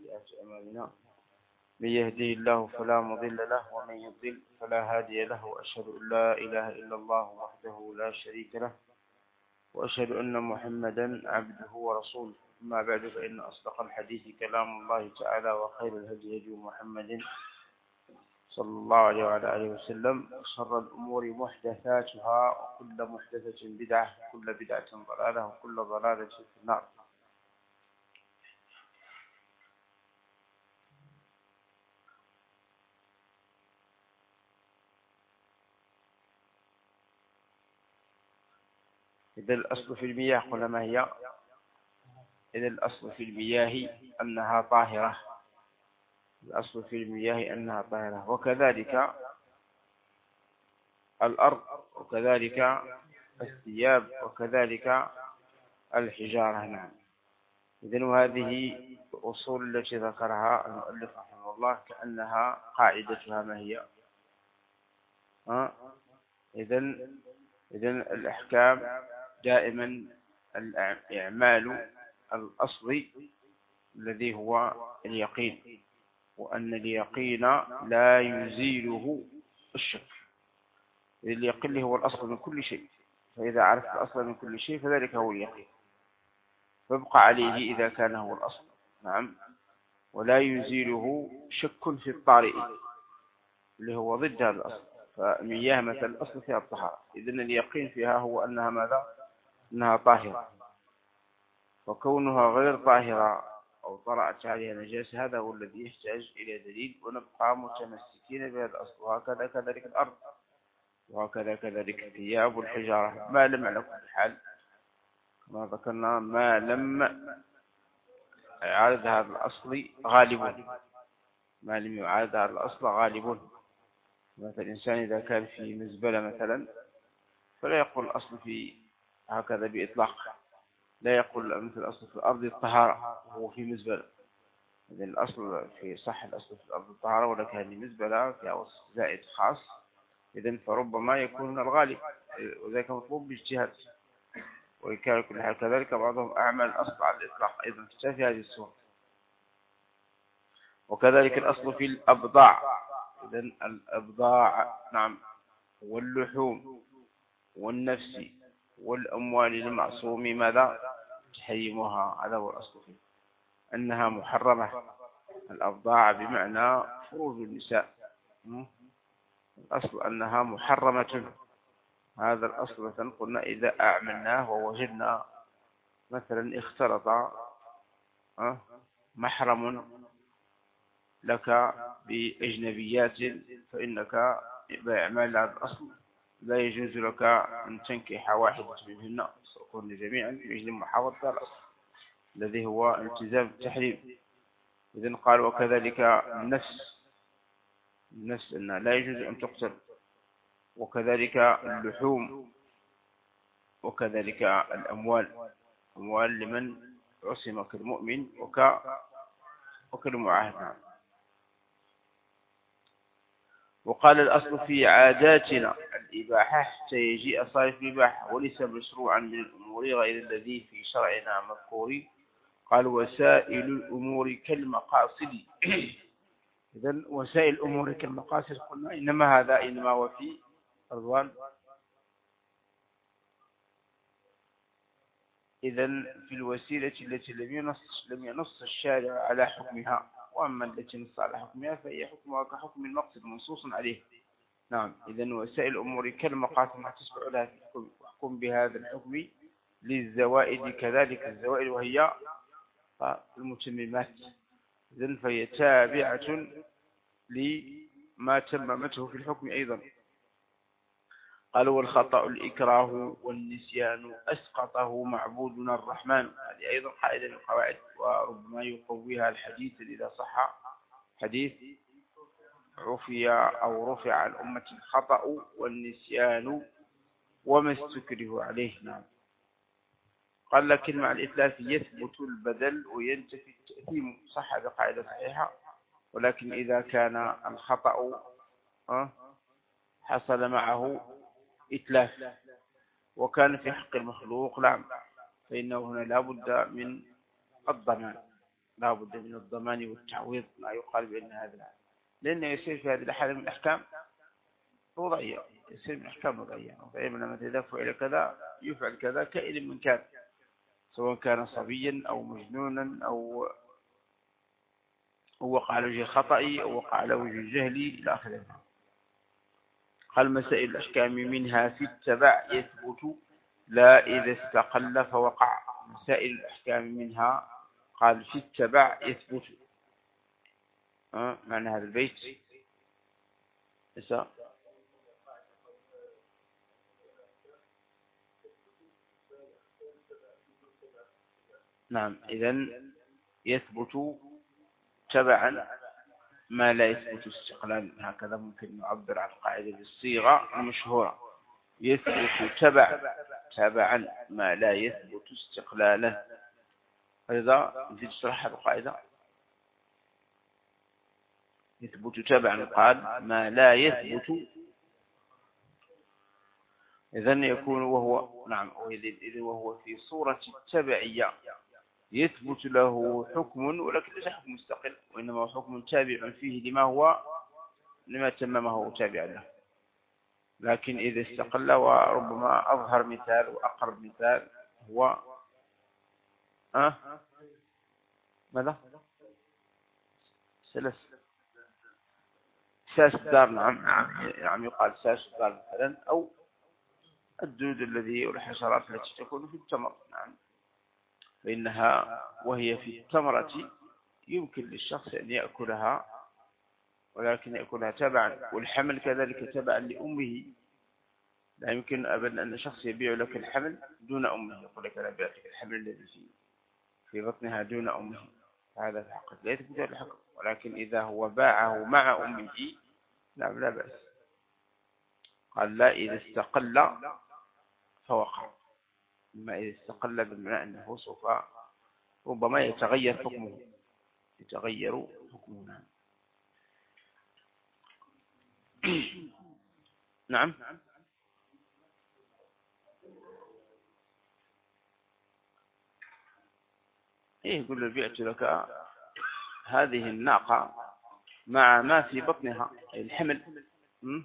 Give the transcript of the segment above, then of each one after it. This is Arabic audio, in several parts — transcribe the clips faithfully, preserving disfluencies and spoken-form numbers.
وسيئات أعمالنا. من يهده الله فلا مضل له ومن يضلل فلا هادي له، وأشهد أن لا إله إلا الله وحده لا شريك له، وأشهد أن محمدا عبده ورسوله. أما بعد، فإن أصدق الحديث كلام الله تعالى، وخير الهدي هدي محمد صلى الله عليه وعلى آله وسلم، وشر الأمور محدثاتها، وكل محدثة بدعة، وكل بدعة ضلالة، وكل ضلالة في النار. إذا الأصل في المياه قلنا ما هي؟ إذا الأصل في المياه أنها طاهرة. الأصل في المياه أنها طاهرة، وكذلك الأرض، وكذلك الثياب، وكذلك الحجارة. نعم. إذن وهذه الأصول التي ذكرها المؤلف رحمه الله كأنها قاعدتها ما هي؟ ها؟ إذن إذن الأحكام دائما الإعمال الأصلي الذي هو اليقين، وأن اليقين لا يزيله الشك. اليقين هو الأصل من كل شيء، فإذا عرفت الأصل من كل شيء فذلك هو اليقين، فابقى عليه إذا كان هو الأصل. نعم. ولا يزيله شك في الطارئ اللي هو ضد هذا الأصل. فمياه مثل الأصل فيها الطهارة، إذن اليقين فيها هو أنها ماذا؟ أنها طاهرة. وكونها غير طاهرة أو طرأت عليها نجاسة هذا هو الذي يحتاج إلى دليل، ونبقى متمسكين بهذا الأصل. وهكذا كذلك الأرض، وهكذا كذلك الثياب والحجارة، ما لم على كل حال ما ذكرنا، ما لم يعارض هذا الأصل غالب، ما لم يعارض هذا الأصل غالب. مثل الإنسان إذا كان في مزبلة مثلا فلا يقول الأصل في هكذا بإطلاق، لا يقول مثل الأصل في الأرض الطهارة وهو في مزبلة. إذن الأصل في صح الأصل في الأرض الطهارة، ولكن هذه مزبلة فيها وصف زائد خاص، إذن فربما يكون من الغالب، وذلك مطلوب باجتهاد. وإن كان كل حال كذلك بعضهم أعمل الأصل على الإطلاق أيضا في هذه الصورة. وكذلك الأصل في الأبضاع. إذن الأبضاع نعم، واللحوم والنفس والأموال المعصوم ماذا؟ تحريمها. هذا هو الأصل فيه، أنها محرمة. الأبضاع بمعنى فروج النساء، الأصل أنها محرمة. هذا الأصل مثلا قلنا إذا أعملناه ووجدنا مثلا اختلط محرم لك بأجنبيات، فإنك بإعمال هذا الأصل لا يجوز لك أن تنكح واحدة منهن، سيكون جميعا في أجل محافظة الأصل الذي هو التزام التحريم. إذن قال وكذلك النفس، النفس أنها لا يجوز أن تقتل، وكذلك اللحوم، وكذلك الأموال، أموال لمن عصم كالمؤمن وك وكالمعاهد. وقال الأصل في عاداتنا الإباحة حتى يجيء صارف الإباحة، وليس مشروعا من الأمور غير الذي في شرعنا مذكور. قال وسائل الأمور كالمقاصد. إذن وسائل الأمور كالمقاصد قلنا إنما هذا إنما هو في رضوان. إذن في الوسيلة التي لم ينص لم ينص الشارع على حكمها، وأما التي نص على حكمها فهي حكمها كحكم المقصد منصوص عليه. نعم. إذن وسائل الأمور كالمقاصد ما تشبع لها في الحكم، واحكم بهذا الحكم للزوائد كذلك الزوائد وهي المتممات. إذن فهي تابعة لما تممته في الحكم أيضا. قال والخطأ الإكراه والنسيان أسقطه معبودنا الرحمن. هذه أيضا قاعدة من القواعد، وربما يقويها الحديث إذا صح حديث عفي أو رفع عن أمة الخطأ والنسيان وما استكره عليه. نعم. قال لكن مع الإتلاف يثبت البدل وينتفي التأثيم. صح، هذه قاعدة صحيحة، ولكن إذا كان الخطأ حصل معه إتلاف وكان في حق المخلوق نعم، فإنه هنا لا بد من الضمان. لا بد من الضمان والتعويض، ما يقال بأن هذا، لأنه يصير في هذه الأحاديث من الأحكام وضعية، يصير من أحكام وضعية. وضعية لما تدفع إلى كذا يفعل كذا كائن من كان، سواء كان صبيا أو مجنونا أو وقع على وجه خطأ أو وقع على وجه جهلي إلى آخره. قال مسائل الأحكام منها في التبع يثبت لا إذا استقل فوقع. مسائل الأحكام منها قال في التبع يثبت. أه؟ معنى هذا البيت إسا نعم. إذن يثبت تبعا ما لا يثبت استقلالا. هكذا ممكن نعبر عن القاعدة بالصيغة المشهورة: يثبت تبع تبعا ما لا يثبت استقلالا. هذا نزيد شرح القاعدة. يثبت تبعا قال ما لا يثبت، إذن يكون وهو نعم إذن وهو في صورة التبعية يثبت له حكم، ولكن ليس حكم مستقل، وإنما هو حكم تابع فيه لما هو لما تممه تابعا له. لكن إذا استقل، وربما أظهر مثال وأقرب مثال هو أه؟ ماذا؟ سلس ساس الدار. نعم نعم يقال ساس الدار مثلا، أو الدود الذي والحشرات التي تكون في التمر. نعم، فإنها وهي في التمرة يمكن للشخص أن يأكلها، ولكن يأكلها تبعا. والحمل كذلك تبعا لأمه. لا يمكن أبدا أن شخص يبيع لك الحمل دون أمه، يقول لك أنا بيعتك الحمل الذي في في بطنها دون أمه، هذا في حقه لا يثبت الحكم. ولكن إذا هو باعه مع أمه نعم لا بأس. قال لا إذا استقل فوقع. ما إذا استقل بالمعنى أنه سوف ربما يتغير حكمه يتغير حكمه. نعم. إيه يقول له بعت لك هذه الناقة مع ما في بطنها الحمل. م?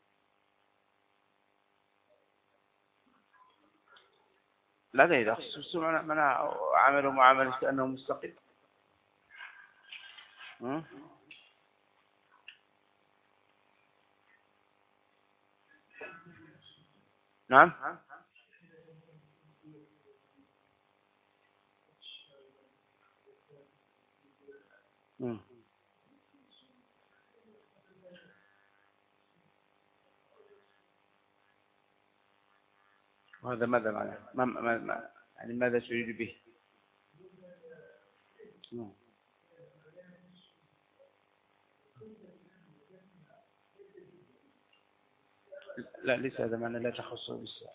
لا ده إذا خصوصا من عملوا معاملة كأنه مستقل. م? نعم. م. وهذا ماذا معنى ما ما ما يعني ماذا تريد به؟ م. لا ليس هذا معنى لا تخصه بالسؤال،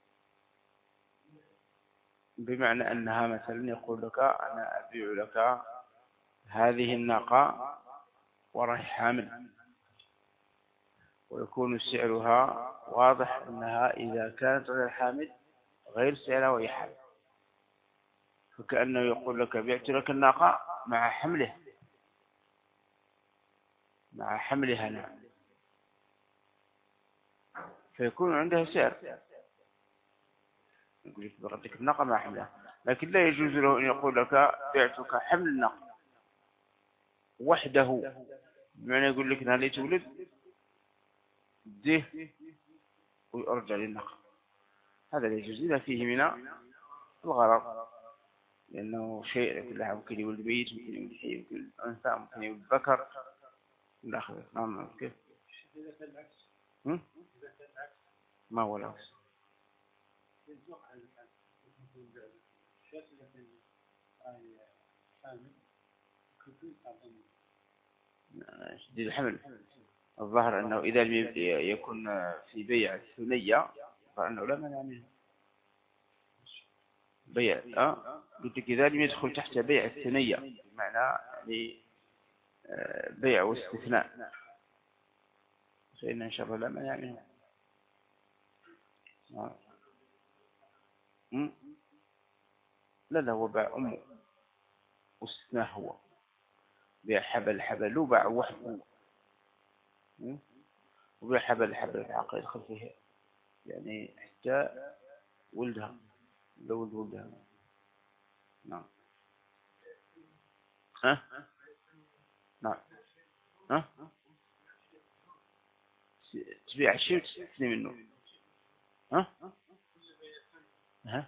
بمعنى أنها مثلا يقول لك أنا أبيع لك هذه الناقة وراح حامل، ويكون سعرها واضح أنها إذا كانت غير حامل غير سعرها وهي حامل، فكأنه يقول لك بعت لك الناقة مع حمله مع حملها نعم، فيكون عندها سعر. يقول لك بعتك الناقة مع حملها، لكن لا يجوز له أن يقول لك بعتك حمل الناقة وحده، بمعنى يقول لك نهار تولد ديه ويرجع للناقة، هذا لا يجوز إلا فيه من الغرر، لأنه شيء كلها ممكن يولد بيت، ممكن يولد حي، ممكن يولد أنثى، ممكن يولد ذكر إلى آخره. نعم كيف؟ ما هو العكس؟ شديد الحمل الظاهر أنه إذا لم يكن في بيع الثنية فأنه لا مانع منه. بيع أه؟ قلت لك إذا لم يدخل تحت بيع الثنية بمعنى يعني بيع واستثناء فإن إن شاء الله لا مانع منه. لا لا هو باع أمه واستثناء هو بحبل حبل وباع وحده وبحبل حبل العقل يدخل فيه يعني حتى ولدها ولد ولدها. نعم. ها نعم. ها تبيع شيء وتستثني منه. ها ها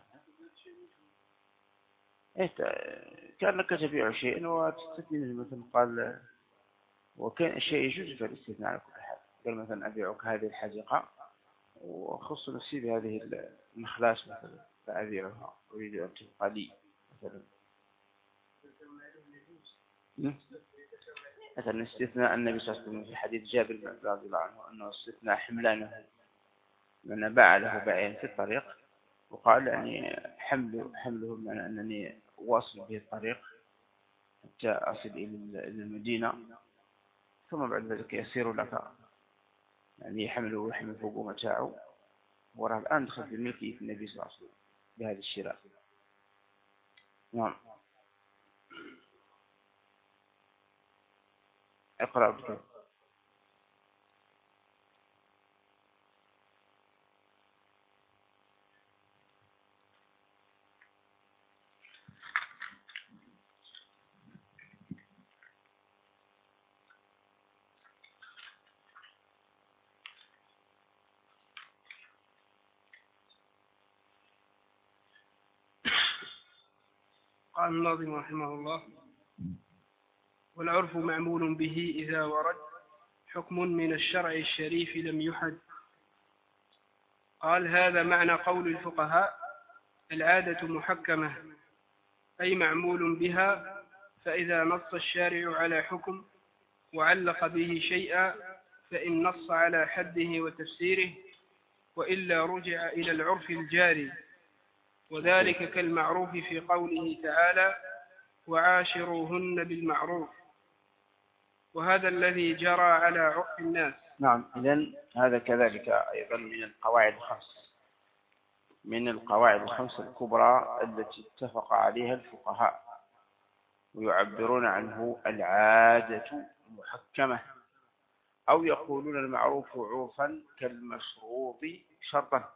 إيه كأنك تبيع شيء وتستثني منه مثل قال وكان الشيء يجوز في الاستثناء على كل حال. قال مثلا أبيعك هذه الحديقة وأخص نفسي بهذه النخلاش مثلا فأبيعها أريد أن تبقى لي مثلا. مثلا استثناء النبي صلى الله عليه وسلم في حديث جابر رضي الله عنه أنه استثناء حملانه من باع له بعين في الطريق وقال يعني حمله حمله بمعنى أنني واصل به الطريق حتى أصل إلى المدينة ثم بعد ذلك يسير لك يعني يحمله ويحمل فوقه متاعه وراه الآن دخل في ملكية النبي صلى الله عليه وسلم بهذا الشراء. نعم. اقرأ بك. قال الناظم رحمه الله: والعرف معمول به إذا ورد حكم من الشرع الشريف لم يحد. قال: هذا معنى قول الفقهاء: العادة محكمة، أي معمول بها، فإذا نص الشارع على حكم وعلق به شيئا فإن نص على حده وتفسيره وإلا رجع إلى العرف الجاري، وذلك كالمعروف في قوله تعالى: وعاشروهن بالمعروف، وهذا الذي جرى على عرف الناس. نعم. إذن هذا كذلك أيضا من القواعد الخمس من القواعد الخمس الكبرى التي اتفق عليها الفقهاء ويعبرون عنه العادة محكمة أو يقولون المعروف عرفا كالمشروط شرطا.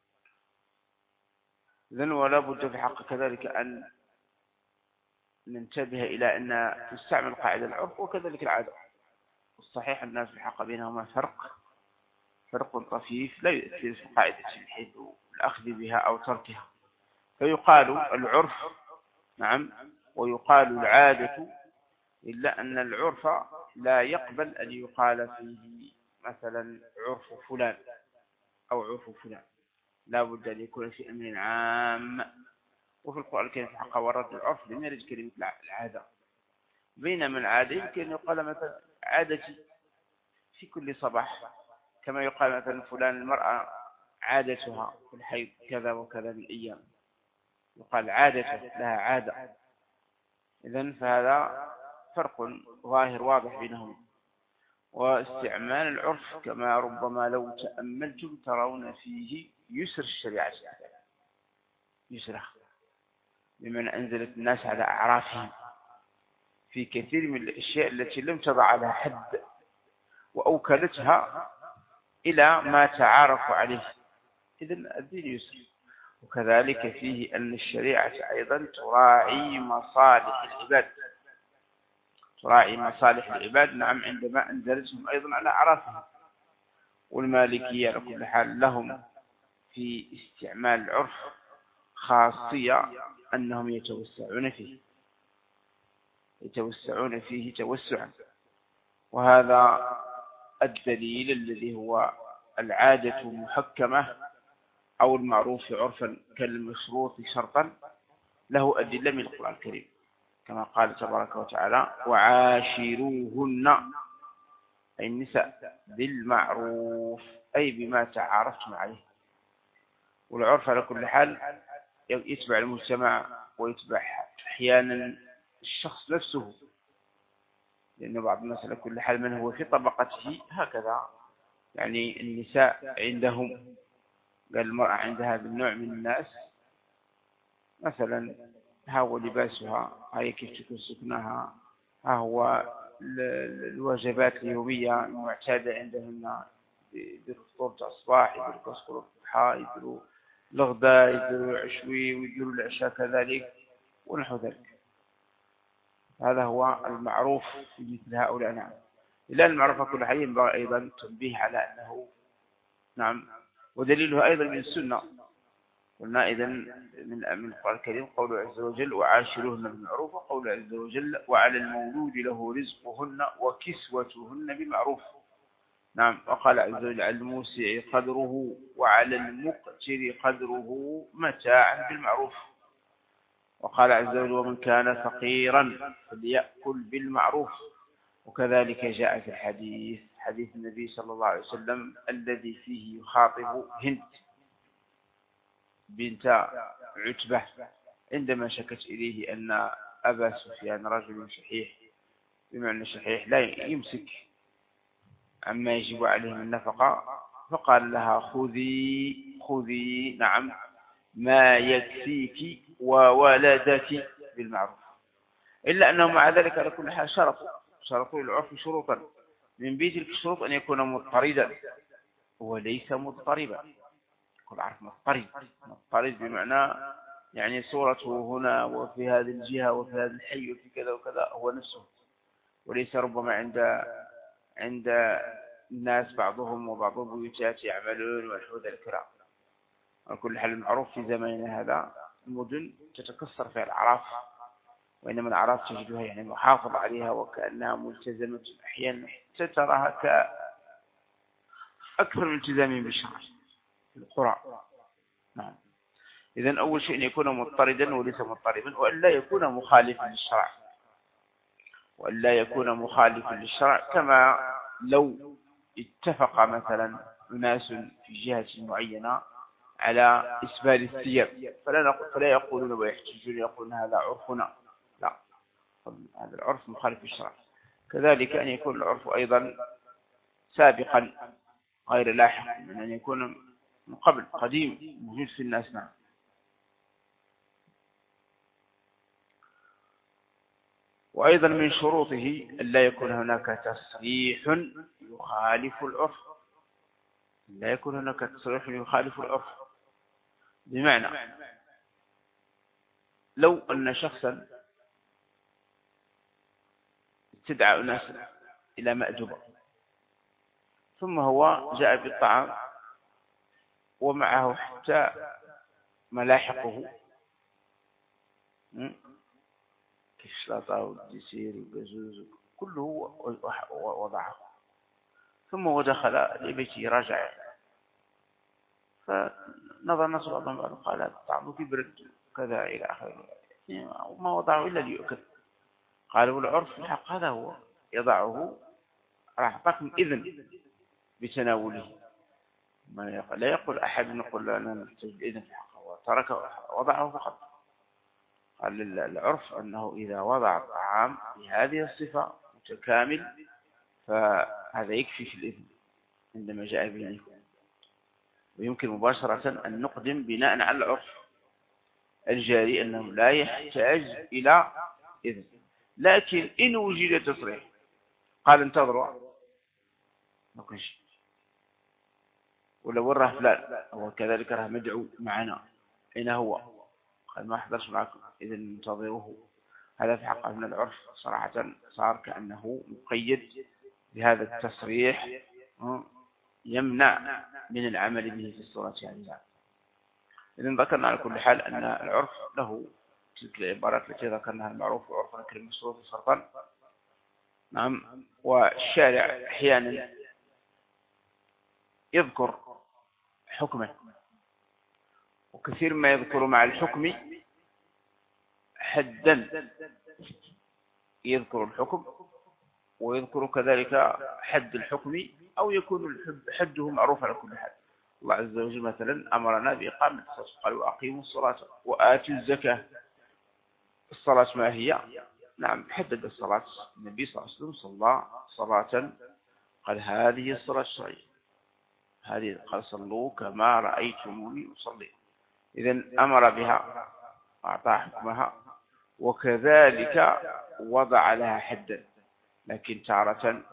إذن ولا بد في حق كذلك أن ننتبه إلى أن تستعمل قاعدة العرف وكذلك العادة. الصحيح الناس في الحق بينهما فرق فرق طفيف لا يؤثر في قاعدة بحيث الأخذ بها أو تركها. فيقال العرف نعم ويقال العادة، إلا أن العرف لا يقبل أن يقال فيه مثلا عرف فلان أو عرف فلان، لا بد أن يكون في أمر عام. وفي القرآن الكريم في حق ورد العرف لم يرد كلمة العادة، بينما العادة يمكن أن يقال مثلا عادتي في كل صباح، كما يقال مثلا فلان المرأة عادتها في الحيض كذا وكذا من الأيام، يقال عادته لها عادة. إذن فهذا فرق ظاهر واضح بينهم. واستعمال العرف كما ربما لو تأملتم ترون فيه يسر الشريعة، يسرها بمن أنزلت الناس على أعرافهم في كثير من الأشياء التي لم تضع لها حد وأوكلتها إلى ما تعارفوا عليه. إذن الدين يسر. وكذلك فيه أن الشريعة أيضا تراعي مصالح العباد تراعي مصالح العباد نعم عندما أنزلتهم أيضا على أعرافهم. والمالكية على كل حال لهم في استعمال العرف خاصية أنهم يتوسعون فيه يتوسعون فيه توسعا. وهذا الدليل الذي هو العادة محكمة أو المعروف عرفا كالمشروط شرطا له أدلة من القرآن الكريم، كما قال تبارك وتعالى: وعاشروهن أي النساء بالمعروف أي بما تعارفتم عليه. والعرف على كل حال يتبع المجتمع ويتبع أحيانا الشخص نفسه، لأن بعض الناس على كل حال من هو في طبقته هكذا، يعني النساء عندهم قال المرأة عندها بالنوع من الناس مثلا ها هو لباسها، هاي كيف تكون سكنها، ها هو الوجبات اليومية المعتادة عندهن، يديروا فطور تاع الصباح، يديروا كسكر الضحى، يديروا الغداء، يديروا العشوي، ويديروا العشاء كذلك ونحو ذلك. هذا هو المعروف في مثل هؤلاء. نعم. إلا المعروف كل حي ينبغي أيضا التنبيه على أنه نعم، ودليله أيضا من السنة. قلنا إذن من القرآن الكريم قوله عز وجل وعاشروهن بالمعروف، وقوله عز وجل وعلى المولود له رزقهن وكسوتهن بالمعروف. نعم. وقال عز وجل على الموسع قدره وعلى المقتر قدره متاعا بالمعروف. وقال عز وجل ومن كان فقيرا فليأكل بالمعروف. وكذلك جاء في الحديث حديث النبي صلى الله عليه وسلم الذي فيه يخاطب هند بنت عتبة عندما شكت إليه أن أبا سفيان رجل شحيح، بمعنى شحيح لا يمسك عما يجب عليه من النفقة، فقال لها خذي خذي نعم ما يكفيك وولدك بالمعروف. إلا أنه مع ذلك على كل حال شرطوا شرطوا العرف شروطا، من بيت الشروط أن يكون مضطردا وليس مضطربا. يكون عرف مضطرد، مضطرد بمعنى يعني صورته هنا وفي هذه الجهة وفي هذا الحي وفي كذا وكذا هو نفسه، وليس ربما عند عند الناس بعضهم وبعضهم بيوتات يعملون ونحو ذلك. على كل حال المعروف في زماننا هذا المدن تتكسر فيها الأعراف، وإنما الأعراف تجدها يعني محافظ عليها وكأنها ملتزمة، أحيانا حتى تراها كأكثر من التزامهم بالشرع في القرى. نعم. إذن أول شيء أن يكون مضطردا وليس مضطربا، وأن لا يكون مخالفا للشرع، وأن لا يكون مخالفا للشرع. كما لو اتفق مثلا أناس في جهة معينة على إسبال الثياب، فلا نقول فلا يقولون ويحتجون يقولون هذا عرفنا، لا، هذا العرف مخالف للشرع. كذلك أن يكون العرف أيضا سابقا غير لاحق، من أن يكون من قبل قديم موجود في الناس. نعم. وأيضا من شروطه أن لا يكون هناك تصريح يخالف العرف، لا يكون هناك تصريح يخالف العرف. بمعنى لو أن شخصا استدعى الناس إلى مأدبة، ثم هو جاء بالطعام ومعه حتى ملاحقه كيف سلطة والدسير والجزوز كله وضعه، ثم ودخل لبيته رجع، فنظر الناس بعضهم قال الطعام في برد كذا إلى آخره، وما وضعه إلا ليؤكل. قالوا العرف الحق هذا هو يضعه، راح أعطاكم إذن بتناوله. ما يقول لا يقول أحد نقول أنا نحتاج إذن في الحق، هو ترك وضعه فقط. قال العرف أنه إذا وضع الطعام بهذه الصفة متكامل فهذا يكفي في الإذن عندما جاء به، ويمكن مباشرة أن نقدم بناء على العرف الجاري أنه لا يحتاج إلى إذن. لكن إن وجد تصريح قال انتظروا ما كنش، ولا وراه فلان هو كذلك راه مدعو معنا أين هو قال ما حضرش معكم إذن انتظروه، هذا في حق من العرف صراحة صار كأنه مقيد بهذا التصريح يمنع من العمل به في الصورة هذه. إذن ذكرنا على كل حال أن العرف له تلك العبارات التي ذكرناها المعروف وعرف نكر المشروط شرطا. نعم. والشارع أحيانا يذكر حكمه، وكثير ما يذكر مع الحكم حدا، يذكر الحكم ويذكر كذلك حد الحكم، أو يكون حده معروف على كل حال. الله عز وجل مثلا أمرنا بإقامة الصلاة، قال وأقيموا الصلاة وآتوا الزكاة. الصلاة ما هي؟ نعم، حدد الصلاة النبي صلى الله عليه وسلم صلى صلاة قال هذه الصلاة الشرعية، هذه قال صلوا كما رأيتموني أصلي. إذن أمر بها وأعطى حكمها وكذلك وضع لها حدا، لكن تارة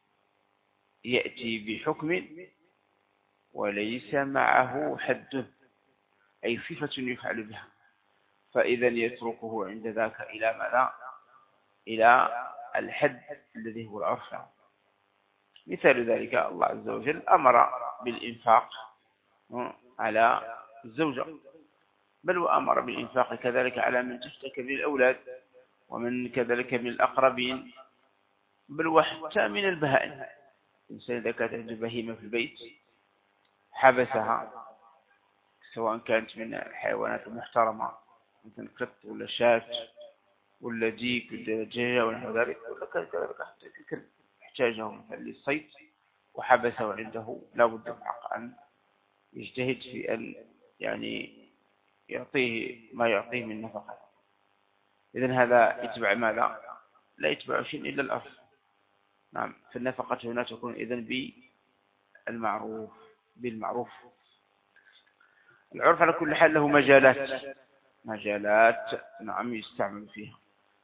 يأتي بحكم وليس معه حد، أي صفة يفعل بها، فإذا يتركه عند ذاك إلى ماذا؟ إلى الحد الذي هو العرف. مثال ذلك الله عز وجل أمر بالإنفاق على الزوجة، بل وأمر بالإنفاق كذلك على من تشتكى بالأولاد، ومن كذلك من الأقربين، بل وحتى من البهائم. الإنسان إذا كانت عنده بهيمة في البيت حبسها، سواء كانت من الحيوانات المحترمة مثل قط ولا شاة ولا ديك ولا دجاجة ونحو ذلك، ولا كذلك حتى الكلب احتاجه مثلا للصيد وحبسه عنده، لا بد من حق أن يجتهد في أن يعني يعطيه ما يعطيه من نفقه. إذن هذا يتبع ماذا؟ لا يتبع شيء إلا الأرض. نعم، فالنفقة هنا تكون إذن بالمعروف بالمعروف. العرف على كل حال له مجالات مجالات نعم يستعمل فيها.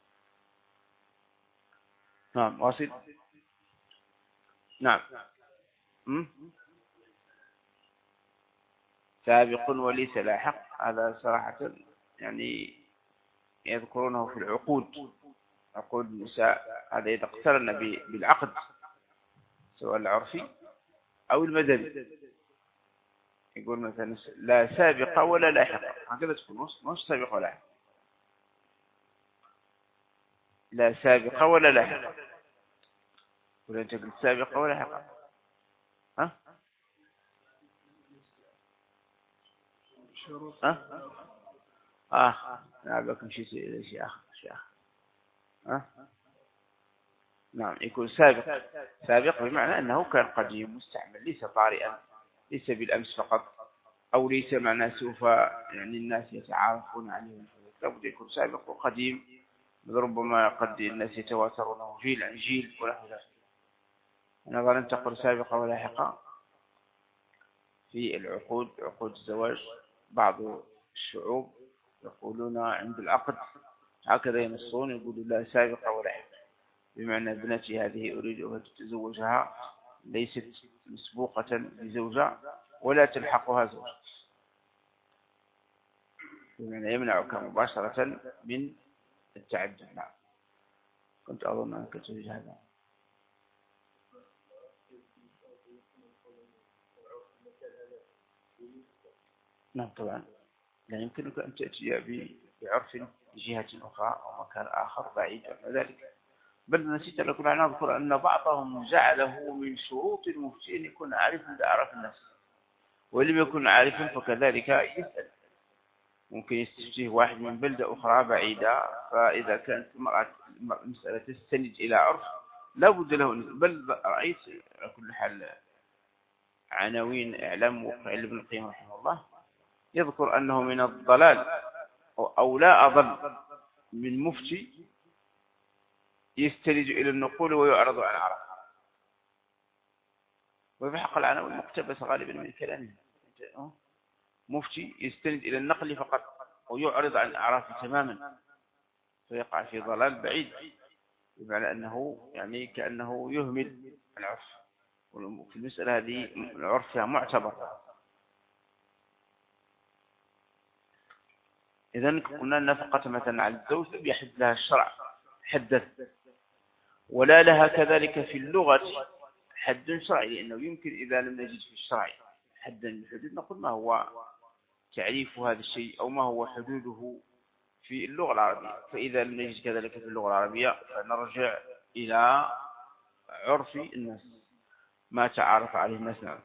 نعم واصل. نعم. م? سابق وليس لاحق، هذا صراحة يعني يذكرونه في العقود، عقود النساء، هذا إذا اقترن بالعقد سواء العرفي أو المدني، يقول مثلا لا سابق ولا لاحق، هكذا تكون مش سابق ولا لاحق، لا سابق ولا لاحق، ولا أنت قلت سابق ولا لاحق؟ ها؟ ها؟ آه نعم لكم شيء شيء آخر شيء آخر. ها؟ نعم يكون سابق، سابق بمعنى أنه كان قديم مستعمل، ليس طارئا، ليس بالأمس فقط، أو ليس معنى سوف يعني الناس يتعارفون عليه، لابد يكون سابق وقديم، ربما قد الناس يتواترونه جيل عن جيل ونحو ذلك. أنا ظن تقول سابقة ولاحقة في العقود، عقود الزواج، بعض الشعوب يقولون عند العقد هكذا ينصون، يقولون لا سابقة ولاحقة، بمعنى ابنتي هذه أريد أن تتزوجها ليست مسبوقة بزوجة ولا تلحقها زوجة، بمعنى يمنعك مباشرة من التعدد. نعم كنت أظن أنك تريد هذا. نعم طبعا لا يمكنك أن تأتي بعرف جهة أخرى أو مكان آخر بعيد عن ذلك، بل نسيت لكم أن أذكر أن بعضهم جعله من شروط المفتي أن يكون عارفا بأعراف الناس، ولم يكن عارفا فكذلك يسأل، ممكن يستفتيه واحد من بلدة أخرى بعيدة، فإذا كانت المسألة تستند إلى عرف لا بد له، بل رأيت على كل حال عناوين إعلام وقع ابن القيم رحمه الله يذكر أنه من الضلال أو لا أضل من مفتي يستند إلى النقول ويعرض عن عرف، وفي حق العناوين مقتبسة غالبا من كلامه، مفتي يستند إلى النقل فقط ويعرض عن أعراف تماما، فيقع في ضلال بعيد، بمعنى أنه يعني كأنه يهمل العرف، وفي المسألة هذه العرف فيها معتبر. إذن قلنا النفقة مثلا على الزوج لم يحد لها الشرع حدا، ولا لها كذلك في اللغة حد شرعي، لأنه يمكن إذا لم نجد في الشرع حدا للحدود نقول ما هو تعريف هذا الشيء أو ما هو حدوده في اللغة العربية، فإذا لم نجد كذلك في اللغة العربية فنرجع إلى عرف الناس ما تعارف عليه الناس. نعم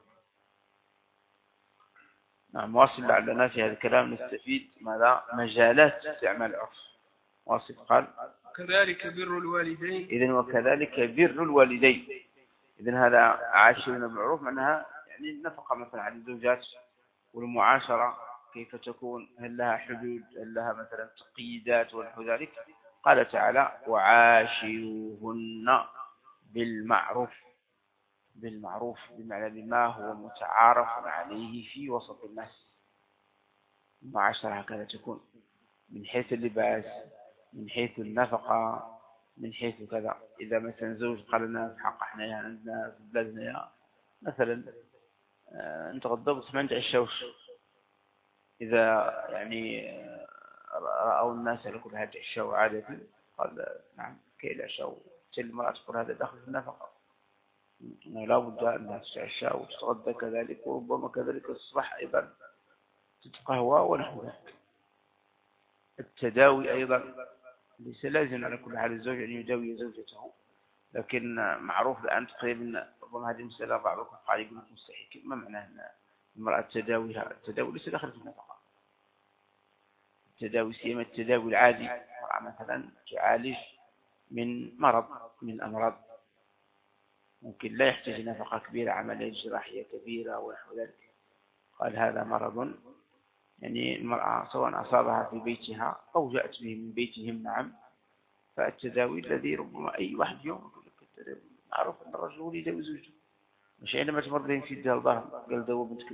نعم واصل، لعلنا في هذا الكلام نستفيد ماذا؟ مجالات استعمال العرف. واصل قال كذلك بر الوالدين. إذن وكذلك بر الوالدين، إذن هذا عاشرين بالمعروف معناها يعني النفقة مثلا على الزوجات والمعاشرة كيف تكون، هل لها حدود، هل لها مثلا تقييدات ونحو ذلك. قال تعالى وعاشروهن بالمعروف، بالمعروف بمعنى بما هو متعارف عليه في وسط الناس. المعاشرة هكذا تكون من حيث اللباس، من حيث النفقة، من حيث كذا. إذا مثلا زوج قال لنا في حق احنا يعني عندنا في بلادنا مثلا آه، انت غضبت ما انت عشوش، إذا يعني آه، رأوا الناس على كل هذا الشو عادة قال نعم كي لا شو تل المرأة تقول هذا داخل في النفقة، لا بد أنها تتعشى وتتغدى كذلك، وربما كذلك الصباح أيضا تتقهوى ونحو ذلك. التداوي أيضا ليس لازم على كل حال الزوج أن يداوي زوجته، لكن معروف الآن تقريبا ربما هذه المسألة بعضكم قال يقول لك مستحيل. ما معناه أن المرأة تداويها؟ التداوي ليس داخل في النفقة. التداوي سيما التداوي العادي، المرأة مثلا تعالج من مرض من الأمراض ممكن لا يحتاج نفقة كبيرة، عملية جراحية كبيرة ونحو ذلك، قال هذا مرض يعني المرأة سواء أصابها في بيتها أو جاءت به من بيتهم، نعم. فالتداوي الذي ربما أي واحد يوم يقول لك التداوي معروف أن الرجل يداوي زوجته، مش عندما تمرضين في الدار ظهر قال دوا بنتك،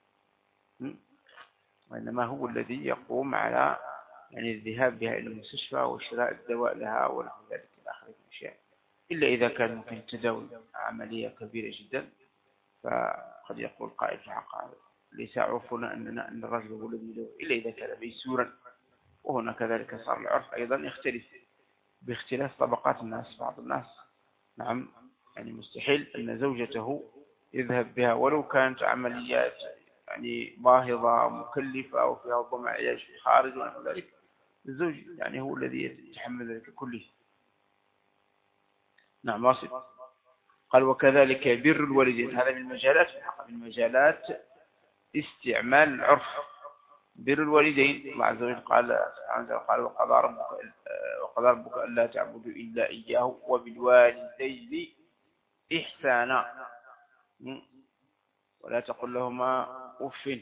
وإنما هو الذي يقوم على يعني الذهاب بها إلى المستشفى وشراء الدواء لها ونحو ذلك إلى آخره من الأشياء. إلا إذا كان ممكن التداوي عملية كبيرة جدا فقد يقول قائل في حقها ليس عرفنا أننا أن الرجل هو الذي يداوي إلا إذا كان ميسورا. وهنا كذلك صار العرف أيضا يختلف باختلاف طبقات الناس. بعض الناس نعم يعني مستحيل أن زوجته يذهب بها ولو كانت عمليات يعني باهظة مكلفة أو فيها ربما علاج في الخارج ونحو ذلك، الزوج يعني هو الذي يتحمل ذلك كله. نعم واصل. قال وكذلك بر الوالدين، هذا من المجالات من مجالات استعمال العرف. بر الوالدين الله عز وجل قال قال وقضى ربك وقضى ربك ألا تعبدوا إلا إياه وبالوالدين إحسانا ولا تقل لهما أف.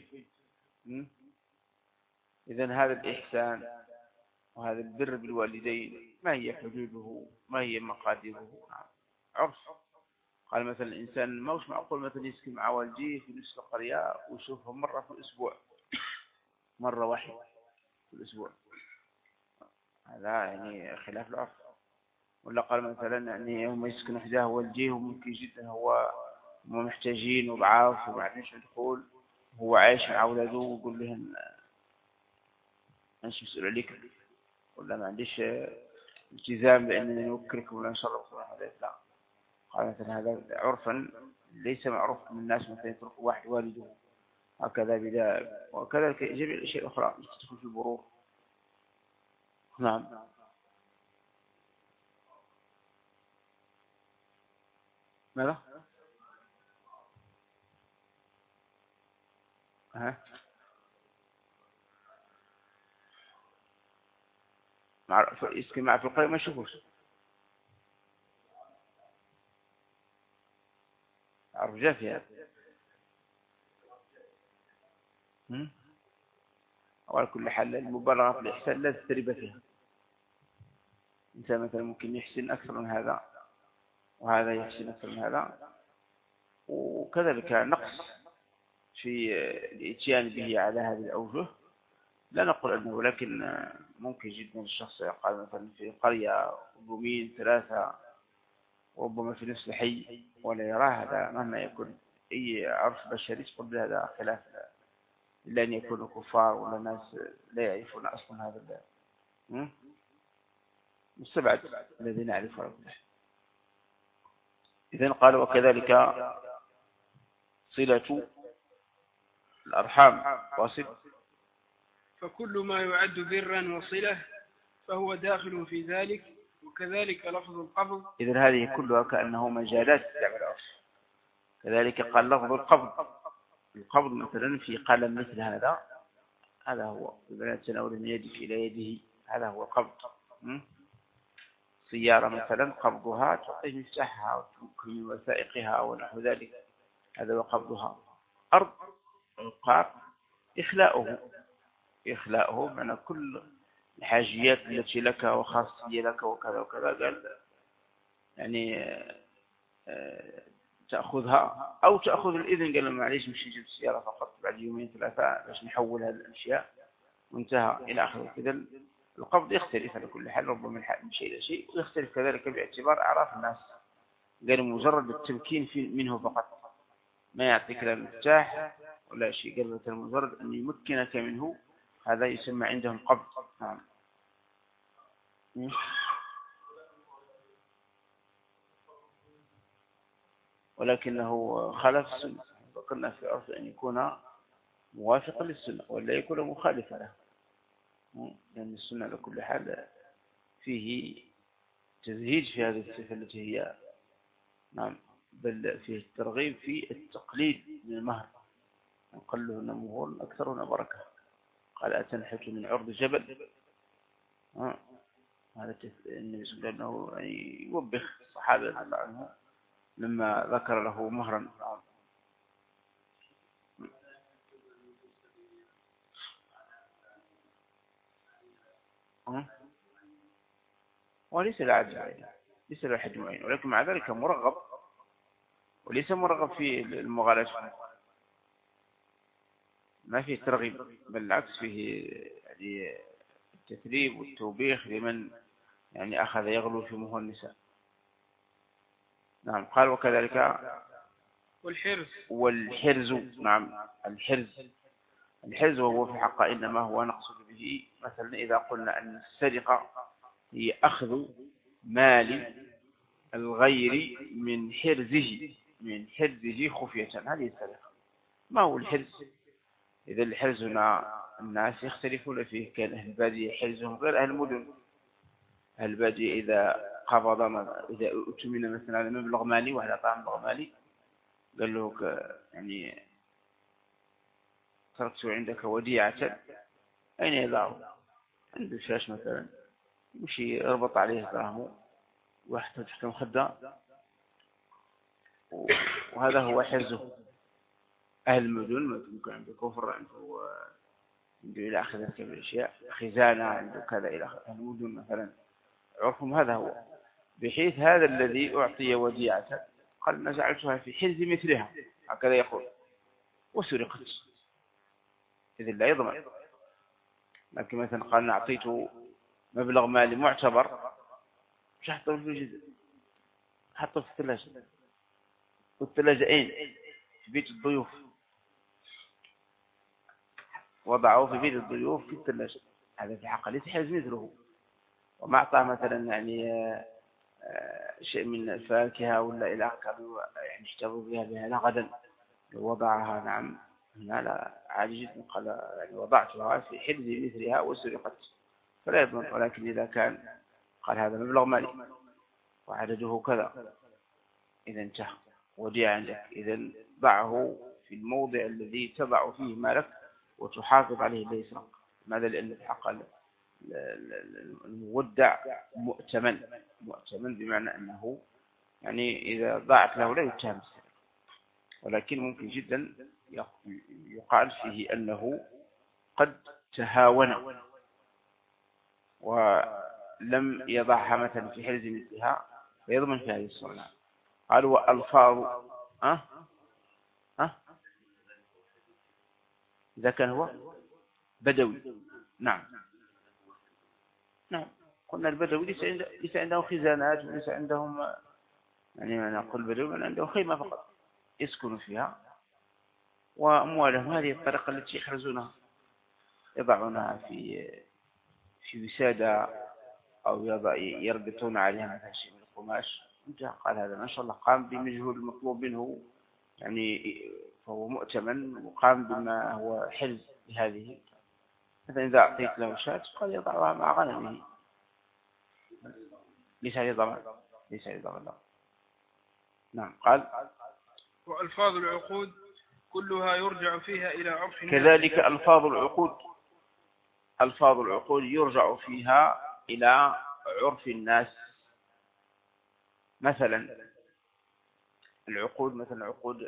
إذن هذا الإحسان وهذا البر بالوالدين ما هي حدوده؟ ما هي مقاديره؟ عرف. قال مثلا الإنسان ما وش معقول مثلا يسكن مع والديه في نفس القرية ويشوفهم مرة في الأسبوع، مرة واحدة في الأسبوع، هذا يعني خلاف العرف. ولا قال مثلا يعني هم يسكنوا حداه والديه وممكن جدا هو هم محتاجين وضعاف وبعدين شو يدخل هو عايش مع أولاده ويقول لهم أنش مسؤول عليك ولا ما عنديش التزام بأنني نوكلكم ولا نشربكم ولا هذا. لا، قال مثلا هذا عرفا ليس معروف من الناس مثلا يترك واحد والده هكذا بذلك. وكذلك جميع الأشياء الأخرى تدخل في البرور. نعم. ماذا؟ ها؟ مع يسكن مع في القرية ما يشوفوش. عرف جافي هذا. وعلى كل حال المبالغة في الإحسان لا تستريب فيها. إنسان مثلا ممكن يحسن أكثر من هذا وهذا يحسن أكثر من هذا، وكذلك نقص في الاتيان به على هذه الأوجه لا نقول أنه، لكن ممكن جدا الشخص يقال مثلا في قرية يومين ثلاثة وربما في نفس الحي ولا يراه، هذا مهما يكون أي عرف بشري تقول هذا خلاف، إلا أن يكونوا كفار ولا ناس لا يعرفون أصلا هذا مستبعد الذين يعرفون. إذن قال وكذلك صلة الأرحام واصل. فكل ما يعد برا وصلة فهو داخل في ذلك، وكذلك لفظ القبض. إذن هذه كلها كأنه مجالات استعمال العرف. كذلك قال لفظ القبض، القبض مثلا في قلم مثل هذا، هذا هو ببنات تناول من يدك إلى يده، هذا هو القبض. سيارة مثلا قبضها تعطيه مفتاحها وتمكن من وثائقها ونحو ذلك، هذا هو قبضها. أرض عقار إخلاؤه، إخلاؤه معنى كل الحاجيات التي لك وخاصية لك وكذا وكذا، قال يعني تأخذها أو تأخذ الإذن، قال معليش مش نجيب السيارة فقط بعد يومين ثلاثة باش نحول هذه الأشياء وانتهى إلى آخره. كذا القبض يختلف على كل حال، ربما من شيء إلى شيء، ويختلف كذلك باعتبار أعراف الناس. قال مجرد التمكين في منه فقط، ما يعطيك لا المفتاح ولا شيء، قال مثلا مجرد أن يمكنك منه، هذا يسمى عندهم قبض. نعم. ولكنه خالف السنة، فقلنا في الأرض أن يكون موافقا للسنة ولا يكون مخالفا له، لأن السنة على كل حال فيه تزهيج في هذه الصفة التي هي نعم، بل فيه الترغيب في التقليد من المهر، قلهن مهور أكثرهن بركة. قال أتنحت من عرض جبل، هذا النبي صلى الله عليه وسلم يوبخ الصحابة رضي الله عنهم لما ذكر له مهرا. وليس العدل، ليس له حد معين، ولكن مع ذلك مرغب، وليس مرغب في المغالاة، ما فيه ترغيب، بل العكس فيه يعني التثريب والتوبيخ لمن يعني أخذ يغلو في مهور النساء. نعم. قال وكذلك والحرز والحرز. نعم الحرز، الحرز وهو في حق إنما هو نقصد به مثلا إذا قلنا أن السرقة هي أخذ مال الغير من حرزه، من حرزه خفية، هذه السرقة. ما هو الحرز؟ إذا الحرز هنا الناس يختلفون فيه، كان أهل البادية حرزهم غير أهل المدن. أهل البادية إذا قبض إذا أتمنى مثلا على مبلغ مالي وعلى طعم مبلغ مالي، قال له يعني تركت عندك وديعة، أين يضعه؟ عنده شاش مثلا، يمشي يربط عليه دراهمه ويحطه تحت المخدة، وهذا هو حرزه. أهل المدن ممكن عنده كفر، عنده عنده إلى آخر ذلك من الأشياء، خزانة، عنده كذا إلى آخر. أهل المدن مثلا عرفهم هذا هو، بحيث هذا الذي أعطي وديعة قال نزعتها في حرز مثلها، هكذا يقول، وسرقت، إذن لا يضمن. لكن مثلا قال أعطيته مبلغ مالي معتبر، مش حطه في الجزء، حطه في الثلاجة. والثلاجة أين؟ في بيت الضيوف، وضعوه في بيت الضيوف في الثلاجة. هذا في حق ليس حرز مثله. وما أعطاه مثلا يعني شيء من الفاكهة ولا إلى آخره يعني اشتروا بها بها غدا، وضعها نعم هنا لا عادي جدا، قال يعني وضعتها في حرز مثلها وسرقت فلا يضمن. ولكن إذا كان قال هذا مبلغ مالي وعدده كذا، إذا انتهى وديع عندك، إذا ضعه في الموضع الذي تضع فيه مالك وتحافظ عليه لا يسرق. ماذا؟ لأن الحق المودع مؤتمن، مؤتمن بمعنى أنه يعني إذا ضاعت له لا يتهم السرقة، ولكن ممكن جدا يقال فيه أنه قد تهاون ولم يضعها مثلا في حرز مثلها فيضمن في هذه الصورة. قالوا والألفاظ أه؟ أه؟ إذا كان هو بدوي. نعم نعم، قلنا البدوي ليس عنده ليس عندهم خزانات وليس عندهم، يعني ما نقول البدوي من عنده خيمة فقط يسكن فيها، وأموالهم هذه الطريقة التي يحرزونها، يضعونها في في وسادة أو يربطون عليها مثلا شيء من القماش. قال هذا ما شاء الله قام بمجهود المطلوب منه، يعني فهو مؤتمن وقام بما هو حرز لهذه. مثلا إذا أعطيت له شاة قد يضعها مع غنمه، ليس عليه ضمان، ليس عليه ضمان. نعم. قال وألفاظ العقود كلها يرجع فيها إلى عرف الناس. كذلك ألفاظ العقود، ألفاظ العقود يرجع فيها إلى عرف الناس. مثلا العقود، مثلا عقود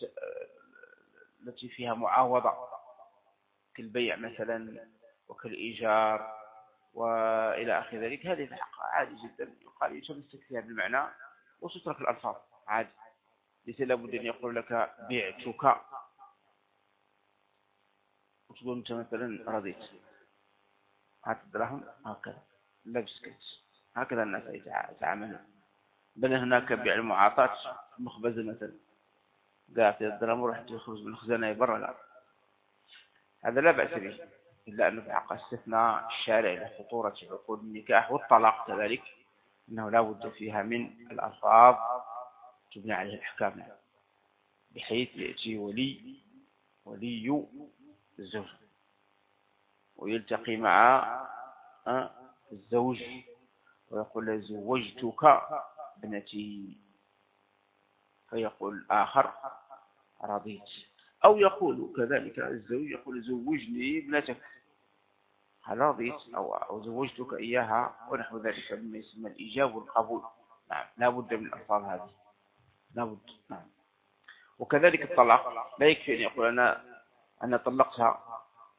التي فيها معاوضة كالبيع مثلا وكالإيجار وإلى آخر ذلك، هذه في حقها عادي جدا، يقال يتمسك فيها بالمعنى وتترك الألفاظ عادي، ليس لابد أن يقول لك بعتك وتقول أنت مثلا رضيت، هات الدراهم هكذا لبس كيس، هكذا الناس يتعاملون. بل هناك بيع المعاطاة مخبزة مثلا، قاعد الدراهم ورحت يخرج من الخزانة برا، لا هذا لا بأس به، إلا أنه في حق استثناء الشارع لخطورة عقود النكاح والطلاق كذلك، أنه لا بد فيها من الألفاظ تبنى عليه الأحكام، بحيث يأتي ولي ولي الزوج ويلتقي مع الزوج ويقول زوجتك ابنتي، فيقول الآخر رضيت، أو يقول كذلك الزوج يقول زوجني ابنتك، هل رضيت، أو, أو زوجتك إياها، ونحو ذلك مما يسمى الإيجاب والقبول. نعم لا بد من الألفاظ هذه، لا بد. نعم. وكذلك الطلاق لا يكفي أن يقول أنا أنا طلقتها،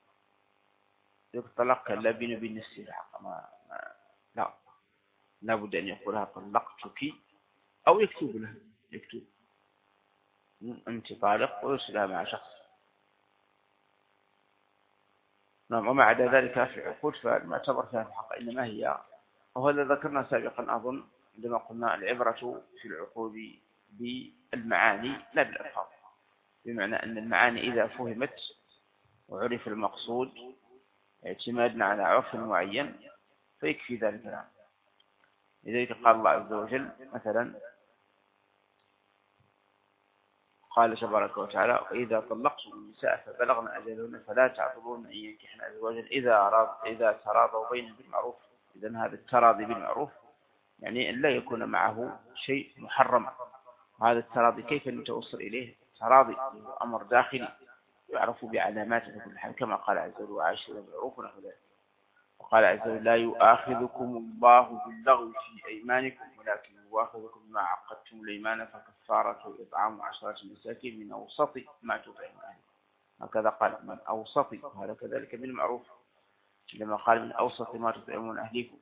الطلاق لا بين وبين نفسي الحق، ما لا لا بد أن يقولها طلقتك، أو يكتب لها، يكتب أنت طالق ويرسلها مع شخص. نعم. وما عدا ذلك في عقود فالمعتبر فيها الحق إنما هي، وهذا ذكرنا سابقا أظن عندما قلنا العبرة في العقود بالمعاني لا بالألفاظ، بمعنى أن المعاني إذا فهمت وعرف المقصود اعتمادنا على عرف معين فيكفي ذلك. لذلك قال الله عز وجل مثلا، قال تبارك وتعالى وإذا طلقتم النساء فبلغن أجلهن فلا تعضلون أن ينكحن أزواجا إذا أراد إذا تراضوا بينهم بالمعروف. إذن هذا التراضي بالمعروف يعني أن لا يكون معه شيء محرم. هذا التراضي كيف نتوصل إليه؟ تراضي أمر داخلي يعرف بعلاماته في كل حال، كما قال عز وجل وعاشروا بالمعروف ونحو ذلك. وقال عز وجل لا يؤاخذكم الله باللغو في أيمانكم ولكن يؤاخذكم بما عقدتم الأيمان فكفارته إطعام عشرة مساكين من أوسط ما تطعمون أهلكم. هكذا قال من أوسط، وهذا كذلك بالمعروف لما قال من أوسط ما تطعمون أهلكم.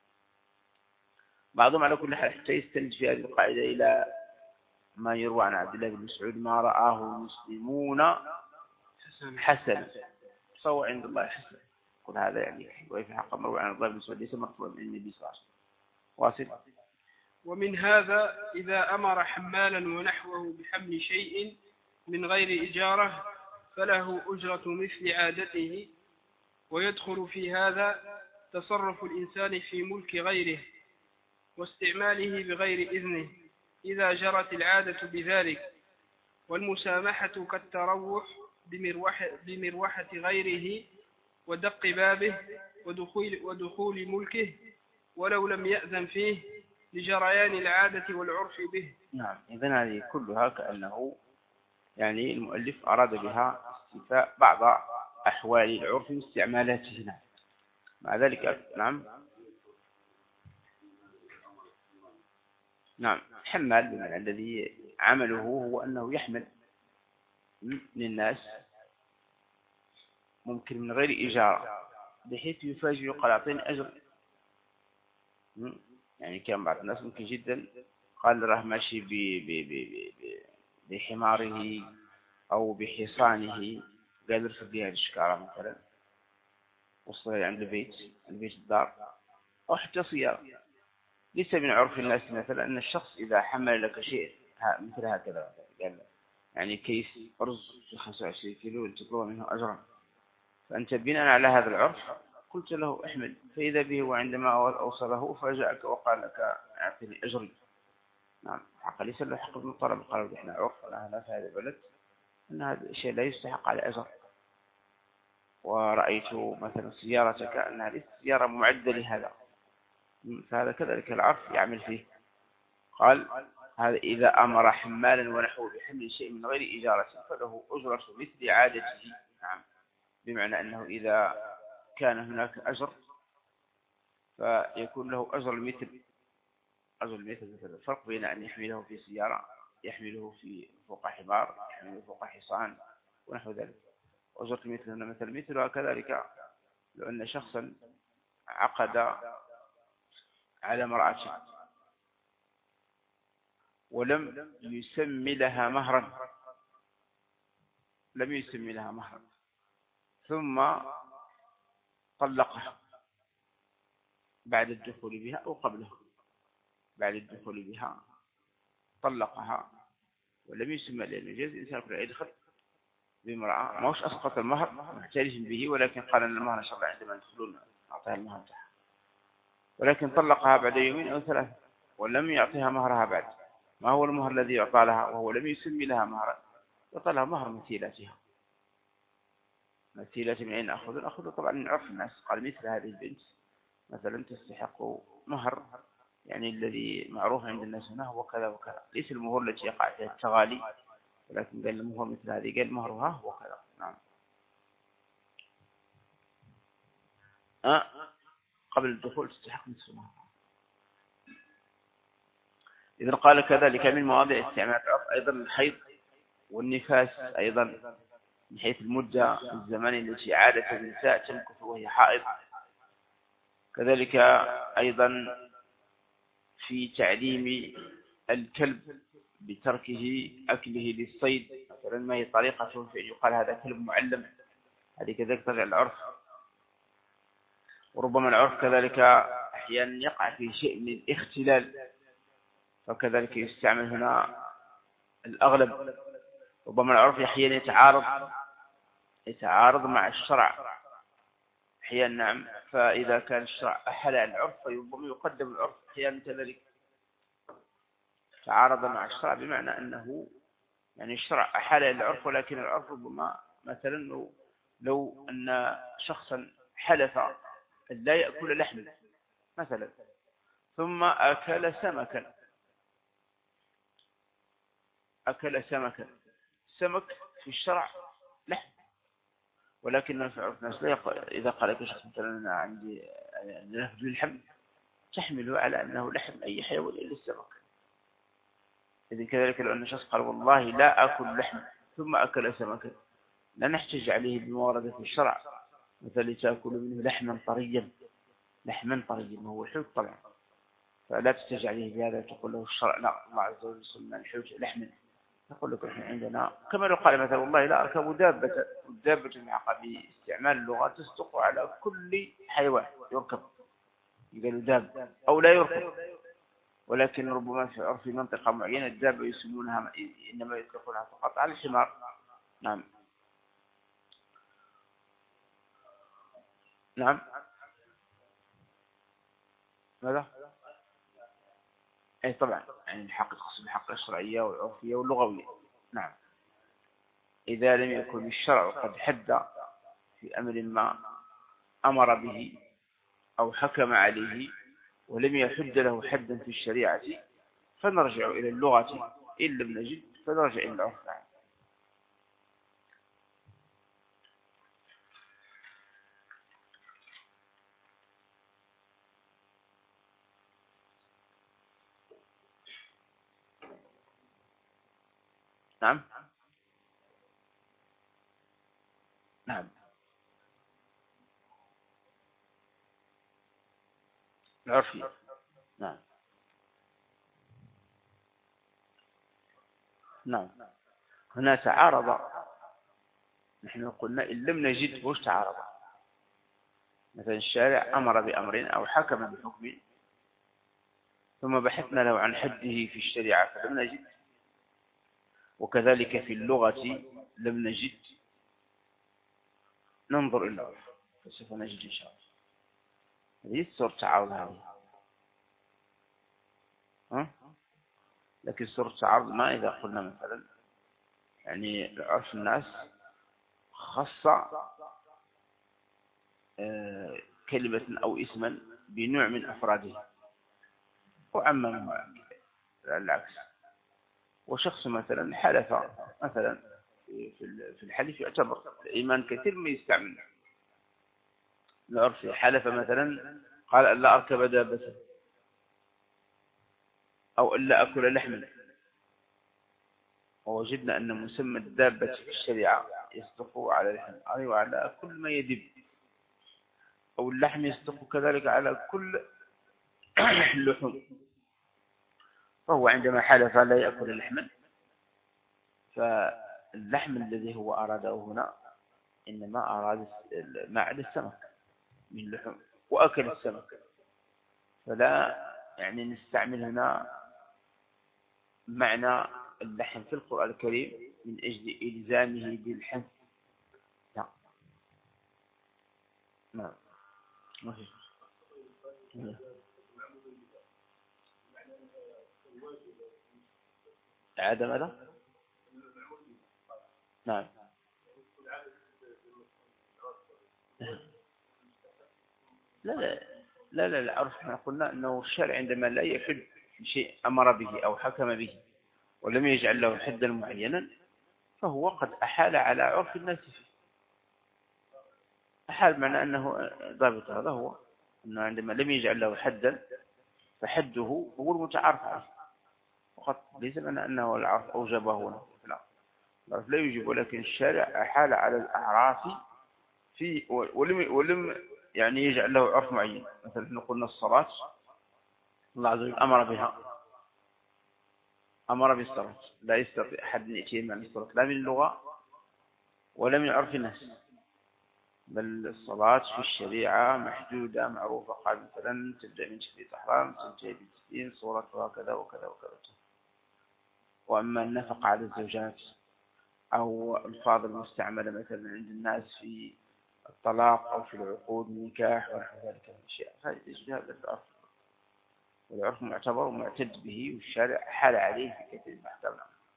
بعضهم على كل حال حتى يستند في هذه القاعدة إلى ما يروى عن عبد الله بن مسعود ما رآه المسلمون حسنا فهو عند الله حسن. كل هذا يعني وفي حق مروي عن الله بن مسعود ليس مرفوعا من النبي صلى الله عليه وسلم. واصل. ومن هذا إذا أمر حمالا ونحوه بحمل شيء من غير إجارة فله أجرة مثل عادته، ويدخل في هذا تصرف الإنسان في ملك غيره واستعماله بغير إذنه إذا جرت العادة بذلك، والمسامحة كالتروح بمروحة, بمروحة غيره ودق بابه ودخول, ودخول ملكه ولو لم يأذن فيه لجريان العادة والعرف به. نعم. إذن هذه كلها كأنه يعني المؤلف أراد بها استيفاء بعض أحوال العرف واستعمالاته هنا. مع ذلك نعم نعم حمال بمعنى الذي عمله هو أنه يحمل للناس ممكن من غير إجارة بحيث يفاجئ قلاطين أجر. يعني كان بعض الناس ممكن جدا قال راه ماشي بحماره أو بحصانه قال ارفض لي هذه الشكارة مثلا وصل عند البيت البيت الدار أو حتى سيارة. ليس من عرف الناس مثلا أن الشخص إذا حمل لك شيء مثل هكذا قال يعني كيس أرز في خمسة وعشرين كيلو تطلب منه أجرا، فأنت بناء على هذا العرف قلت له احمل، فإذا به وعندما أوصله فجاءك وقال لك أعطني أجري. نعم حق ليس له حق من طلب. قالوا إحنا عرف هذا في هذا البلد أن هذا الشيء لا يستحق على أجر. ورأيت مثلا سيارتك أنها ليست سيارة معدة لهذا، فهذا كذلك العرف يعمل فيه. قال هذا إذا أمر حمالا ونحوه بحمل شيء من غير إجارة فله أجرة مثل عادته. نعم بمعنى أنه إذا كان هناك أجر فيكون له أجر المثل. أجر المثل مثل الفرق بين أن يحمله في سيارة يحمله في فوق حمار يحمله فوق حصان ونحو ذلك. أجرة المثل هنا مثل مثلها كذلك لو أن شخصا عقد على امرأة ولم يسمي لها مهرا لم يسمي لها مهرا ثم طلقها بعد الدخول بها أو قبله. بعد الدخول بها طلقها ولم يسمى، لأن يجوز الإنسان كل يدخل بامرأة ما وش أسقط المهر محتاج به، ولكن قال أن المهر شرع عندما يدخلون أعطيها المهر بتاعها، ولكن طلقها بعد يومين أو ثلاثة ولم يعطيها مهرها بعد. ما هو المهر الذي يعطى لها وهو لم يسمي لها مهرا؟ يعطى لها مهر مثيلاتها. مثيلة من أين أخذ؟ أخذ طبعا من عرف الناس. قال مثل هذه البنت مثلا تستحق مهر يعني الذي معروف عند الناس هنا هو كذا وكذا، ليس المهور التي يقع فيها التغالي، ولكن قال المهور مثل هذه، قال مهرها هو كذا. نعم. أه قبل الدخول تستحق نصف مهر. إذن قال كذلك من مواضع استعمال العرف أيضا الحيض والنفاس، أيضا من حيث المدة الزمان التي عادة النساء تمكث وهي حائض. كذلك أيضا في تعليم الكلب بتركه أكله للصيد مثلا، ما هي طريقته في أن يقال هذا كلب معلم، هذه كذلك ترجع العرف. وربما العرف كذلك أحيانا يقع في شيء من الاختلال، فكذلك يستعمل هنا الأغلب. ربما العرف أحيانا يتعارض يتعارض مع الشرع أحيانا، نعم. فإذا كان الشرع أحل على العرف فربما يقدم العرف أحيانا كذلك. تعارض مع الشرع بمعنى أنه يعني الشرع أحل على العرف، ولكن العرف ربما مثلا لو, لو أن شخصا حلف أن لا يأكل لحم مثلا ثم أكل سمكا أكل سمكا سمك في الشرع لحم، ولكن في عرف الناس لا يقول. إذا قال لك شخص مثلا أنا عندي لحم اللحم تحمله على أنه لحم أي حيوان إلا السمك. إذن كذلك لو أن شخص قال والله لا أكل لحم ثم أكل سمكا لا نحتج عليه بما ورد في الشرع، مثل تأكل منه لحما طريا لحما طريا وهو حوت طبعا، فلا تحتج عليه بهذا تقول له الشرع لا الله عز وجل سمى الحوت لحما. نقول لك احنا عندنا كما لو قال مثلا والله لا أركب دابة، والدابة مع باستعمال اللغة تصدق على كل حيوان يركب، يقولوا داب أو لا يركب، ولكن ربما في عرف منطقة معينة الدابة يسمونها إنما يطلقونها فقط على الحمار. نعم. نعم. ماذا؟ أي طبعا يعني الحق تقصد الحق الشرعية والعرفية واللغوية. نعم. إذا لم يكن الشرع قد حد في أمر ما أمر به أو حكم عليه ولم يحد له حدا في الشريعة فنرجع إلى اللغة، إن لم نجد فنرجع إلى العرف. نعم. نعم. العرفي. نعم. نعم. هنا تعارض، نحن قلنا إن لم نجد وش تعارض. مثلا الشارع أمر بأمر أو حكم بحكم ثم بحثنا له عن حده في الشريعة فلم نجد، وكذلك في اللغة لم نجد، ننظر إلى العرف فسوف نجد إن شاء الله. هذه صورة تعارض هذه، ها؟ لكن صورة تعارض ما إذا قلنا مثلا يعني عرف الناس خاصة كلمة أو اسما بنوع من أفراده وعممها العكس. وشخص مثلا حلف مثلا في الحلف يعتبر الإيمان كثير ما يستعمل العرف. حلف مثلا قال ألا أركب دابة أو ألا أكل لحما، ووجدنا أن مسمى الدابة في الشريعة يصدق على الحمار وعلى كل ما يدب، أو اللحم يصدق كذلك على كل اللحوم. فهو عندما حلف لا يأكل لحما فاللحم الذي هو أراده هنا إنما أراد ما عدا السمك من لحوم وأكل السمك. فلا يعني نستعمل هنا معنى اللحن في القرآن الكريم من أجل إلزامه بالحنث. نعم نعم عاد ماذا؟ نعم لا لا لا لا العرف احنا قلنا أنه الشرع عندما لا يحد شيء أمر به أو حكم به ولم يجعل له حدا معينا فهو قد أحال على عرف الناس فيه. أحال معنى أنه ضابط، هذا هو أنه عندما لم يجعل له حدا فحده هو المتعارف عليه فقط، ليس معنى أنه العرف أوجبه. لا، العرف لا يوجب، ولكن الشارع أحال على الأعراف في ولم ولم يعني يجعل له عرف معين. مثلا قلنا الصلاة الله عز وجل أمر بها، أمر بالصلاة، لا يستطيع أحد أن يأتي معنى الصلاة لا من اللغة ولا من عرف الناس، بل الصلاة في الشريعة محدودة معروفة، قال مثلا تبدأ من تكبيرة الإحرام تنتهي بالتسليم صورتها كذا وكذا وكذا. وأما النفقة على الزوجات أو الألفاظ المستعملة مثلا عند الناس في الطلاق أو في العقود النكاح ونحو ذلك من الأشياء هذه تجد العرف، والعرف معتبر ومعتد به والشارع حال عليه في كثير من الأحكام.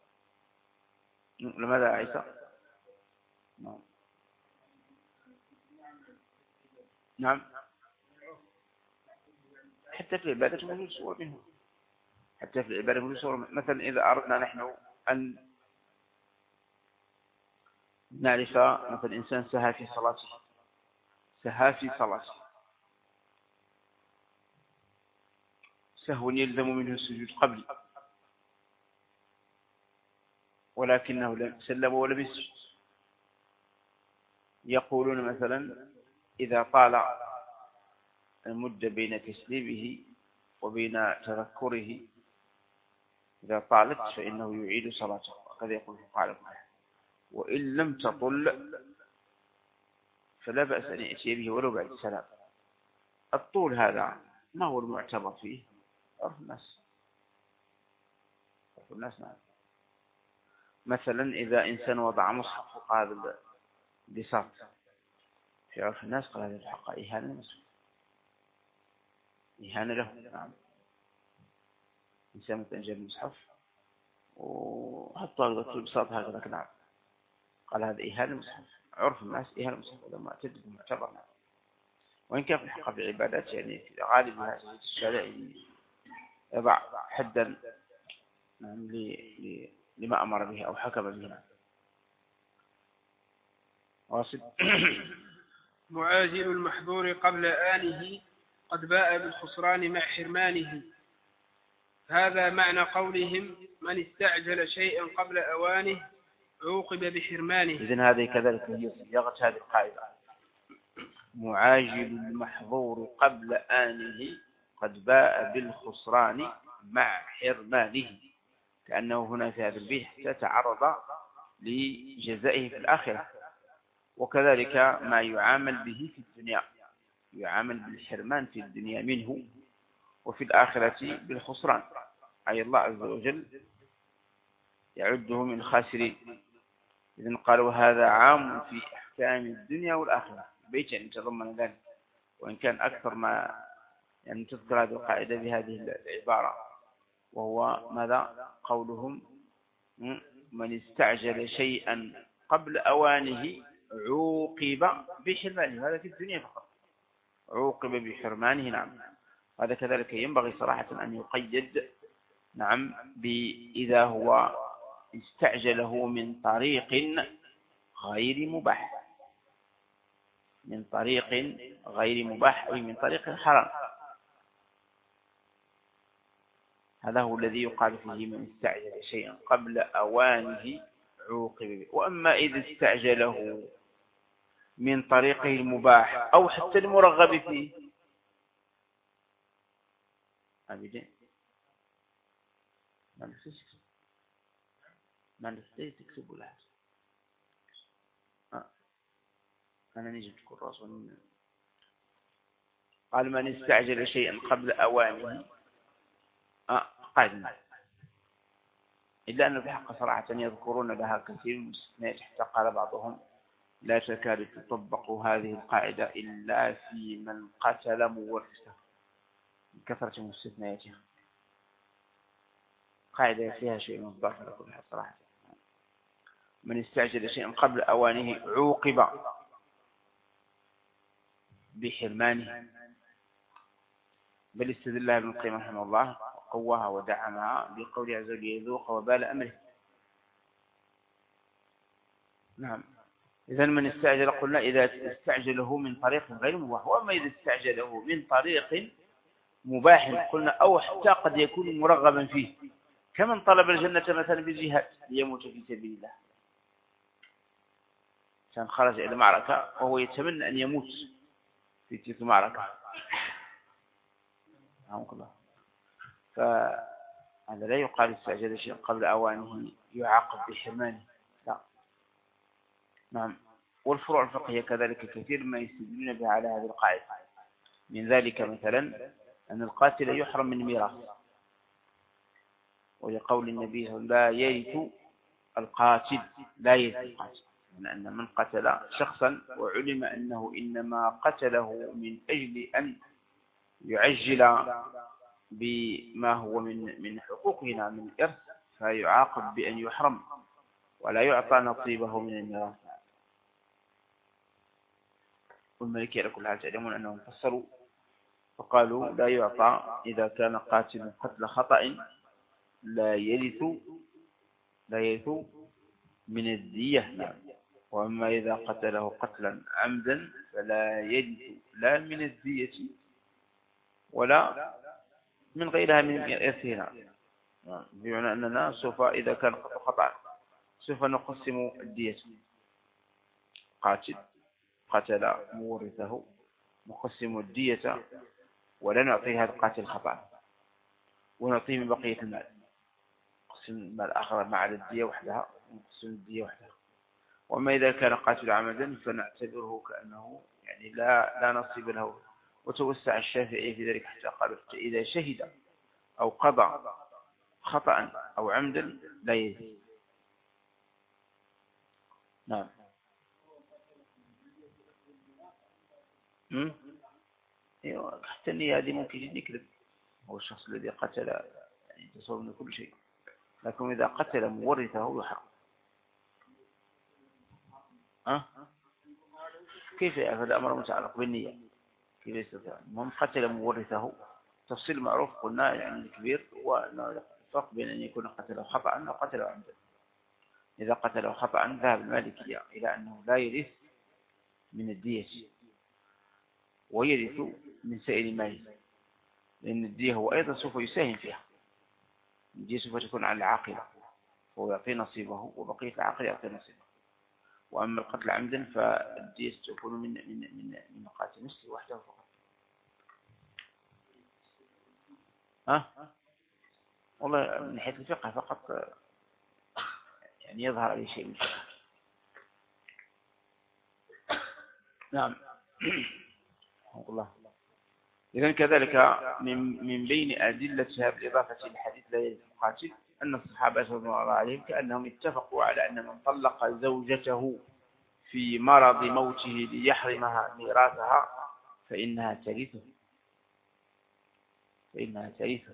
لماذا عيسى؟ نعم نعم حتى في العبادة موجود صور منه، حتى في العبادة موجود صور. مثلا إذا أردنا نحن أن نعرف مثلا إنسان سهى في صلاته، سهى في صلاته سهو يلزم منه السجود قبل ولكنه لم سلم ولم يسجد، يقولون مثلا إذا طال المدة بين تسليمه وبين تذكره إذا طالت فإنه يعيد صلاته، وكذا يقول فقال وإن لم تطل فلا بأس أن يأتي به ولو بعد السلام. الطول هذا ما هو المعتبر فيه؟ عرف الناس، عرف الناس نعم. مثلا إذا إنسان وضع مصحف فوق هذا البساط في عرف الناس قال هذا الحق إهانة المصحف، إهانة له. نعم إنسان مثلا جاب المصحف وحطه على البساط هكذا نعم قال هذا إهانة المصحف، عرف الناس إهانة المصحف ولا معتد معتبر. نعم. وإن كان في الحق في العبادات يعني في غالب هذه الشارع يضع حدا نعم لما أمر به أو حكم به. واصل. معاجل المحظور قبل آنه قد باء بالخسران مع حرمانه، هذا معنى قولهم من استعجل شيئا قبل أوانه عوقب بحرمانه. إذن هذه كذلك هي صياغة هذه القاعدة، معاجل المحظور قبل آنه قد باء بالخسران مع حرمانه، كأنه هنا في هذا البيت حتى تعرض لجزائه في الآخرة. وكذلك ما يعامل به في الدنيا، يعامل بالحرمان في الدنيا منه وفي الآخرة بالخسران، أي الله عز وجل يعده من خاسرين. إذن قالوا هذا عام في أحكام الدنيا والآخرة، بيت يعني تضمن ذلك، وإن كان أكثر ما يعني تذكر هذه القاعدة بهذه العبارة، وهو ماذا؟ قولهم من استعجل شيئا قبل أوانه عوقب بحرمانه، هذا في الدنيا فقط، عوقب بحرمانه. نعم هذا كذلك ينبغي صراحة أن يقيد نعم بإذا هو استعجله من طريق غير مباح، من طريق غير مباح أي من طريق حرام، هذا هو الذي يقال فيه من استعجل شيئا قبل أوانه عوقب به. وأما إذا استعجله من طريقه المباح أو حتى المرغب فيه أبدا ما نفسك ما نفسك تكتب ولا حاجة. أه. أنا نجد كراس ون... قال من استعجل شيئا قبل أوانه آه قعدنا، إلا أن الحق صراحة يذكرون لها كثير من المستثنيات، حتى قال بعضهم لا تكاد تطبق هذه القاعدة إلا في من قتل مورثه، من كثرة مستثنياتها. قاعدة فيها شيء من الضعف لكل حق صراحة. من استعجل شيئا قبل أوانه عوقب بحرمانه. بل استدل ابن القيم رحمه الله قواها ودعمها بقول عز وجل يذوق وبال أمره. نعم. إذا من استعجل قلنا إذا استعجله من طريق غير مباح، وأما إذا استعجله من طريق مباح قلنا أو حتى قد يكون مرغبا فيه، كمن طلب الجنة مثلا بالجهاد ليموت في سبيل الله، كان خرج إلى معركة وهو يتمنى أن يموت في تلك المعركة، فهذا لا يقال استعجل شيء قبل أوانه يعاقب بحرمانه، لا. نعم. والفروع الفقهية كذلك كثير ما يستدلون بها على هذه القاعدة. من ذلك مثلا أن القاتل يحرم من ميراث، ولقول النبي صلى الله عليه وسلم لا يرث القاتل، لا يرث القاتل، لأن من قتل شخصا وعلم أنه إنما قتله من أجل أن يعجل بما هو من من حقوقنا من الإرث، فيعاقب بأن يحرم ولا يعطى نصيبه من الميراث. والمالكية على كل حال تعلمون أنهم فسروا فقالوا لا يعطى إذا كان قاتل قتل خطأ لا يرث لا يرث من الدية، وأما إذا قتله قتلا عمدا فلا يرث لا من الدية ولا من غيرها من إرثها، بمعنى أننا سوف إذا كان خطأ سوف نقسم الدية. قاتل قتل مورثه نقسم الدية ولا نعطيه هذا القاتل خطأ ونعطيه من بقية المال، نقسم المال آخر مع الدية وحدها ونقسم الدية وحدها. وأما إذا كان قاتل عمدا فنعتبره كأنه يعني لا لا نصيب له. وتوسع الشافعي في ذلك حتى قالوا إذا شهد أو قضى خطأ أو عمدا لا يزيد. نعم. امم ايوه حتى النية هذه ممكن يكذب، هو الشخص الذي قتل يعني تصور من كل شيء، لكن إذا قتل مورثه يحرم. أه؟ كيف هذا الأمر متعلق بالنية؟ كيف يستطيع؟ المهم قتل مورثه تفصيل معروف قلنا يعني الكبير هو الفرق بين أن يكون قتله خطأ أو قتله عمدا. إذا قتله خطأ ذهب المالكية إلى أنه لا يرث من الدية ويرث من سائر ماله، لأن الدية هو أيضا سوف يساهم فيها، الدية سوف تكون على العاقلة وهو يعطي نصيبه وبقية العاقل يعطي نصيبه. وأما القتل عمدا فالدية تكون من من من من قاتل نفسه وحده فقط. ها والله من حيث الفقه فقط يعني يظهر عليه شيء من الفقه. نعم. الله. إذن كذلك من من بين أدلتها بالإضافة للحديث لا يجوز القاتل أن الصحابة رضي الله عليهم كأنهم اتفقوا على أن من طلق زوجته في مرض موته ليحرمها ميراثها فإنها ترثه فإنها ترثه.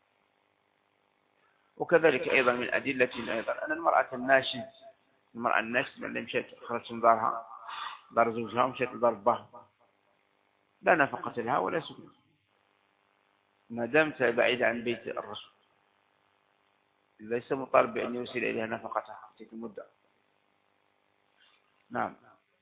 وكذلك أيضا من أدلة أيضا أن المرأة الناشز المرأة الناشز من مشت خرجت من دارها دار زوجها ومشت لدار بها لا نفقة لها ولا سكن ما دامت بعيدة عن بيت الرسول، ليس مطالب بأن يوصل إليها نفقتها في تلك المدة. نعم.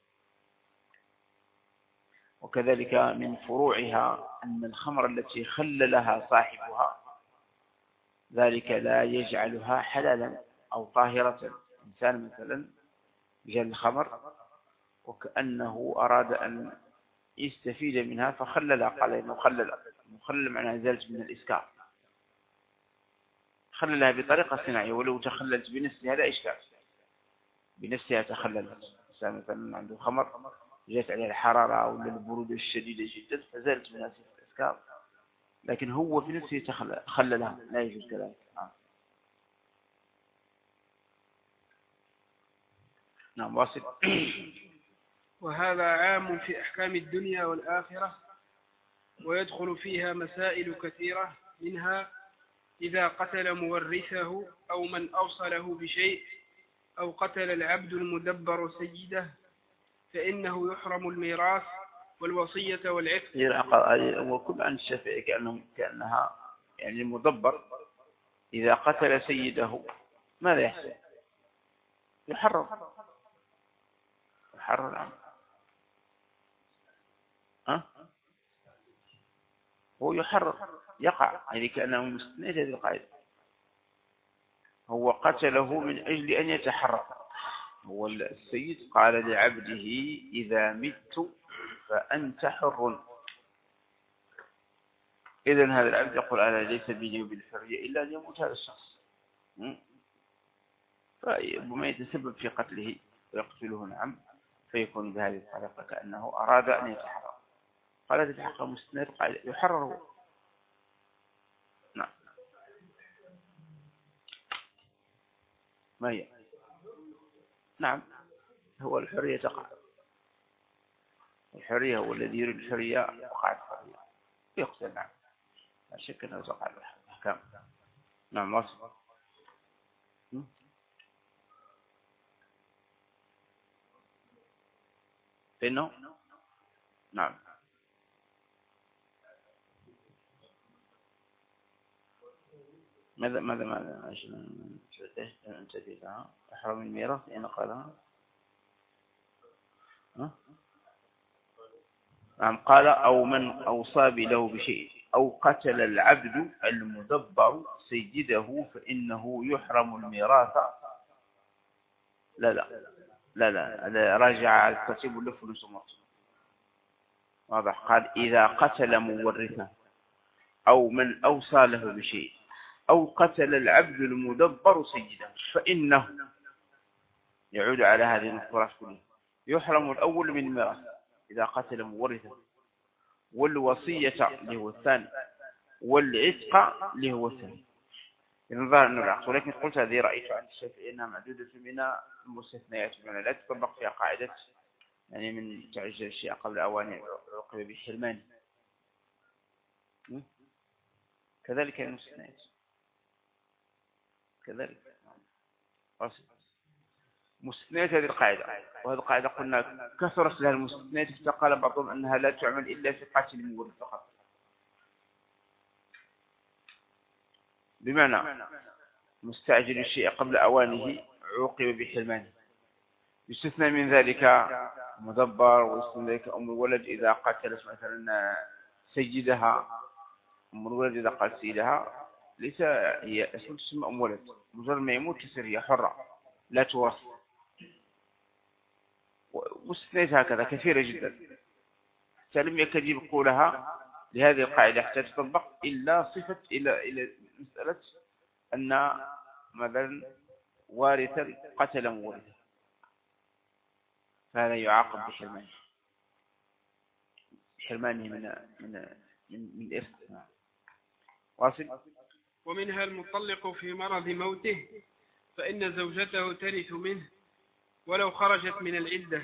وكذلك من فروعها أن الخمر التي خللها صاحبها ذلك لا يجعلها حلالا أو طاهرة. إنسان مثلا جاء الخمر وكأنه أراد أن يستفيد منها فخلل، قال مخلل مخلل معناها زالت من الإسكار، خللها بطريقة صناعية ولو تخللت بنفسها لا إشكال، بنفسها تخللت. إنسان مثلا عنده خمر جاءت عليها الحرارة أو البرودة الشديدة جدا فزالت منها صفة الإسكار، لكن هو في نفسه خللها، لا يجوز كذلك. آه. نعم واصل. وهذا عام في أحكام الدنيا والآخرة، ويدخل فيها مسائل كثيرة، منها إذا قتل مورثه أو من أوصله بشيء، أو قتل العبد المدبر سيده، فإنه يحرم الميراث والوصية والعتق. وكل عن الشافعي كأنهم كأنها يعني المدبر إذا قتل سيده ماذا يحصل؟ يحرم يحرم العمل. ها؟ هو يحرم يقع، يعني كأنه مستند هذه القاعدة. هو قتله من أجل أن يتحرك. هو السيد قال لعبده إذا مت فأنت حر. إذن هذا العبد يقول أنا ليس بيني وبالحرية إلا أن يموت هذا الشخص، فربما يتسبب في قتله ويقتله نعم، فيكون بهذه الطريقة كأنه أراد أن يتحرر. قال هذه الحق مستند قال يحرر. نعم ما هي؟ نعم هو الحرية تقع. الحرية هو الذي يريد الحرية وقعت الحرية يقتل. نعم لا شك أنه تقع الأحكام. نعم واصل. إنه نعم ماذا ماذا ماذا عشان أنت فيها أحرم الميراث أنا قالها. نعم قال أو من أوصى له بشيء أو قتل العبد المدبر سيده فإنه يحرم الميراث. لا لا لا لا هذا راجع الترتيب واللف والنسمات. واضح. قال إذا قتل مورثه أو من أوصى له بشيء أو قتل العبد المدبر سيده فإنه يعود على هذه المذكورات كلها. يحرم الأول من الميراث إذا قتل مورثه، والوصية اللي هو الثاني، والعتق اللي هو الثاني. ينظر أنه العقد، ولكن قلت هذه رأيت عن الشافعي أنها معدودة من المستثنيات، من لا تطبق فيها قاعدة يعني من تعجل الشيء قبل أوانه عوقب بالحرمان. كذلك المستثنيات كذلك أصل مستثنيات هذه القاعدة. وهذه القاعدة قلنا كثرت لها المستثنيات، فقال بعضهم أنها لا تعمل إلا في قاتل المورث فقط. بمعنى مستعجل الشيء قبل أوانه عوقب بحرمانه. يستثنى من ذلك مدبر، ويستثنى ذلك أم الولد إذا قتلت مثلا سيدها. أم الولد إذا قتلت سيدها ليس هي اسم تسمى أم ولد، مجرد ما يموت تصير هي حرة لا تورث. مستثنيات هكذا كثيرة جدا، لم يكد يبقولها لهذه القاعدة حتى تطبق إلا صفة إلى إلى مسألة أن مثلا وارثا قتل مورثا فهذا يعاقب بحرمانه بحرمانه من من من من الإرث. واصل. ومنها المطلق في مرض موته فإن زوجته ترث منه ولو خرجت من العدة،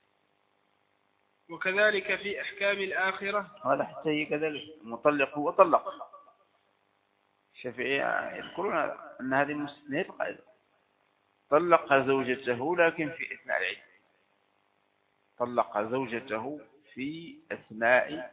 وكذلك في أحكام الآخرة. هذا حتى هي كذلك المطلق هو طلق. الشافعي يذكرون أن هذه المستثنيات قاعدة. طلق زوجته لكن في أثناء العدة. طلق زوجته في أثناء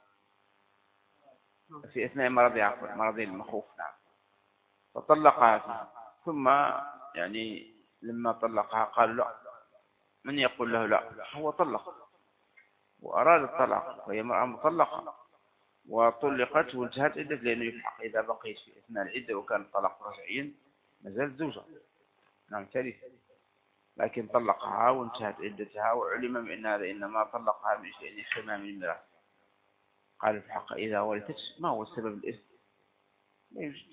في أثناء مرضها مرض المخوف. نعم فطلقها فيه. ثم يعني لما طلقها قال لا، من يقول له لا؟ هو طلق وأراد الطلاق وهي امرأة مطلقة وطلقت وانتهت عدة، لأنه يلحق إذا بقيت في أثناء العدة وكان الطلاق رجعيا ما زالت زوجة. نعم ثالث، لكن طلقها وانتهت عدتها وعلم بأن هذا إنما طلقها من شيء يحرمها من الميراث. قال في الحق إذا ورثت ما هو السبب الإثم؟ لا يوجد.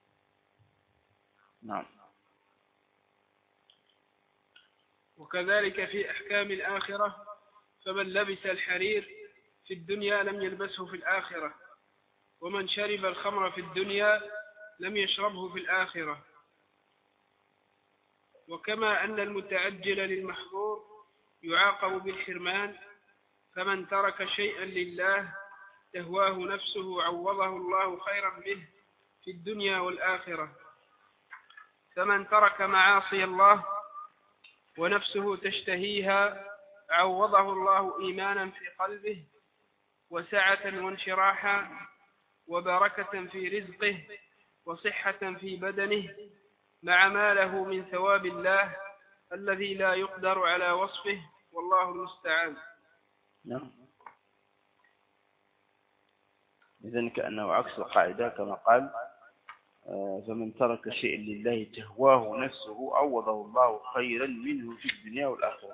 نعم. وكذلك في أحكام الآخرة فمن لبس الحرير في الدنيا لم يلبسه في الآخرة، ومن شرب الخمر في الدنيا لم يشربه في الآخرة. وكما أن المتعجل للمحظور يعاقب بالحرمان، فمن ترك شيئا لله تهواه نفسه عوضه الله خيرا به في الدنيا والآخرة. فمن ترك معاصي الله ونفسه تشتهيها عوضه الله إيمانا في قلبه وسعة وانشراحا وبركة في رزقه وصحة في بدنه، مع ما له من ثواب الله الذي لا يقدر على وصفه، والله المستعان. نعم. إذن كأنه عكس القاعدة كما قال فمن ترك شيئا لله تهواه نفسه عوضه الله خيرا منه في الدنيا والآخرة.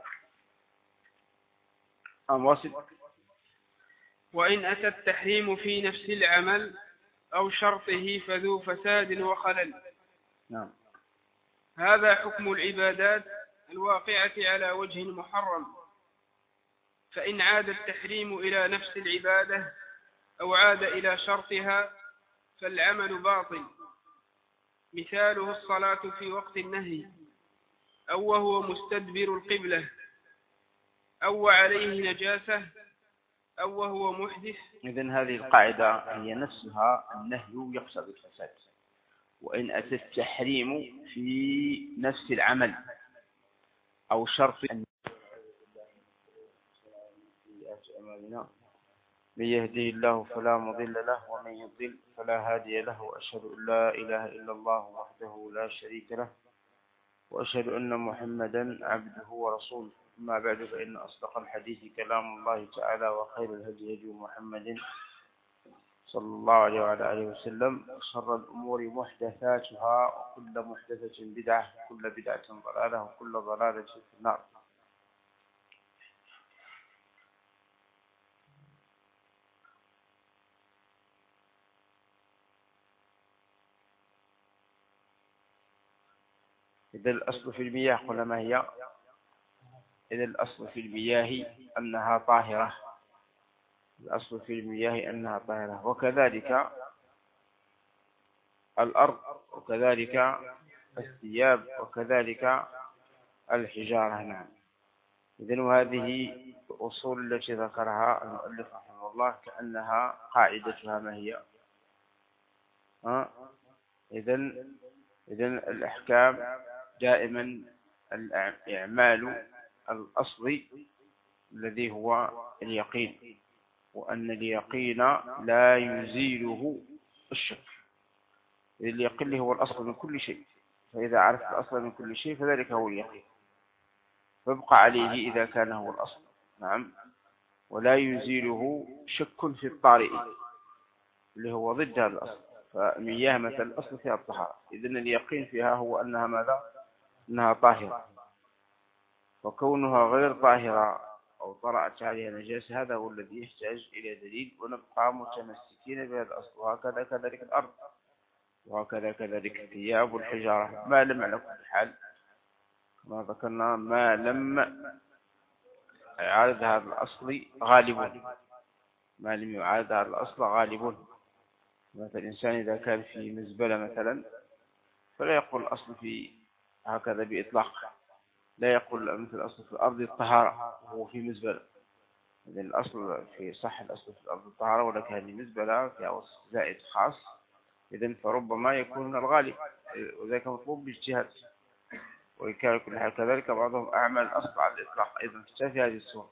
أم واصل. وإن أتى التحريم في نفس العمل أو شرطه فذو فساد وخلل. نعم. هذا حكم العبادات الواقعة على وجه محرم، فإن عاد التحريم إلى نفس العبادة أو عاد إلى شرطها فالعمل باطل. مثاله الصلاة في وقت النهي، أو وهو مستدبر القبلة، أو عليه نجاسة، أو وهو محدث. إذن هذه القاعدة هي نفسها النهي يقصد الفساد. وإن أتى التحريم في نفس العمل أو شرط من يهده الله فلا مضل له ومن يضلل فلا هادي له، وأشهد أن لا إله إلا الله وحده لا شريك له، وأشهد أن محمدا عبده ورسوله. أما بعد، فإن أصدق الحديث كلام الله تعالى، وخير الهدي هدي محمد صلى الله عليه وعلى آله وسلم، وشر الأمور محدثاتها، وكل محدثة بدعة، وكل بدعة ضلالة، وكل ضلالة في النار. إذا الأصل في المياه قلنا ما هي؟ إذا الأصل في المياه أنها طاهرة. الأصل في المياه أنها طاهرة، وكذلك الأرض، وكذلك الثياب، وكذلك الحجارة. نعم. إذن وهذه الأصول التي ذكرها المؤلف رحمه الله كأنها قاعدتها ما هي؟ ها؟ إذن إذن الأحكام دائما الإعمال الأصلي الذي هو اليقين، وأن اليقين لا يزيله الشك. اليقين هو الأصل من كل شيء، فإذا عرفت الأصل من كل شيء فذلك هو اليقين، فابقى عليه إذا كان هو الأصل. نعم. ولا يزيله شك في الطارئ اللي هو ضد هذا الأصل. فمياه مثل الأصل فيها الطهارة، إذن اليقين فيها هو أنها ماذا؟ أنها طاهرة. وكونها غير طاهرة أو طرأت عليها نجاسة هذا هو الذي يحتاج إلى دليل، ونبقى متمسكين بهذا الأصل. وهكذا كذلك الأرض، وهكذا كذلك الثياب والحجارة، ما لم على كل حال كما ذكرنا ما لم يعارض هذا الأصل غالب، ما لم يعارض هذا الأصل غالب. مثل الإنسان إذا كان في مزبلة مثلا فلا يقول الأصل في هكذا بإطلاق، لا يقول مثل الأصل في الأرض الطهارة وهو في مزبلة. إذن الأصل في صح الأصل في الأرض الطهارة، ولكن هذه مزبلة فيها وصف زائد خاص، إذن فربما يكون الغالب، وذلك مطلوب باجتهاد. وإن كان كل حال كذلك بعضهم أعمل الأصل على الإطلاق أيضا في هذه الصورة.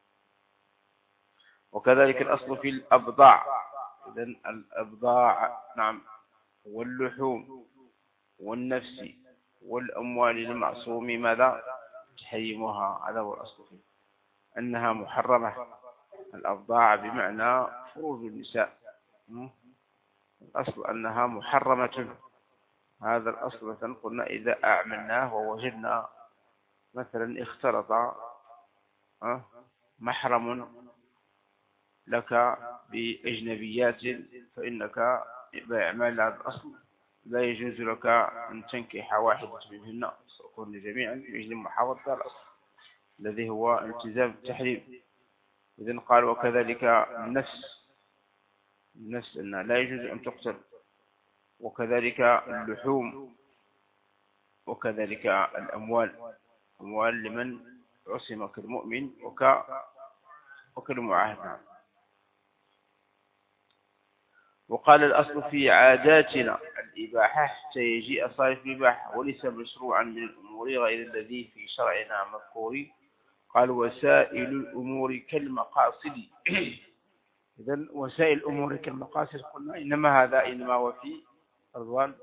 وكذلك الأصل في الأبضاع. إذن الأبضاع نعم واللحوم والنفس والأموال المعصوم ماذا؟ تحريمها. هذا هو الأصل فيه أنها محرمة. الأبضاع بمعنى فروج النساء، الأصل أنها محرمة. هذا الأصل مثلا قلنا إذا أعملناه ووجدنا مثلا اختلط محرم لك بأجنبيات فإنك بإعمال هذا الأصل لا يجوز لك أن تنكح واحدة منهن، سأكون جميعا يجب محافظة الأصل الذي هو التزام التحريم. إذن قال وكذلك النفس، النفس أنها لا يجوز أن تقتل، وكذلك اللحوم، وكذلك الأموال، أموال لمن عصم كالمؤمن وك وكالمعاهد. وقال الأصل في عاداتنا الإباحة حتى يجيء صارف الإباحة، وليس مشروعا من الأمور غير الذي في شرعنا مذكور. قال وسائل الأمور كالمقاصد. إذن وسائل الأمور كالمقاصد قلنا إنما هذا إنما هو في رضوان.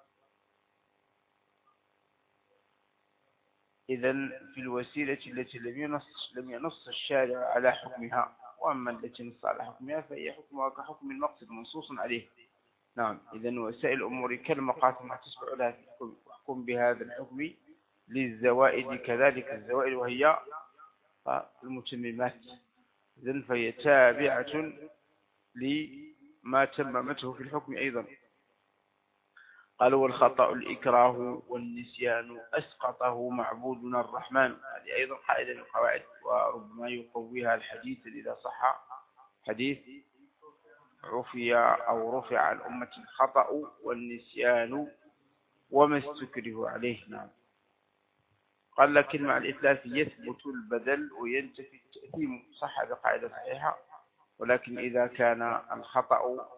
إذن في الوسيلة التي لم ينص لم ينص الشارع على حكمها، وأما التي نص على حكمها فهي حكمها كحكم المقصد منصوص عليه. نعم. إذن وسائل الأمور كالمقاصد ما تشبع لها في الحكم، يحكم بهذا الحكم للزوائد كذلك الزوائد وهي المتممات. إذن فهي تابعة لما تممته في الحكم أيضا. قال والخطأ الإكراه والنسيان أسقطه معبودنا الرحمن. هذه أيضا قاعدة من القواعد، وربما يقويها الحديث إذا صح حديث عفي أو رفع عن أمة الخطأ والنسيان وما استكره عليه. نعم. قال لكن مع الإتلاف يثبت البدل وينتفي التأثيم. صح، هذه قاعدة صحيحة، ولكن إذا كان الخطأ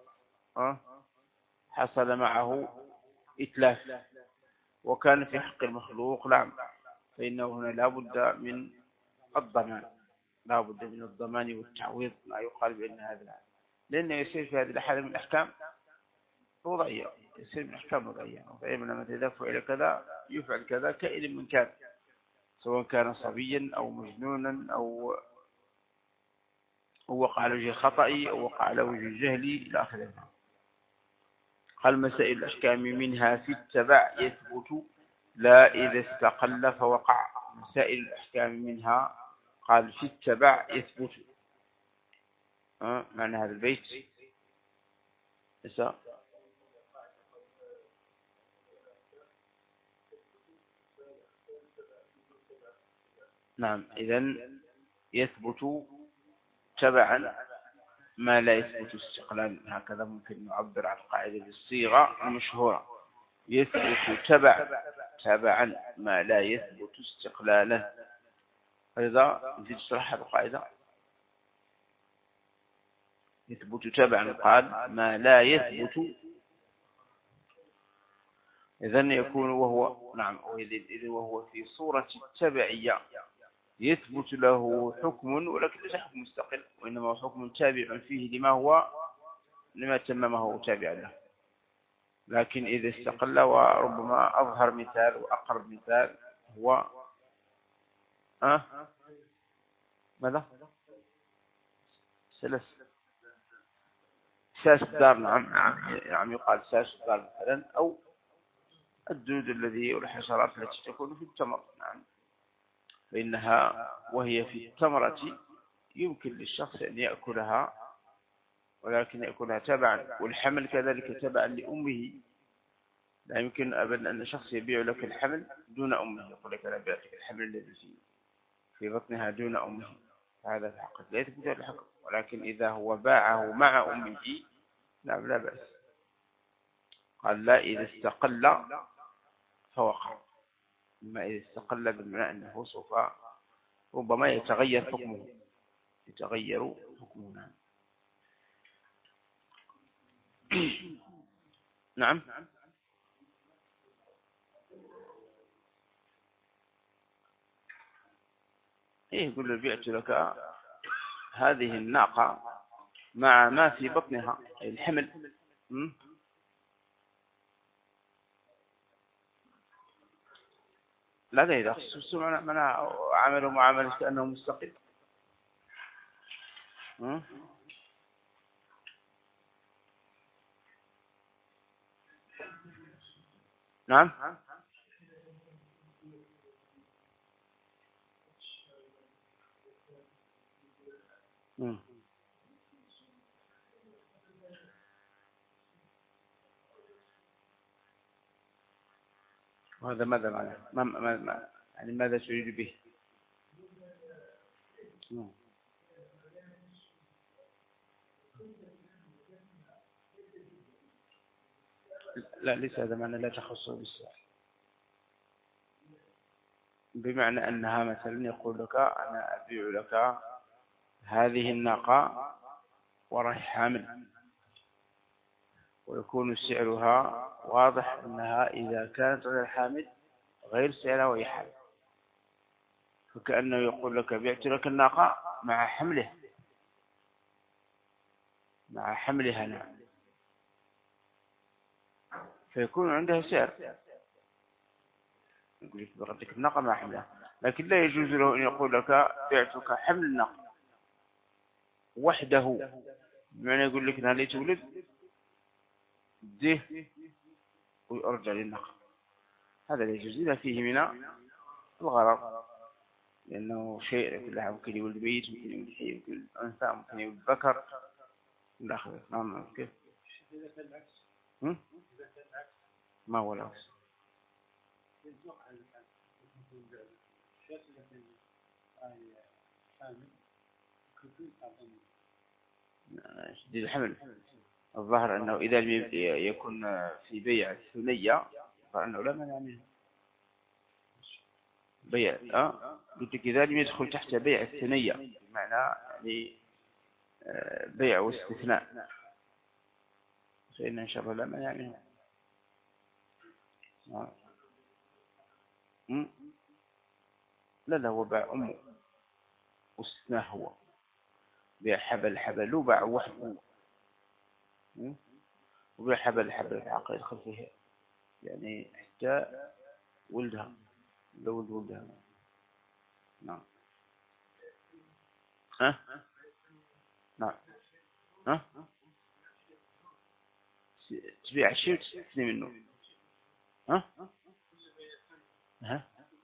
حصل معه إتلاف وكان في حق المخلوق نعم، فإنه هنا لا بد من الضمان، لا بد من الضمان والتعويض. لا يقال بأن هذا، لأنه يصير في هذه الحالة من الأحكام وضعية، يصير من الأحكام وضعية. فإما لما إذا فعل كذا يفعل كذا كائن من كان، سواء كان صبيا أو مجنونا أو وقع على وجه خطأ أو وقع على وجه جهلي إلى آخره. قال مسائل الأحكام منها في التبع يثبت لا إذا استقل فوقع. مسائل الأحكام منها قال في التبع يثبت. أه؟ معنى هذا البيت إسا نعم. إذن يثبت تبعا ما لا يثبت استقلالا. هكذا ممكن نعبر عن القاعدة بالصيغة المشهورة: يثبت تبع تبعا ما لا يثبت استقلالا. هذا نزيد شرح القاعدة. يثبت تبعا قال ما لا يثبت، إذن يكون وهو نعم إذن وهو في صورة التبعية يثبت له حكم، ولكن ليس حكم مستقل، وإنما هو حكم تابع فيه لما هو لما تممه تابعا له. لكن إذا استقل، وربما أظهر مثال وأقرب مثال هو أه؟ ماذا؟ سلس ساس الدار. نعم نعم يقال ساس الدار مثلا، أو الدود الذي والحشرات التي تكون في التمر. نعم، فإنها وهي في التمرة يمكن للشخص أن يأكلها، ولكن يأكلها تبعا. والحمل كذلك تبعا لأمه. لا يمكن أبدا أن شخص يبيع لك الحمل دون أمه، يقول لك أنا بيعتك الحمل الذي في بطنها دون أمه، هذا في حقه لا يثبت الحكم. ولكن إذا هو باعه مع أمه نعم لا بأس. قال لا إذا استقل فوقع. إما إذا استقل بالمعنى أنه سوف ربما يتغير حكمه، يتغير حكمه. نعم. إيه يقول له بعت لك هذه الناقة مع ما في بطنها الحمل. م? لا ده إذا خصوصا معنى عمله معاملة كأنه مستقل. م? نعم. م. وهذا ماذا معنى ما ما يعني ماذا تريد به؟ م. لا ليس هذا معنى لا تخصه بالسعر، بمعنى أنها مثلا يقول لك أنا أبيع لك هذه الناقة وراح حامل، ويكون سعرها واضح أنها إذا كانت غير حامل غير سعرها وهي حامل، فكأنه يقول لك بعت لك الناقة مع حمله مع حملها نعم، فيكون عندها سعر، يقول لك بغدك الناقة مع حملها، لكن لا يجوز له أن يقول لك بعتك حمل الناقة وحده، بمعنى يقول لك أنا لي تولد ديه ويرجع للناقة، هذا لا يجوز إذا فيه من الغرر، لأنه شيء كلها ممكن يولد بيت، ممكن يولد حي، ممكن يولد أنثى، ممكن يولد ذكر إلى آخره. نعم كيف؟ ما هو العكس؟ شديد الحمل الظاهر أنه إذا لم يكن في بيع الثنية فأنه لا مانع منه بيع، أه؟ قلت لك إذا لم يدخل تحت بيع الثنية بمعنى يعني بيع واستثناء فإن إن شاء الله لا مانع منه. آه. لا لا هو باع أمه واستثناء، هو بيع حبل حبل له باع وحده، وبيع حبل حبل العقل يدخل فيه يعني حتى ولدها لو ولد ولدها. نعم ها نعم ها تبيع شيء وتستثني منه ها ها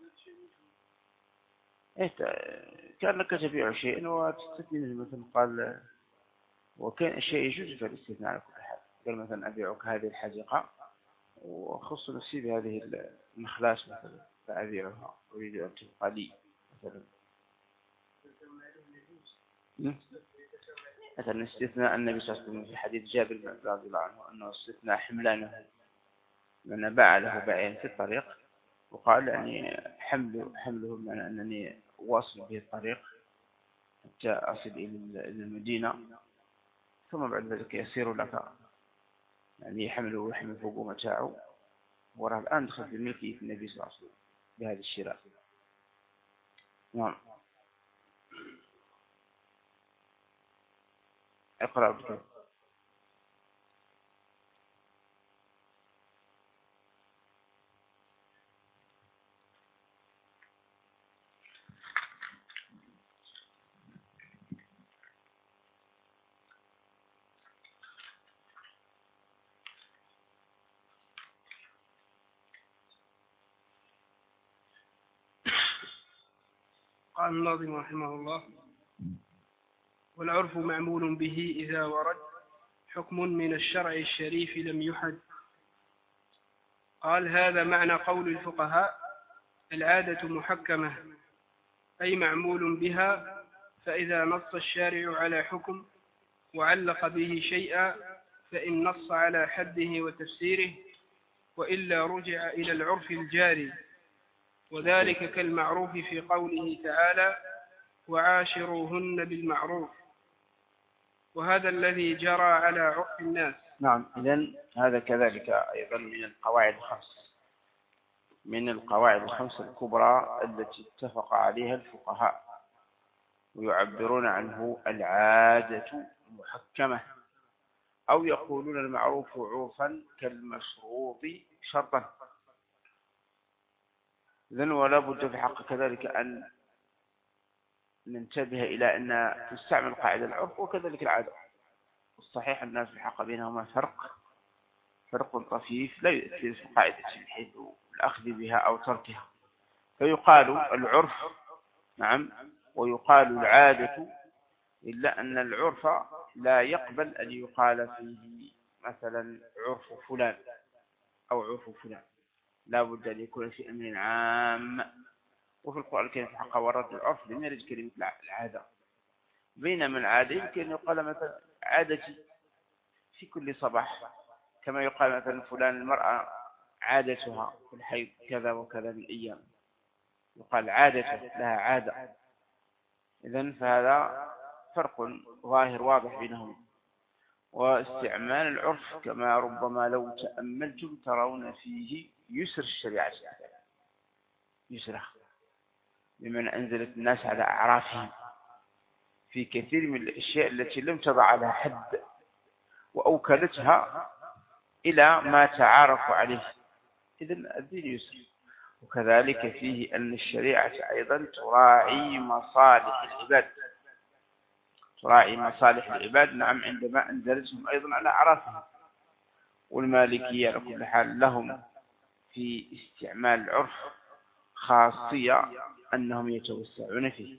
إيه كأنك تبيع شيء وتستثني منه، مثلا قال وكان الشيء يجوز في الاستثناء على كل حال، قال مثلا أبيعك هذه الحديقة وأخص نفسي بهذه المخلاش مثلا فأبيعها أريد أن تبقى لي مثلا. مثلا استثناء النبي صلى الله عليه وسلم في حديث جابر رضي الله عنه أنه استثناء حملانه، من باع له باعين في الطريق وقال يعني حمله حمله بمعنى أنني واصل به الطريق حتى أصل إلى المدينة، ثم بعد ذلك يسير لك يعني يحمله ويحمل فوقه متاعه، وراه الآن دخل في الملكي في النبي صلى الله عليه وسلم بهذا الشراء. نعم اقرأ بك. قال الناظم رحمه الله: والعرف معمول به إذا ورد حكم من الشرع الشريف لم يحد. قال: هذا معنى قول الفقهاء: العادة محكمة، أي معمول بها، فإذا نص الشارع على حكم وعلق به شيئا فإن نص على حده وتفسيره، وإلا رجع إلى العرف الجاري، وذلك كالمعروف في قوله تعالى: وعاشروهن بالمعروف، وهذا الذي جرى على عرف الناس. نعم إذن هذا كذلك أيضا من القواعد الخمس من القواعد الخمس الكبرى التي اتفق عليها الفقهاء، ويعبرون عنه العادة محكمة، أو يقولون المعروف عرفا كالمشروط شرطا. إذن ولا بد في حق كذلك أن ننتبه إلى أن تستعمل قاعدة العرف وكذلك العادة، الصحيح الناس في الحق بينهما فرق فرق طفيف لا يؤثر في قاعدة بحيث الأخذ بها أو تركها، فيقال العرف نعم ويقال العادة، إلا أن العرف لا يقبل أن يقال فيه مثلا عرف فلان أو عرف فلان، لا بد أن يكون في أمر عام. وفي القرآن الكريم في حق ورد العرف لم يرد كلمة العادة، بينما العادة يمكن أن يقال مثلا عادتي في كل صباح كما يقال مثلا فلان المرأة عادتها في الحيض كذا وكذا من أيام، يقال عادته لها عادة. إذن فهذا فرق ظاهر واضح بينهم. واستعمال العرف كما ربما لو تأملتم ترون فيه يسر الشريعة، يسرها بمن أنزلت الناس على أعرافهم في كثير من الأشياء التي لم تضع لها حد، وأوكلتها إلى ما تعارفوا عليه. إذن الدين يسر. وكذلك فيه أن الشريعة أيضا تراعي مصالح العباد، تراعي مصالح العباد. نعم، عندما أنزلتهم أيضا على أعرافهم. والمالكية على كل حال لهم في استعمال العرف خاصية أنهم يتوسعون فيه،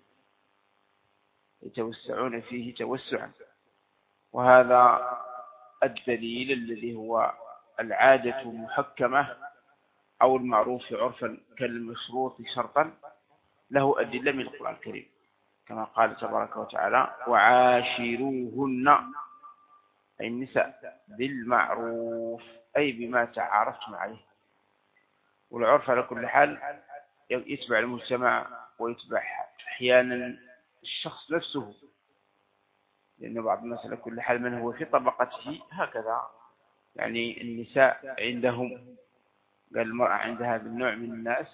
يتوسعون فيه توسعا. وهذا الدليل الذي هو العادة محكمة أو المعروف عرفا كالمشروط شرطا له أدلة من القرآن الكريم، كما قال تبارك وتعالى: وعاشروهن أي النساء بالمعروف، أي بما تعارفتم عليه. والعرف على كل حال يتبع المجتمع ويتبع أحيانا الشخص نفسه، لأن بعض الناس على كل حال من هو في طبقته هكذا. يعني النساء عندهم، قال المرأة عند هذا النوع من الناس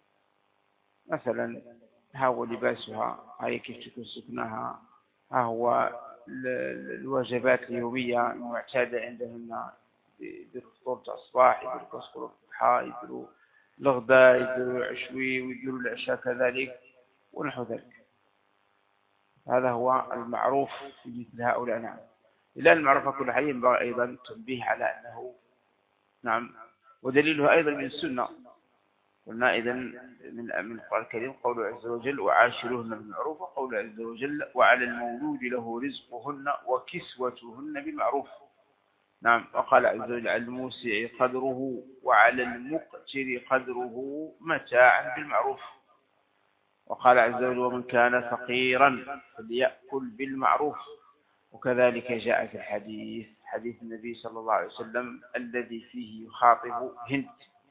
مثلا ها هو لباسها، هاي كيف تكون سكنها، ها هو الواجبات اليومية المعتادة عندهن، يديروا فطور الصباح، يديروا كسكر الضحى، يديروا الغداء، يديروا العشوي، ويديروا العشاء كذلك ونحو ذلك. هذا هو المعروف في مثل هؤلاء. نعم، إلا المعروف كل حي ينبغي أيضا تنبيه على أنه نعم. ودليله أيضا من السنة. قلنا إذن من من القرآن الكريم قوله عز وجل: وعاشروهن بالمعروف، وقوله عز وجل: وعلى المولود له رزقهن وكسوتهن بالمعروف. نعم. وقال عز وجل: على الموسع قدره وعلى المقتر قدره متاعا بالمعروف. وقال عز وجل: ومن كان فقيرا فليأكل بالمعروف. وكذلك جاء في الحديث، حديث النبي صلى الله عليه وسلم الذي فيه يخاطب هند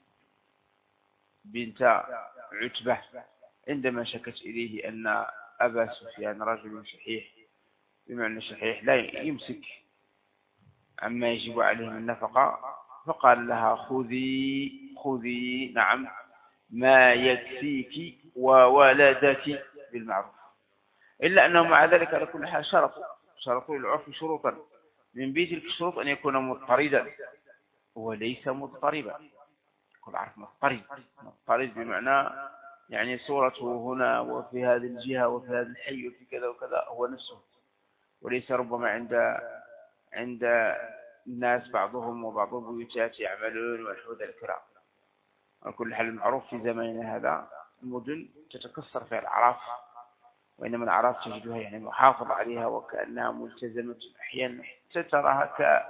بنت عتبة عندما شكت إليه أن أبا سفيان رجل شحيح، بمعنى شحيح لا يمسك عما يجب عليه من نفقة، فقال لها: خذي خذي نعم ما يكفيك وولدك بالمعروف. إلا أنه مع ذلك على كل حال شرطوا شرطوا للعرف شروطا، من بين تلك الشروط أن يكون مضطردا وليس مضطربا. يكون عرف مضطرد، مضطرد بمعنى يعني صورته هنا وفي هذه الجهة وفي هذا الحي وفي كذا وكذا هو نفسه، وليس ربما عند عند الناس بعضهم وبعضهم بيوتات يعملون ونحو ذلك. على كل حال المعروف في زماننا هذا المدن تتكسر فيها الأعراف، وإنما الأعراف تجدها يعني محافظة عليها وكأنها ملتزمة، أحيانا حتى تراها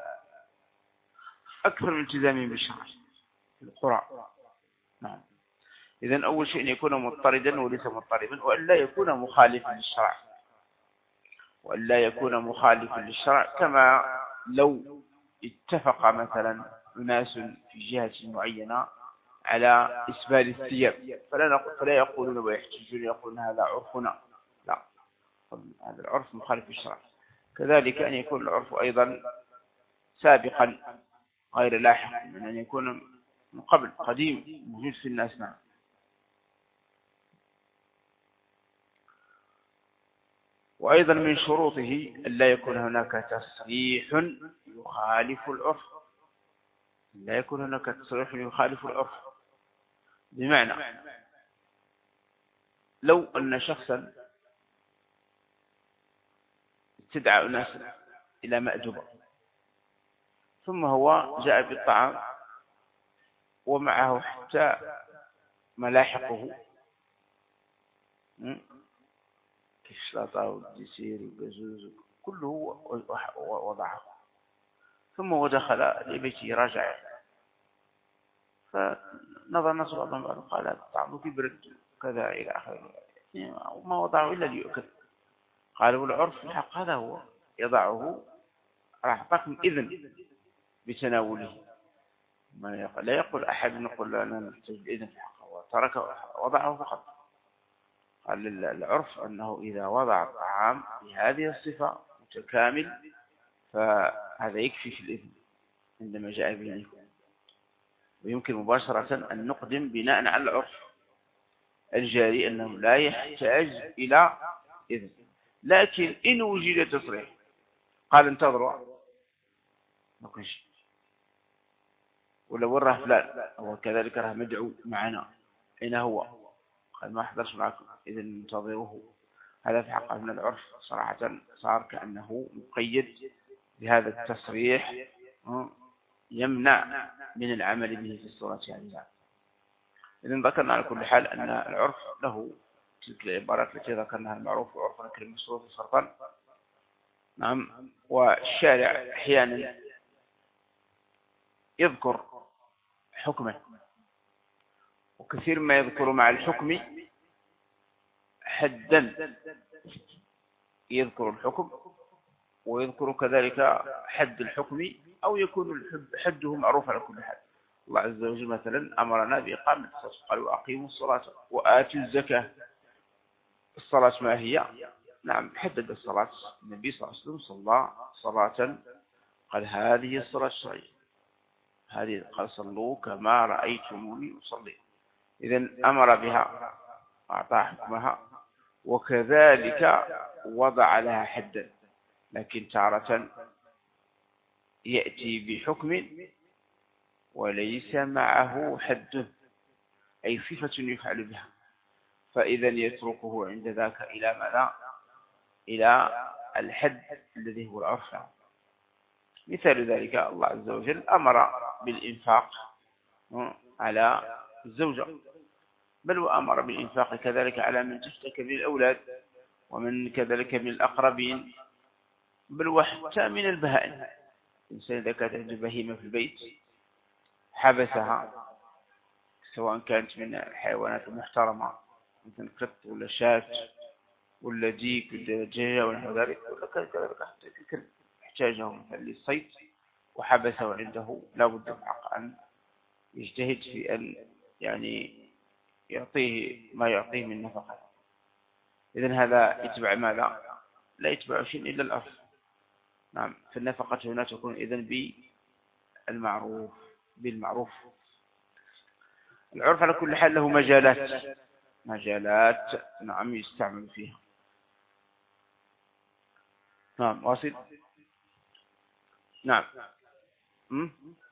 كأكثر من التزام بالشرع في القرى. نعم. إذن أول شيء أن يكون مضطردا وليس مضطربا، وأن لا يكون مخالفا للشرع، وأن لا يكون مخالفا للشرع. كما لو اتفق مثلا أناس في جهة معينة على إسبال الثياب، فلا فلا يقولون ويحتجون يقولون هذا عرفنا، لا، هذا العرف مخالف للشرع. كذلك أن يكون العرف أيضا سابقا غير لاحق، من أن يكون من قبل قديم موجود في الناس. نعم. وأيضا من شروطه أن لا يكون هناك تصريح يخالف العرف، لا يكون هناك تصريح يخالف العرف. بمعنى لو أن شخصا استدعى ناسا إلى مأدبة، ثم هو جاء بالطعام ومعه حتى ملاحقه كالشلاطة والدسير والجزوز كله وضعه، ثم ودخل لبيته رجع، فنظر الناس بعضهم قال الطعام كبرت كذا إلى آخره، وما وضعه إلا ليؤكل. قالوا العرف الحق هذا هو يضعه، راح أعطاكم إذن بتناوله. ما يقول لا يقول أحد نقول أنا نحتاج الإذن في حقه وترك وضعه فقط. قال العرف أنه إذا وضع الطعام بهذه الصفة متكامل فهذا يكفي في الإذن عندما جاء به. ويمكن مباشرة أن نقدم بناء على العرف الجاري أنه لا يحتاج إلى إذن. لكن إن وجد تصريح قال انتظروا ما كنش، ولا وراه فلان هو كذلك راه مدعو معنا أين هو قال ما حضرش معكم إذن انتظروه، هذا في حقه من العرف صراحة صار كأنه مقيد بهذا التصريح يمنع من العمل به في الصورة هذه. إذن ذكرنا على كل حال أن العرف له تلك العبارات التي ذكرناها المعروف وعرفنا كلمة مشروط شرطا. نعم. والشارع أحيانا يذكر حكما، وكثير ما يذكر مع الحكم حدا، يذكر الحكم ويذكر كذلك حد الحكم أو يكون حده معروف على كل حال. الله عز وجل مثلا أمرنا بإقامة الصلاة قال وأقيموا الصلاة وآتوا الزكاة. الصلاة ما هي؟ نعم حدد الصلاة النبي صلى الله عليه وسلم صلى صلاة قال هذه الصلاة الشرعية، هذه قال صلوا كما رأيتموني أصلي. إذن أمر بها وأعطاها حكمها وكذلك وضع لها حدا. لكن تارة يأتي بحكم وليس معه حد أي صفة يفعل بها، فإذا يتركه عند ذاك إلى ماذا؟ إلى الحد الذي هو العرف. مثال ذلك الله عز وجل أمر بالإنفاق على الزوجة، بل وأمر بالإنفاق كذلك على من تحتك من الأولاد ومن كذلك من الأقربين، بل وحتى من البهائم. الإنسان إذا كانت عنده بهيمة في البيت حبسها سواء كانت من الحيوانات المحترمة مثل قط ولا شاة ولا ديك ولا دجاجة ونحو ذلك، ولا كذلك حتى الكلب احتاجه مثلا للصيد وحبسه عنده، لا بد الحق أن يجتهد في أن يعني يعطيه ما يعطيه من نفقة. إذن هذا يتبع ماذا؟ لا يتبع شيء إلا الأصل. نعم. فالنفقة هنا تكون إذن بالمعروف بالمعروف. العرف على كل حال له مجالات مجالات نعم يستعمل فيها. نعم واصل. نعم. م?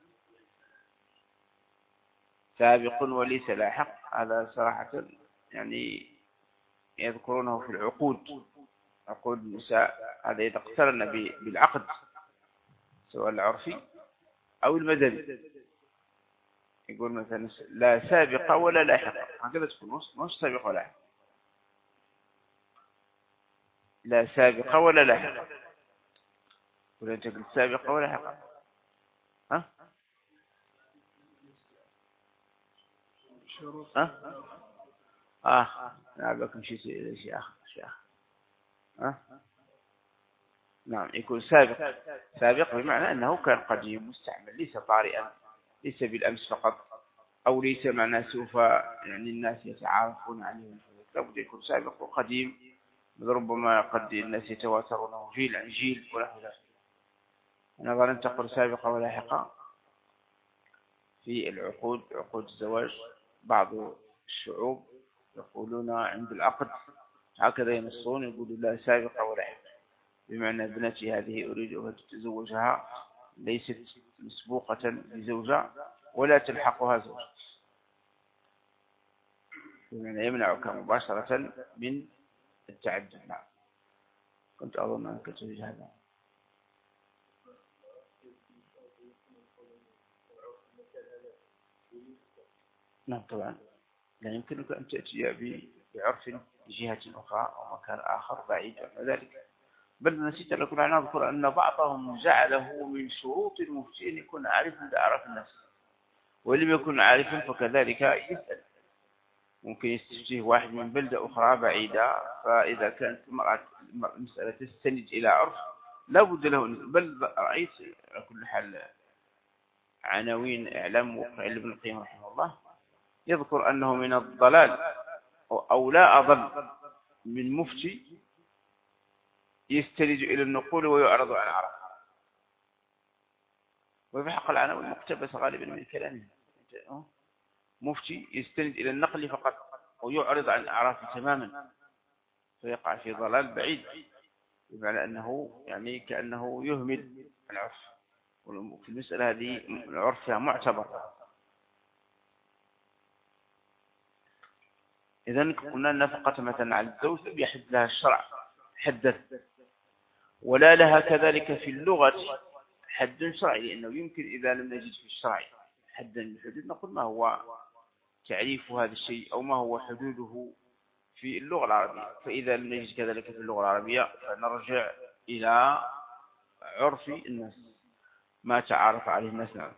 سابق وليس لاحق، هذا صراحة يعني يذكرونه في العقود، عقود النساء، هذا إذا اقترن بالعقد سواء العرفي أو المدني، يقول مثلا لا سابق ولا لاحق، هكذا تكون مش سابق ولا لاحق، لا سابق ولا لاحق، ولا أنت قلت سابق ولا لاحق. ها ها آه نعم لكم شيء شيء آخر شيء آخر. ها نعم يكون سابق سابق بمعنى أنه كان قديم مستعمل ليس طارئا، ليس بالأمس فقط، أو ليس معنى سوف يعني الناس يتعارفون عليه، لابد يكون سابق وقديم، ربما قد الناس يتواترونه جيل عن جيل ونحو ذلك. أنا ظن تقول سابقة ولاحقة في العقود، عقود الزواج بعض الشعوب يقولون عند العقد هكذا ينصون، يقولوا لا سابقة ولاحقة، بمعنى ابنتي هذه أريد أن تتزوجها ليست مسبوقة بزوجة ولا تلحقها زوجة، بمعنى يمنعك مباشرة من التعدد. نعم كنت أظن أنك تريد هذا. نعم طبعا لا يمكنك أن تأتي بعرف جهة أخرى أو مكان آخر بعيد عن ذلك. بل نسيت لكم أن أذكر أن بعضهم جعله من شروط المفتي أن يكون عارفا لأعراف الناس، ولم يكن عارفا فكذلك يسأل. ممكن يستفتيه واحد من بلدة أخرى بعيدة، فإذا كانت المسألة تستند إلى عرف لا بد له. بل رأيت على كل حال عناوين إعلام ابن القيم رحمه الله يذكر أنه من الضلال أو لا أضل من مفتي يستند إلى النقول ويعرض عن عرف. وفي حق العناوين مقتبسة غالبا من كلامه. مفتي يستند إلى النقل فقط ويعرض عن أعراف تماما، فيقع في ضلال بعيد، بمعنى أنه يعني كأنه يهمل العرف. وفي المسألة هذه العرف فيها معتبر. إذن قلنا النفقة مثلا على الزوج لم يحد لها الشرع حدا، ولا لها كذلك في اللغة حد شرعي، لأنه يمكن إذا لم نجد في الشرع حدا للحدود نقول ما هو تعريف هذا الشيء أو ما هو حدوده في اللغة العربية. فإذا لم نجد كذلك في اللغة العربية فنرجع إلى عرف الناس، ما تعارف عليه الناس. نعم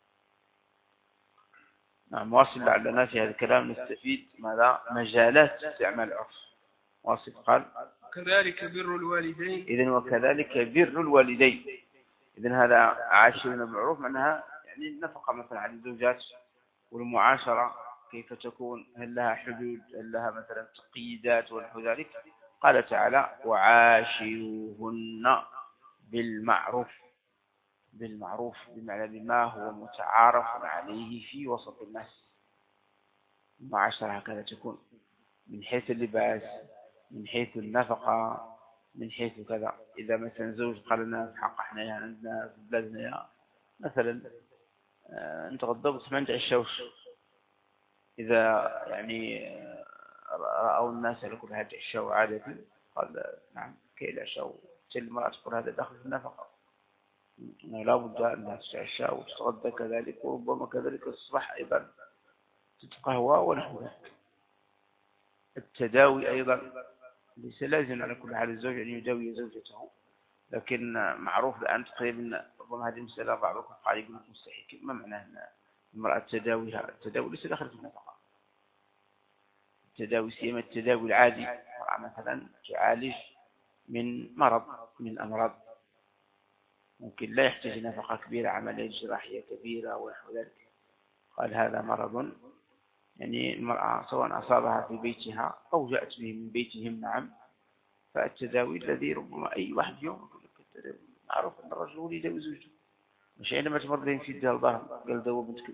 نعم واصل لعلنا في هذا الكلام نستفيد ماذا مجالات استعمال العرف. واصل قال كذلك بر الوالدين. إذن وكذلك بر الوالدين. إذن هذا عاشرنا بالمعروف معناها يعني النفقة مثلا على الزوجات والمعاشرة كيف تكون، هل لها حدود، هل لها مثلا تقييدات ونحو ذلك. قال تعالى وعاشروهن بالمعروف. بالمعروف بمعنى بما هو متعارف عليه في وسط الناس. المعاشرة هكذا تكون من حيث اللباس، من حيث النفقة، من حيث كذا. إذا مثلا زوج قال لنا في حق احنا يعني عندنا في بلادنا يا مثلا آه انت غضبت ما عندك الشوش، إذا يعني آه رأوا الناس على كل هذا الشو عادة قال نعم كي لا شو تل المرأة تقول هذا داخل في النفقة، لا بد أنها تتعشى وتتغدى كذلك، وربما كذلك الصباح أيضا تتقهوى ونحو ذلك. التداوي أيضا ليس لازم على كل حال الزوج أن يداوي زوجته، لكن معروف الآن تقريبا ربما هذه المسألة بعضكم قال يقول مستحيل. ما معناه أن المرأة تداويها؟ التداوي ليس داخل في النفقة. التداوي سيما التداوي العادي، المرأة مثلا تعالج من مرض من أمراض ممكن لا يحتاج نفقة كبيرة، عملية جراحية كبيرة ونحو ذلك. قال هذا مرض يعني المرأة سواء أصابها في بيتها أو جاءت به من بيتهم. نعم فالتداوي الذي ربما أي واحد يوم يقول لك التداوي معروف أن الرجل هو يداوي زوجته، مش عندما تمر بهم في الدار ظهر قال دوا بنتك،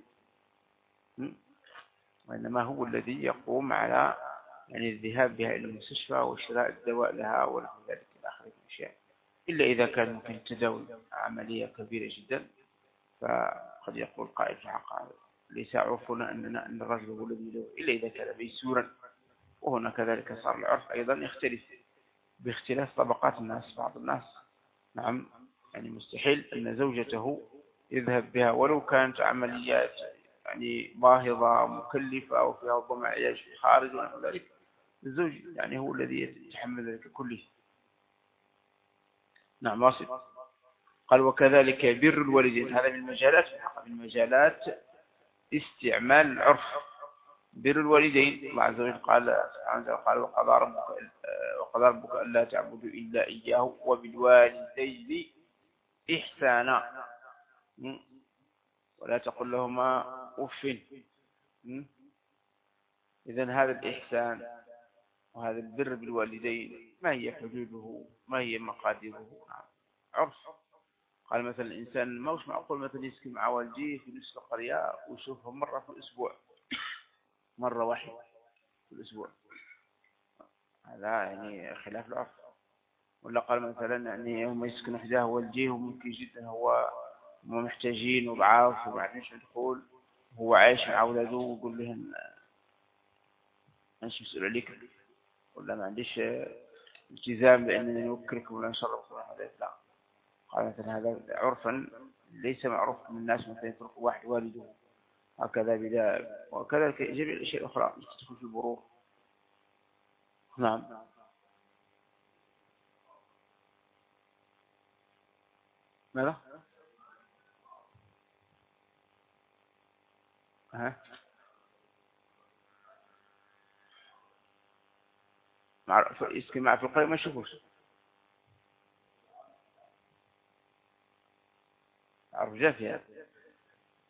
وإنما هو الذي يقوم على يعني الذهاب بها إلى المستشفى وشراء الدواء لها ونحو ذلك إلى آخر الأشياء. إلا إذا كان ممكن التداوي عملية كبيرة جدا فقد يقول قائل في حقها ليس عرفنا أننا أن الرجل هو الذي يداوي إلا إذا كان ميسورا. وهنا كذلك صار العرف أيضا يختلف باختلاف طبقات الناس. بعض الناس نعم يعني مستحيل أن زوجته يذهب بها ولو كانت عمليات يعني باهظة مكلفة أو فيها ربما علاج في الخارج ونحو ذلك، الزوج يعني هو الذي يتحمل ذلك كله. نعم واصل. قال وكذلك بر الوالدين. هذا من المجالات من مجالات استعمال العرف. بر الوالدين الله عز وجل قال قال وقضى ربك وقضى ربك ألا تعبدوا إلا إياه وبالوالدين إحسانا ولا تقل لهما أف. إذن هذا الإحسان وهذا البر بالوالدين ما هي حدوده؟ ما هي مقاديره؟ عرف. قال مثلا الإنسان ما وش معقول مثلا يسكن مع والديه في نفس القرية ويشوفهم مرة في الأسبوع، مرة واحدة في الأسبوع، هذا يعني خلاف العرف. ولا قال مثلا يعني هم يسكنوا حداه والديه وممكن جدا هو هم محتاجين وضعاف وبعدين شو دخول هو عايش مع أولاده ويقول لهم أنش مسؤول عليك ولا ما عنديش التزام بأنني نوكلكم ولا نشربكم ولا هذا. لا قال مثلا هذا عرفا ليس معروف من الناس مثلا يترك واحد والده هكذا بلا. وكذلك جميع الأشياء الأخرى تدخل في البرور. نعم ماذا؟ ها مع يسكن مع في القرية ما يشوفوش عرف جافي هذا.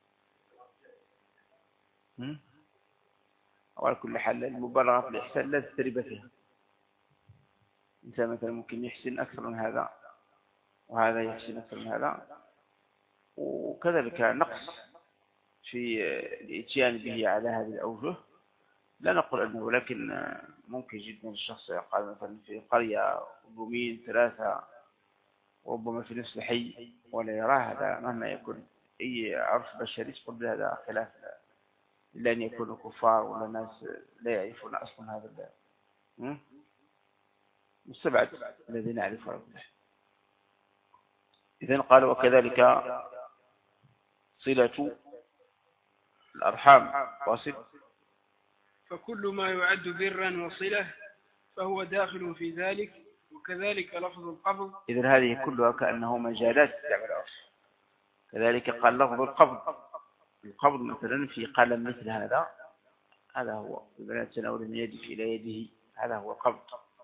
وعلى كل حال المبالغة في الإحسان لا تستريب فيها. إنسان مثلا ممكن يحسن أكثر من هذا وهذا يحسن أكثر من هذا، وكذلك نقص في الاتيان به على هذه الأوجه لا نقول أنه، ولكن ممكن جدا الشخص يقال مثلا في قرية يومين ثلاثة وربما في نفس الحي ولا يراه، هذا مهما يكون أي عرف بشري تقول بهذا خلاف، إلا أن يكونوا كفار ولا ناس لا يعرفون أصلا هذا مستبعد الذي نعرفه. إذن قال وكذلك صلة الأرحام واصل. فكل ما يعد برا وصلة فهو داخل في ذلك، وكذلك لفظ القبض. إذن هذه كلها كأنه مجالات تعمل عرف. كذلك قال لفظ القبض، القبض مثلا في قلم مثل هذا، هذا هو بمعنى تناول من يدك إلى يده، هذا هو القبض.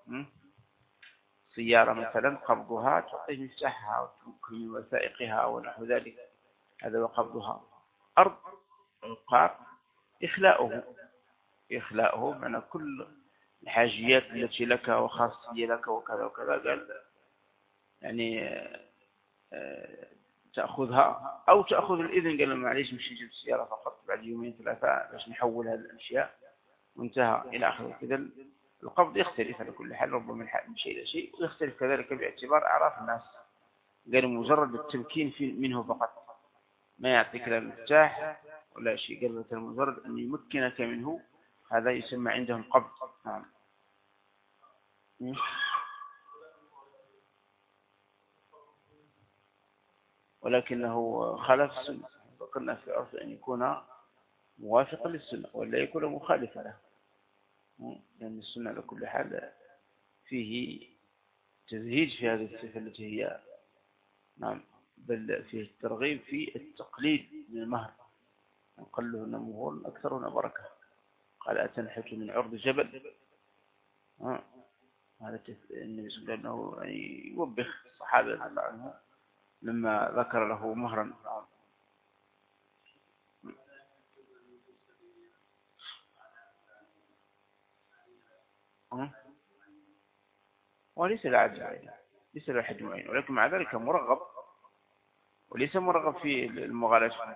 سيارة مثلا قبضها تعطيه مفتاحها وتمكن من وثائقها ونحو ذلك، هذا هو قبضها. أرض عقار إخلاؤه، إخلاؤه معنى كل الحاجيات التي لك وخاصية لك وكذا وكذا، قال يعني آه تأخذها أو تأخذ الإذن، قال معليش مش نجيب السيارة فقط بعد يومين ثلاثة باش نحول هذه الأشياء وانتهى إلى آخره. إذا القبض يختلف على كل حال، ربما من شيء إلى شيء، ويختلف كذلك باعتبار أعراف الناس. قال مجرد التمكين منه فقط، ما يعطيك لا المفتاح ولا شيء، قال مثلا مجرد أن يمكنك منه، هذا يسمى عندهم قبض. نعم. ولكنه خالف السنة، فقلنا في عرف أن يكون موافقا للسنة ولا يكون مخالفا له، لأن السنة على كل حال فيه تزهيج في هذه الصفة التي هي نعم، بل فيه الترغيب في التقليد من المهر، أقلهن مهور أكثرهن بركة. قال أتنحت من عرض جبل، هذا النبي صلى الله عليه وسلم يوبخ الصحابة رضي الله عنهم لما ذكر له مهرا. وليس العدل، ليس له حد معين، ولكن مع ذلك مرغب، وليس مرغب في المغالاة،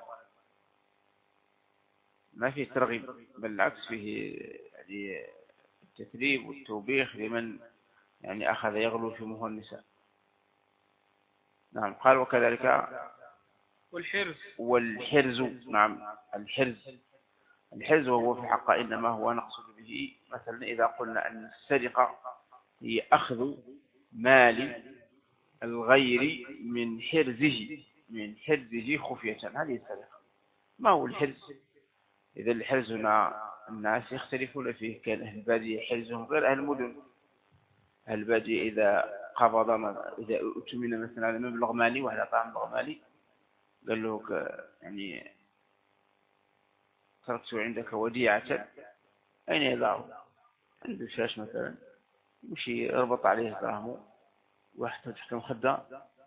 ما فيه ترغيب، بل العكس فيه يعني التثريب والتوبيخ لمن يعني أخذ يغلو في مهور النساء. نعم. قال وكذلك والحرز والحرز نعم الحرز الحرز وهو في الحق إنما هو نقصد به مثلا إذا قلنا أن السرقة هي أخذ مال الغير من حرزه من حرزه خفية، هذه السرقة. ما هو الحرز؟ إذا الحرز هنا الناس يختلفون فيه، كان أهل البادية حرزهم غير أهل المدن. أهل البادية إذا قبض إذا أتمنى مثلا على مبلغ مالي وعلى طعم مبلغ مالي، قال له يعني تركت عندك وديعة، أين يضعه؟ عند الشاش مثلا، يمشي يربط عليه دراهمه ويحطه تحت المخدة،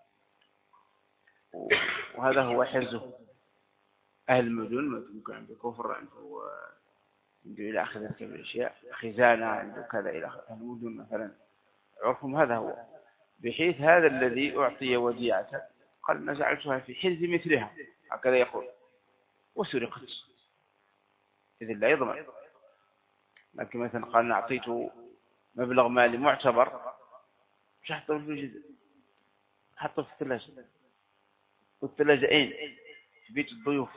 وهذا هو حرزه. أهل المدن ممكن عنده كفر، عنده عنده إلى آخر ذلك من الأشياء، خزانة عنده كذا إلى آخر. أهل المدن مثلا عرفهم هذا هو، بحيث هذا الذي أعطي وديعة قال ما جعلتها في حرز مثلها، هكذا يقول، وسرقت، إذن لا يضمن. لكن مثلا قال أعطيته مبلغ مالي معتبر، مش حطه في الجزء، حطه في الثلاجة. والثلاجة أين؟ في بيت الضيوف،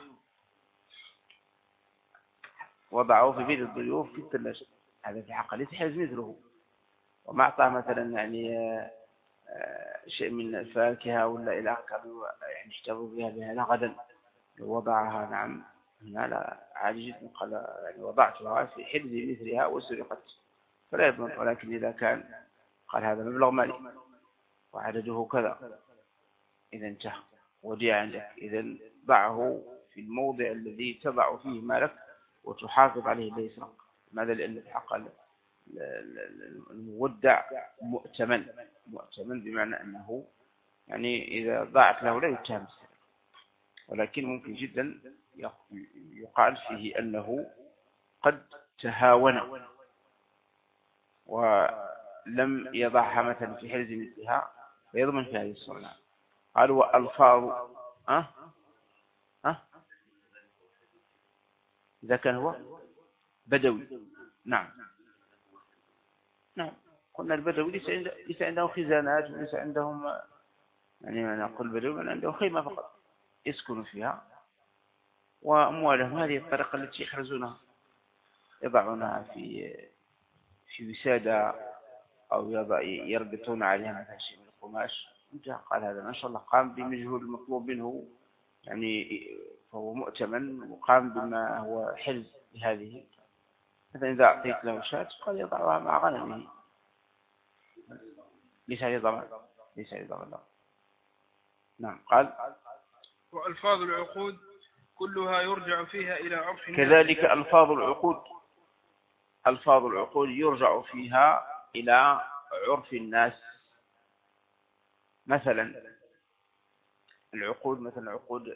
وضعوه في بيت الضيوف في الثلاجة، هذا في حق ليس حرز مثله. وما أعطاه مثلا يعني شيء من الفاكهة ولا إلى آخره يعني اشتروا بها بها غدا، وضعها نعم هنا لا عادي جدا، قال يعني وضعتها في حرز مثلها وسرقت فلا يضمن. ولكن إذا كان قال هذا مبلغ مالي وعدده كذا، إذا انتهى وديع عندك، إذا ضعه في الموضع الذي تضع فيه مالك وتحافظ عليه لا يسرق. ماذا؟ لأن الحق المودع مؤتمن، مؤتمن بمعنى أنه يعني إذا ضاعت له لا يتهم السرقة. ولكن ممكن جدا يقال فيه أنه قد تهاون ولم يضعها مثلا في حرز مثلها فيضمن في هذه الصورة. قالوا وألفاظ أه؟ أه؟ إذا كان هو بدوي. نعم نعم قلنا البدوي ليس عنده ليس عنده خزانات وليس عندهم، يعني ما نقول بدوي من عنده خيمة فقط يسكن فيها وأموالهم هذه الطريقة التي يحرزونها، يضعونها في في وسادة أو يربطون عليها مثلا شيء من القماش. انتهى. قال هذا ما شاء الله قام بمجهود المطلوب منه، يعني فهو مؤتمن وقام بما هو حرز لهذه. مثلا إذا أعطيت له شاة قد يضعها مع غنمه، ليس عليه ضمان، ليس عليه ضمان. نعم. قال وألفاظ العقود كلها يرجع فيها إلى عرف الناس. كذلك ألفاظ العقود ألفاظ العقود يرجع فيها إلى عرف الناس. مثلا العقود مثلا عقود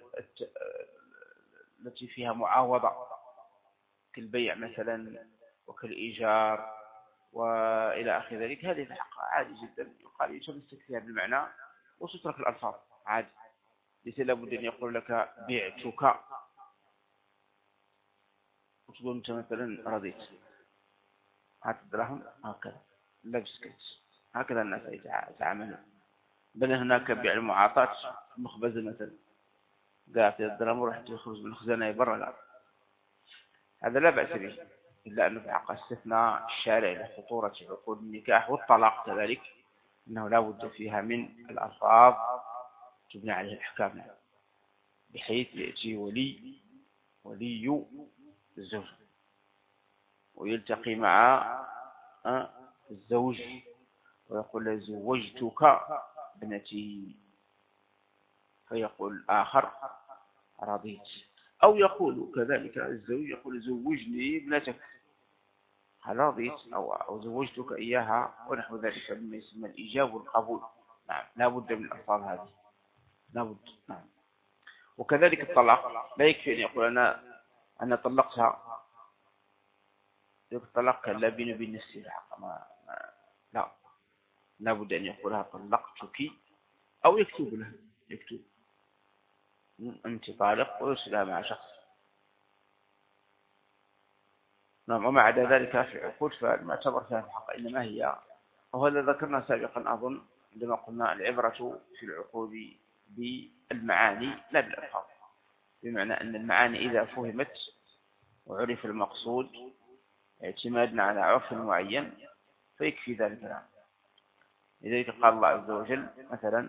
التي فيها معاوضة كالبيع مثلا وكالإيجار وإلى آخر ذلك، هذه في الحق عادي جدا يقال يتمسك فيها بالمعنى وتترك الألفاظ عادي. ليس لابد أن يقول لك بعتك وتقول أنت مثلا رضيت، هات الدراهم هكذا لبس كيس، هكذا الناس يتعاملون. بل هناك بيع المعاطاة مخبزة مثلا، قاعد الدراهم وراح تخرج من الخزانة برا، لا هذا لا بأس به، إلا أنه في حق استثناء الشارع لخطورة عقود النكاح والطلاق كذلك، أنه لا بد فيها من الألفاظ تبنى عليه الأحكام، بحيث يأتي ولي ولي الزوج ويلتقي مع الزوج ويقول زوجتك ابنتي، فيقول آخر رضيت، أو يقول كذلك الزوج يقول زوجني ابنتك هل رضيت، أو, أو زوجتك إياها ونحو ذلك مما يسمى الإيجاب والقبول. نعم لا بد من الألفاظ هذه، لا بد. نعم. وكذلك الطلاق لا يكفي أن يقول أنا أنا طلقتها، الطلاق لا بين بين نفسي الحق ما لا لا بد أن يقولها طلقتك، أو يكتب لها يكتب أنت طالق ويرسلها مع شخص. نعم. وما عدا ذلك في عقود فالمعتبر فيها الحق إنما هي، وهذا ذكرنا سابقا أظن عندما قلنا العبرة في العقود بالمعاني لا بالألفاظ، بمعنى أن المعاني إذا فهمت وعرف المقصود اعتمادنا على عرف معين فيكفي ذلك. نعم. لذلك قال الله عز وجل مثلا،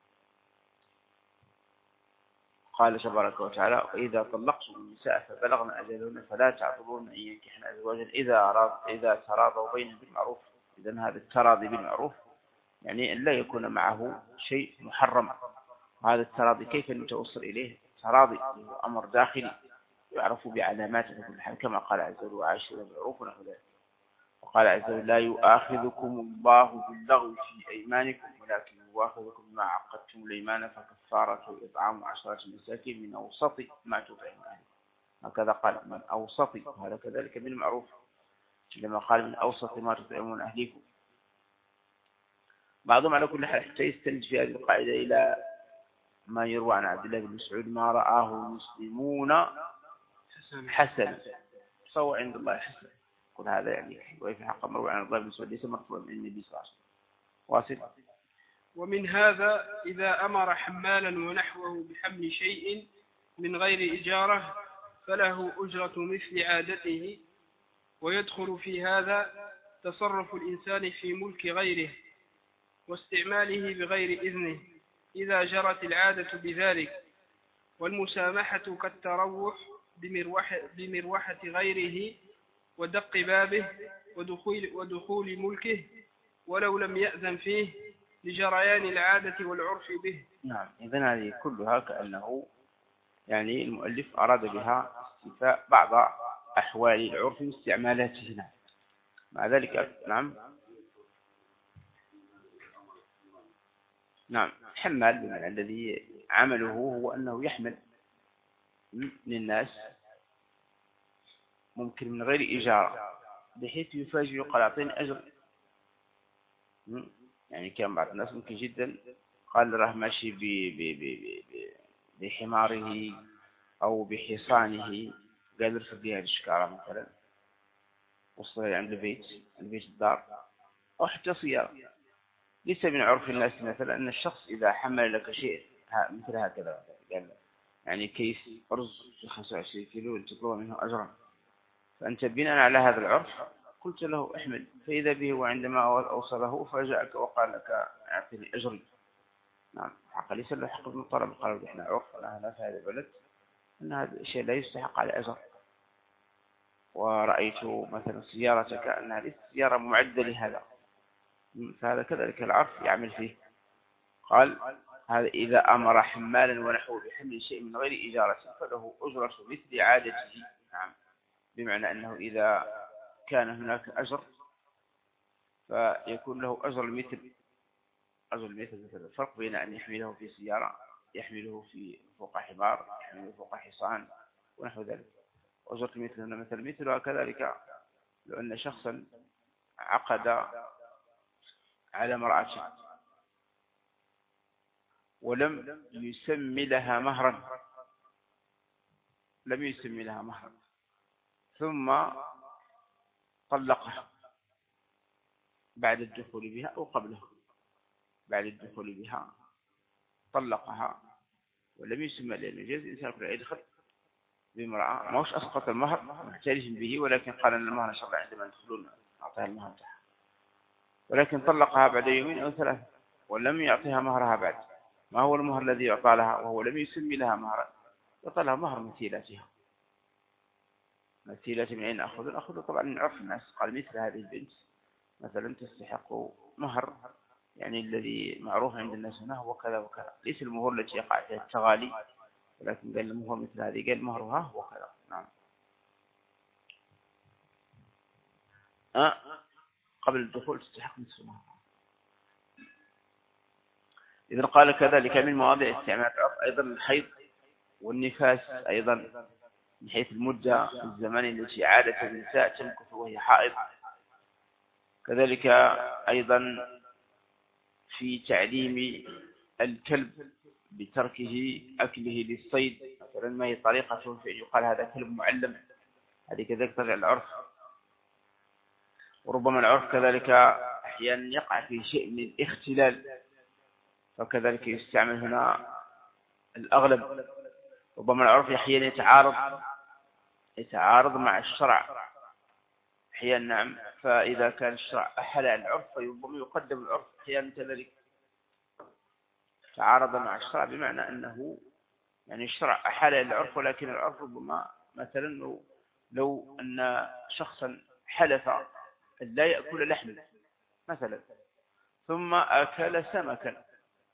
قال تبارك وتعالى وإذا طلقتم النساء فبلغن أجلهن فلا تعضلون أن ينكحن أزواجهن إذا أراد إذا تراضوا بينهم بالمعروف. إذن هذا التراضي بالمعروف يعني أن لا يكون معه شيء محرم. هذا التراضي كيف نتوصل إليه؟ تراضي أمر داخلي يعرف بعلاماته في كل حال، كما قال عز وجل وعاشروا بالمعروف ونحو ذلك. وقال عز وجل لا يؤاخذكم الله باللغو في أيمانكم ولكن يؤاخذكم بما عقدتم الأيمان فكفارته إطعام عشرة مساكين من أوسط ما تطعمون أهلكم. هكذا قال من أوسط، وهذا كذلك من المعروف لما قال من أوسط ما تطعمون أهلكم. بعضهم على كل حال حتى يستند في هذه القاعدة إلى ما يروى عن عبد الله بن مسعود ما رآه المسلمون حسن فهو عند الله حسن. قل هذا يعني وفي حق مروي عن الله بن مسعود ليس مرفوعا من النبي صلى الله عليه وسلم. واصل. ومن هذا إذا أمر حمالا ونحوه بحمل شيء من غير إجارة فله أجرة مثل عادته، ويدخل في هذا تصرف الإنسان في ملك غيره واستعماله بغير إذنه إذا جرت العادة بذلك، والمسامحة كالتروح بمروحة, بمروحة غيره ودق بابه ودخول, ودخول ملكه ولو لم يأذن فيه لجريان العادة والعرف به. نعم. إذن هذه كلها كأنه يعني المؤلف أراد بها استيفاء بعض أحوال العرف واستعمالاته هنا مع ذلك. نعم نعم حمال بمعنى الذي عمله هو أنه يحمل للناس ممكن من غير إجارة، بحيث يفاجئ يقال أعطيني أجر. يعني كان بعض الناس ممكن جدا قال راه ماشي ب- ب- ب- ب- بحماره أو بحصانه، قال ارفد لي هذه الشكارة مثلا، وصل عند البيت البيت الدار، أو حتى سيارة. ليس من عرف الناس مثلا أن الشخص إذا حمل لك شيء مثل هكذا، قال يعني كيس أرز في خمسة وعشرين كيلو تطلب منه أجرا، فأنت بناء على هذا العرف قلت له احمل، فإذا به وعندما أوصله فجاءك وقال لك أعطني أجري. نعم، حق ليس له حق من طلب. قالوا إحنا عرف هنا في هذا البلد أن هذا الشيء لا يستحق على أجر. ورأيت مثلا سيارتك أنها ليست سيارة معدة لهذا، فهذا كذلك العرف يعمل فيه. قال هذا إذا أمر حمالا ونحوه بحمل شيء من غير إجارة فله أجرة مثل عادته. نعم، بمعنى أنه إذا كان هناك أجر فيكون له أجر المثل. أجر المثل مثل الفرق بين أن يحمله في سيارة، يحمله في فوق حمار، يحمله فوق حصان ونحو ذلك. أجرة المثل هنا مثل مثلها كذلك لو أن شخصا عقد على امرأة ولم يسمي لها مهرا، لم يسمي لها مهرا ثم طلقها بعد الدخول بها أو قبله، بعد الدخول بها طلقها ولم يسمى، لأن يجوز الإنسان يدخل بامرأة ما هوش أسقط المهر محتاج به، ولكن قال أن المهر إن شاء الله عندما يدخلون أعطيها المهر بتاعها، ولكن طلقها بعد يومين أو ثلاثة ولم يعطيها مهرها بعد. ما هو المهر الذي يعطى لها وهو لم يسمي لها مهرا؟ يعطى لها مهر مثيلاتها. مثيلة من أين أخذ؟ أخذ طبعا من عرف الناس. قال مثل هذه البنت مثلا تستحق مهر يعني الذي معروف عند الناس هنا هو كذا وكذا، ليس المهور التي يقع فيها التغالي، ولكن قال المهور مثل هذه، قال مهرها هو كذا. نعم. أه قبل الدخول تستحق نصف مهر. إذا قال كذلك من مواضع استعمال العرف أيضا الحيض والنفاس، أيضا من حيث المدة الزمان التي عادة النساء تمكث وهي حائض. كذلك أيضا في تعليم الكلب بتركه أكله للصيد مثلا، ما هي طريقته في أن يقال هذا كلب معلم، هذه كذلك ترجع العرف. وربما العرف كذلك أحيانا يقع في شيء من الاختلال، فكذلك يستعمل هنا الأغلب. ربما العرف أحيانا يتعارض يتعارض مع الشرع أحيانا. نعم، فإذا كان الشرع أحل العرف فربما يقدم العرف أحيانا كذلك. تعارض مع الشرع بمعنى أنه يعني الشرع أحال العرف، ولكن العرف ربما مثلا لو, لو أن شخصا حلف أن لا يأكل لحما مثلا ثم أكل سمكا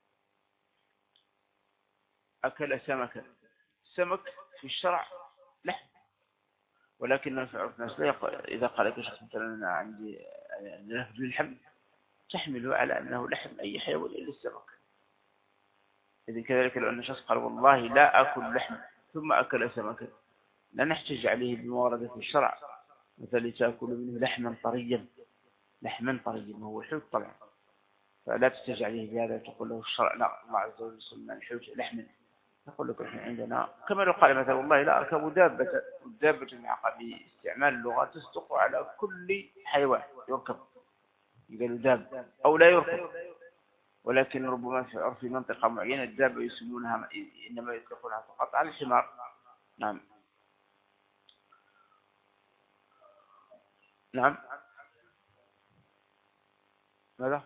أكل سمكا سمك في الشرع لحم، ولكن في عرف الناس لا يقول. إذا قال لك شخص مثلا أنا عندي لحم اللحم تحمله على أنه لحم أي حيوان إلا السمك. إذن كذلك لو أن شخص قال والله لا أكل لحم ثم أكل سمكا لا نحتج عليه بمواردة الشرع، مثل تأكل منه لحما طريا، لحما طريا وهو حوت طبعا، فلا تحتج عليه بهذا تقول له الشرع لا الله عز وجل سمى الحوت لحما. نقول لك احنا عندنا كما لو قال مثلا والله لا أركب دابة، الدابة مع باستعمال اللغة تصدق على كل حيوان يركب، يقال داب أو لا يركب، ولكن ربما في عرف منطقة معينة الدابة يسمونها إنما يطلقونها فقط على الحمار. نعم. نعم. ماذا؟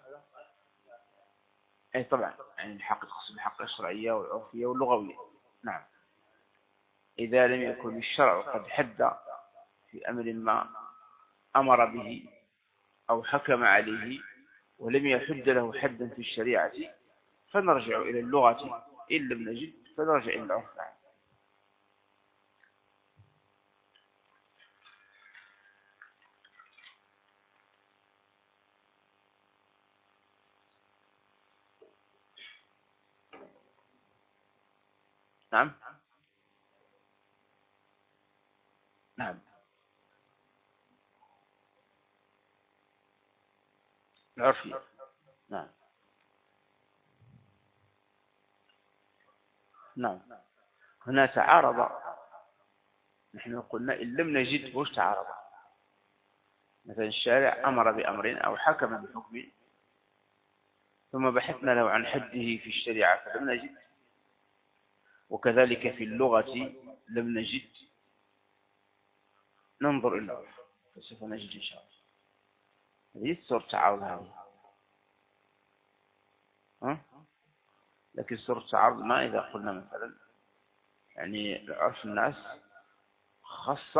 أي طبعا يعني الحق تقسم الحق الشرعية والعرفية واللغوية. نعم، إذا لم يكن الشرع قد حد في أمر ما أمر به أو حكم عليه ولم يحد له حدا في الشريعة فنرجع إلى اللغة، إن لم نجد فنرجع إلى العرف. نعم. نعم. العرفي. نعم. نعم. هنا تعارض، نحن قلنا إن لم نجد وش تعارض. مثلا الشارع أمر بأمر أو حكم بحكم ثم بحثنا له عن حده في الشريعة فلم نجد، وكذلك في اللغة لم نجد، ننظر إلى العرف فسوف نجد إن شاء الله. هذه صورة تعارض هذه. ها؟ لكن صورة تعارض ما إذا قلنا مثلا يعني عرف الناس خص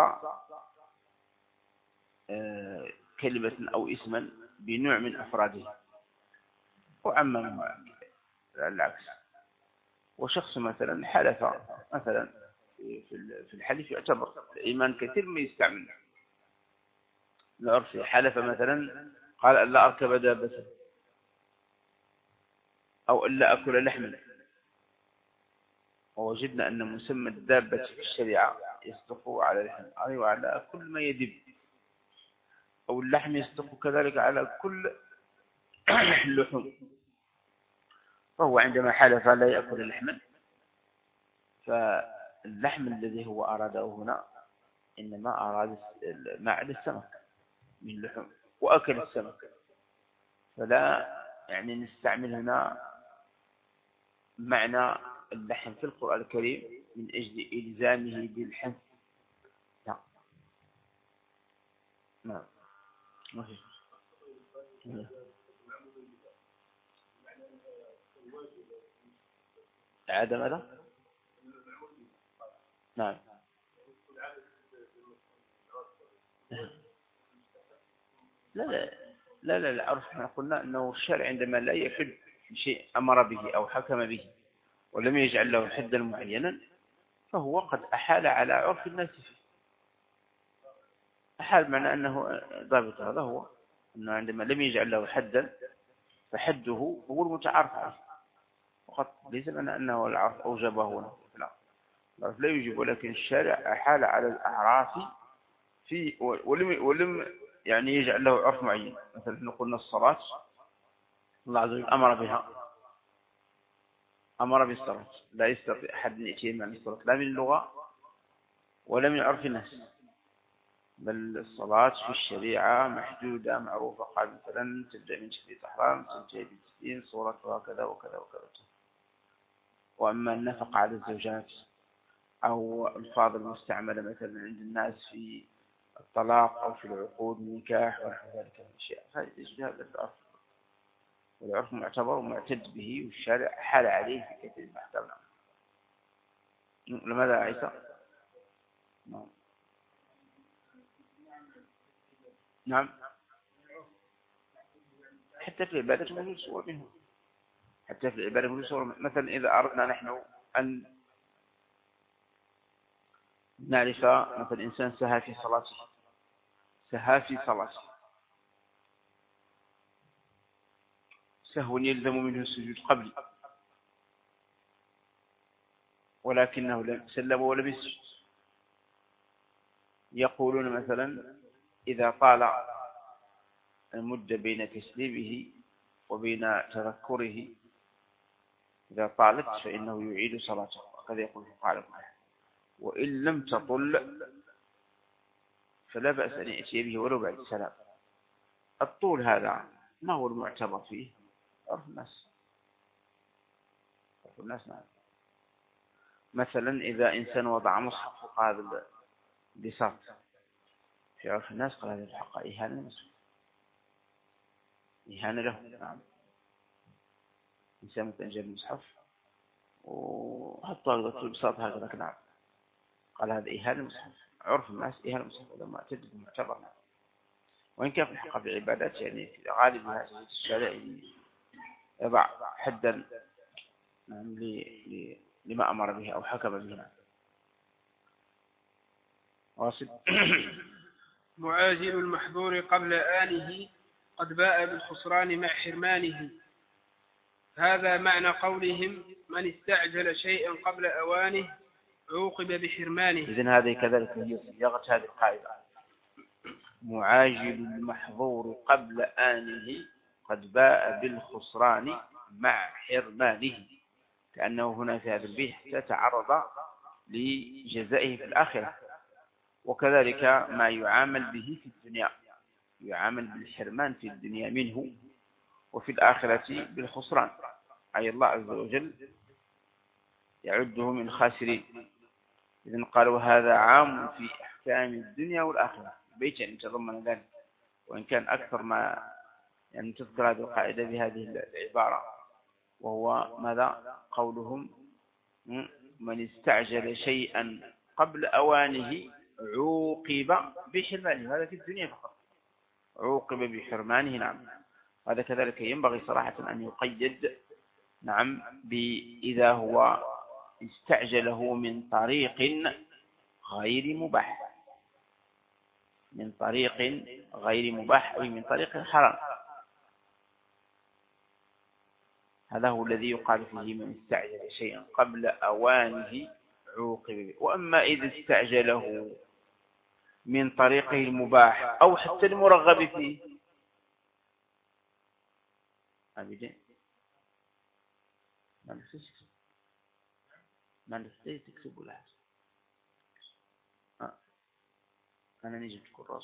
كلمة أو اسما بنوع من أفراده وعمم العكس. وشخص مثلا حلف مثلا في الحلف يعتبر الإيمان كثير ما يستعمل العرف. حلف مثلا قال أن لا أركب دابة أو أن لا أكل لحما، ووجدنا أن مسمى الدابة في الشريعة يصدق على اللحم أي وعلى كل ما يدب، أو اللحم يصدق كذلك على كل اللحوم. فهو عندما حلف لا يأكل لحما فاللحم الذي هو أراده هنا إنما أراد ما عدا السمك من لحوم وأكل السمك، فلا يعني نستعمل هنا معنى اللحم في القرآن الكريم من أجل إلزامه بالحنث. نعم. نعم. عاد ماذا؟ نعم. لا لا لا لا العرف احنا قلنا أنه الشرع عندما لا يحد شيء أمر به أو حكم به ولم يجعل له حدا معينا فهو قد أحال على عرف الناس فيه. أحال معنى أنه ضابط، هذا هو أنه عندما لم يجعل له حدا فحده هو المتعارف عليه وقد ليس معنى أنه العرف أوجبه. لا، العرف لا يوجب، ولكن الشارع أحال على الأعراف في ولم ولم يعني يجعل له عرف معين. مثلا نقول الصلاة الله عز وجل أمر بها، أمر بالصلاة، لا يستطيع أحد أن يأتي معنى الصلاة لا من اللغة ولا من عرف الناس، بل الصلاة في الشريعة محدودة معروفة. قال مثلا تبدأ من شدة الإحرام تنتهي بالتسليم صورتها كذا وكذا وكذا. وأما النفقة على الزوجات أو الفاظ المستعملة مثلا عند الناس في الطلاق أو في العقود النكاح ونحو ذلك من الأشياء هذه هذا العرف، والعرف معتبر ومعتد به والشارع حال عليه في كثير من الأحكام. لماذا عيسى؟ نعم. نعم. حتى في العبادة موجود صور منه، حتى في العبادة موجود صور. مثلا إذا أردنا نحن أن نعرف مثلا إنسان سهى في صلاته، سهى في صلاته سهو يلزم منه السجود قبل ولكنه لم سلم ولم يسجد. يقولون مثلا إذا طال المدة بين تسليمه وبين تذكره إذا طالت فإنه يعيد صلاته، وقد يقول فقال وإن لم تطل فلا بأس أن يأتي به ولو بعد السلام. الطول هذا ما هو المعتبر فيه؟ عرف الناس، عرف الناس. نعم. مثلا إذا إنسان وضع مصحف قابل بساط في عرف الناس قال هذا الحق إهانة المصحف، إهانة له. نعم. إنسان مثلا جاب المصحف وحطه على البساط هكذا، نعم، قال هذا إهانة المصحف. عرف الناس إهانة المصحف هذا ما تجد معتبر. وإن كان في الحق في العبادات يعني في غالب هذه الشارع يضع حدا نعم لما أمر به أو حكم به. واصل. معاجل المحظور قبل آنه قد باء بالخسران مع حرمانه. هذا معنى قولهم من استعجل شيئا قبل أوانه عوقب بحرمانه. إذن هذه كذلك هي صياغة هذه القاعدة: معاجل المحظور قبل آنه قد باء بالخسران مع حرمانه، كأنه هنا في هذا البيت حتى تعرض لجزائه في الآخرة. وكذلك ما يعامل به في الدنيا، يعامل بالحرمان في الدنيا منه، وفي الآخرة بالخسران، أي الله عز وجل يعده من خاسرين. إذن قالوا هذا عام في أحكام الدنيا والآخرة، بيت أن يتضمن ذلك، وإن كان أكثر ما يعني تذكر هذه القاعدة بهذه العبارة، وهو ماذا؟ قولهم: من استعجل شيئا قبل أوانه عوقب بحرمانه. هذا في الدنيا فقط، عوقب بحرمانه. نعم، هذا كذلك ينبغي صراحة أن يقيد، نعم، بإذا هو استعجله من طريق غير مباح، من طريق غير مباح أي من طريق حرام. هذا هو الذي يقال فيه من استعجل شيئا قبل أوانه عوقب به. وأما إذا استعجله من طريقه المباح أو حتى المرغب فيه، أبدا ما نفسك ما نفسك تكتب ولا حاجة. أنا نجد كراس.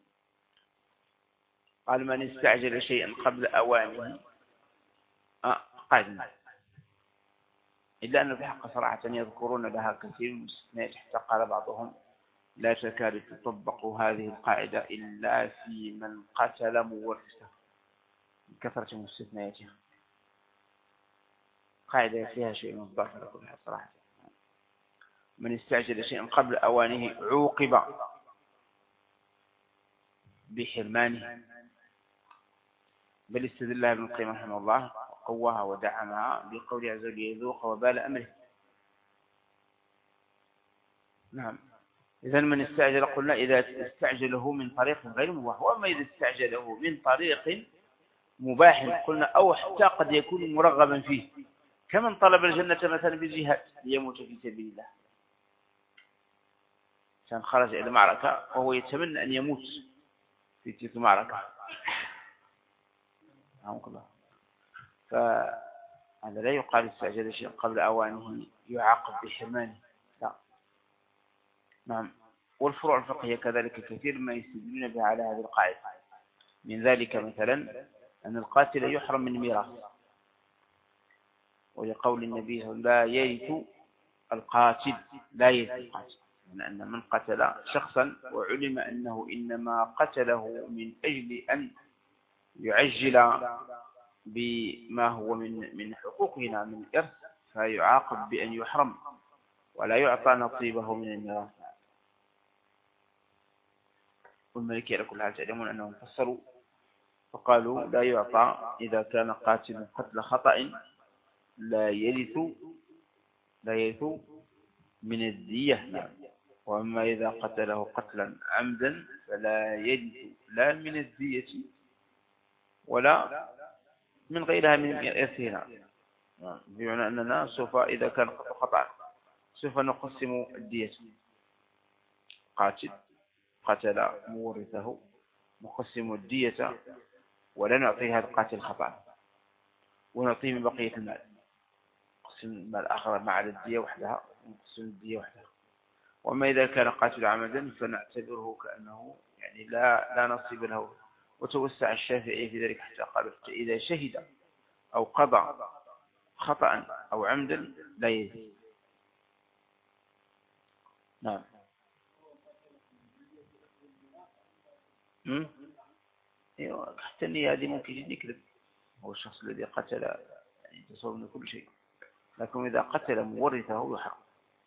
قال: من استعجل شيئا قبل أوانه آه قادم، إلا أنه بحق صراحة يذكرون لها كثير من المستثنيات، حتى قال بعضهم: لا تكاد تطبق هذه القاعدة إلا في من قتل مورثه، من كثرة مستثنياتها. قاعدة فيها شيء من الضعف لكل صراحة. من استعجل شيئا قبل أوانه عوقب بحرمانه. بل استدل ابن القيم رحمه الله وقواها ودعمها بقول عز وجل: يذوق وبال أمره. نعم. إذن من استعجل قلنا إذا استعجله من طريق غير مباح. وأما إذا استعجله من طريق مباح قلنا أو حتى قد يكون مرغبا فيه، كمن طلب الجنة مثلا بالجهاد ليموت في سبيل الله، كان خرج إلى معركة وهو يتمنى أن يموت في تلك المعركة، فهذا لا يقال استعجل شيء قبل أوانه يعاقب بحرمانه، لا. نعم. والفروع الفقهية كذلك كثير ما يستدلون بها على هذه القاعدة. من ذلك مثلا أن القاتل يحرم من ميراث، ولقول النبي صلى الله عليه وسلم: لا يرث القاتل، لا يرث القاتل، لأن من قتل شخصا وعلم أنه إنما قتله من أجل أن يعجل بما هو من من حقوقنا من الإرث، فيعاقب بأن يحرم ولا يعطى نصيبه من الميراث. والملكي على كل حال تعلمون أنهم فسروا فقالوا: لا يعطى إذا كان قاتل قتل خطأ لا يرث لا يرث من الدية، وأما إذا قتله قتلا عمدا فلا يرث لا من الدية ولا من غيرها من إرثنا. بمعنى أننا سوف إذا كان قتل خطأ سوف نقسم الدية. قاتل قتل مورثه نقسم الدية ولا نعطيه هذا القاتل خطأ، ونعطيه من بقية المال، نقسم المال الآخر مع الدية وحدها ونقسم الدية وحدها. وما إذا كان قاتل عمدا فنعتبره كأنه يعني لا لا نصيب له. وتوسع الشافعي في ذلك حتى قالوا: إذا شهد أو قضى خطأ أو عمدا لا يزيد. نعم. ايوه، حتى النية هذه ممكن يكذب، هو الشخص الذي قتل يعني تصور من كل شيء، لكن إذا قتل مورثه يحرم.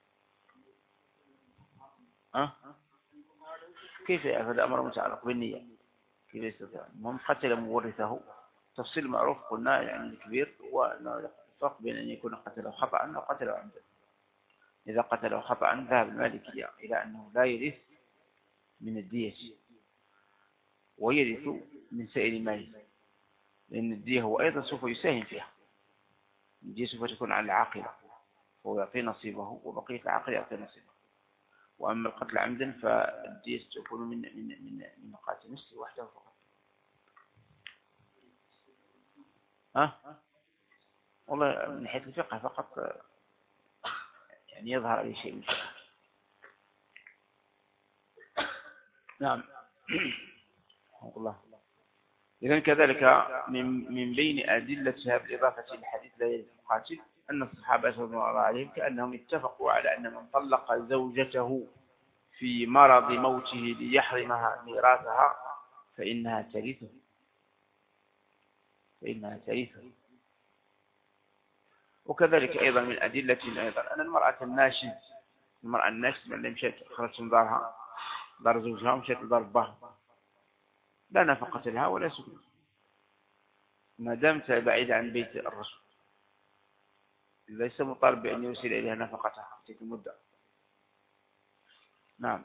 أه؟ كيف هذا أمر متعلق بالنية؟ كيف يستطيع؟ المهم قتل مورثه، تفصيل معروف قلنا يعني الكبير هو الفرق بين أن يكون قتله خطأ أو قتله عمدا. إذا قتله خطأ ذهب المالكية إلى أنه لا يرث من الدية ويرث من سائر ماله، لأن الدية هو أيضا سوف يساهم فيها، الدية سوف تكون على العاقلة، هو يعطي نصيبه وبقية العقل يعطي نصيبه. وأما القتل عمدا فالدية تكون من من من من قاتل نفسه وحده فقط. ها والله من حيث الفقه فقط يعني يظهر عليه شيء من الفقه. نعم. الله. إذن كذلك من من بين أدلة هذه الإضافة للحديث لا يجوز القاتل أن الصحابة رضي الله عليهم كأنهم اتفقوا على أن من طلق زوجته في مرض موته ليحرمها ميراثها فإنها ترثه فإنها ترثه. وكذلك أيضا من أدلة أيضا أن المرأة الناشز المرأة الناشز من لم شئت خرجت من دارها دار زوجها ومشت لدار بها لا نفقة لها ولا سكن ما دامت بعيدة عن بيت الرسول ليس مطالب بأن يوصل إليها نفقتها في تلك المدة. نعم.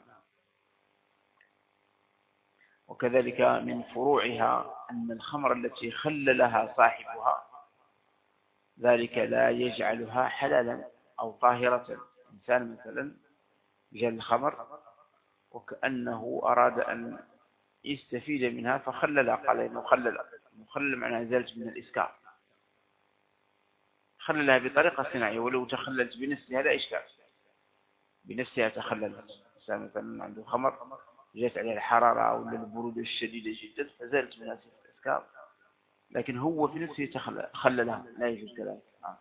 وكذلك من فروعها أن الخمر التي خللها صاحبها ذلك لا يجعلها حلالا أو طاهرة. إنسان مثلا جاء الخمر وكأنه أراد أن يستفيد منها فخلل، قال إنه خلل مخلل معناها زالت من الإسكار، خللها بطريقة صناعية ولو تخللت بنفسها لا إشكال، بنفسها تخللت. إنسان مثلا عنده خمر جاءت عليه الحرارة ولا البرودة الشديدة جدا فزالت من الإسكار، لكن هو في نفسه تخللها لا يجوز كذلك. آه.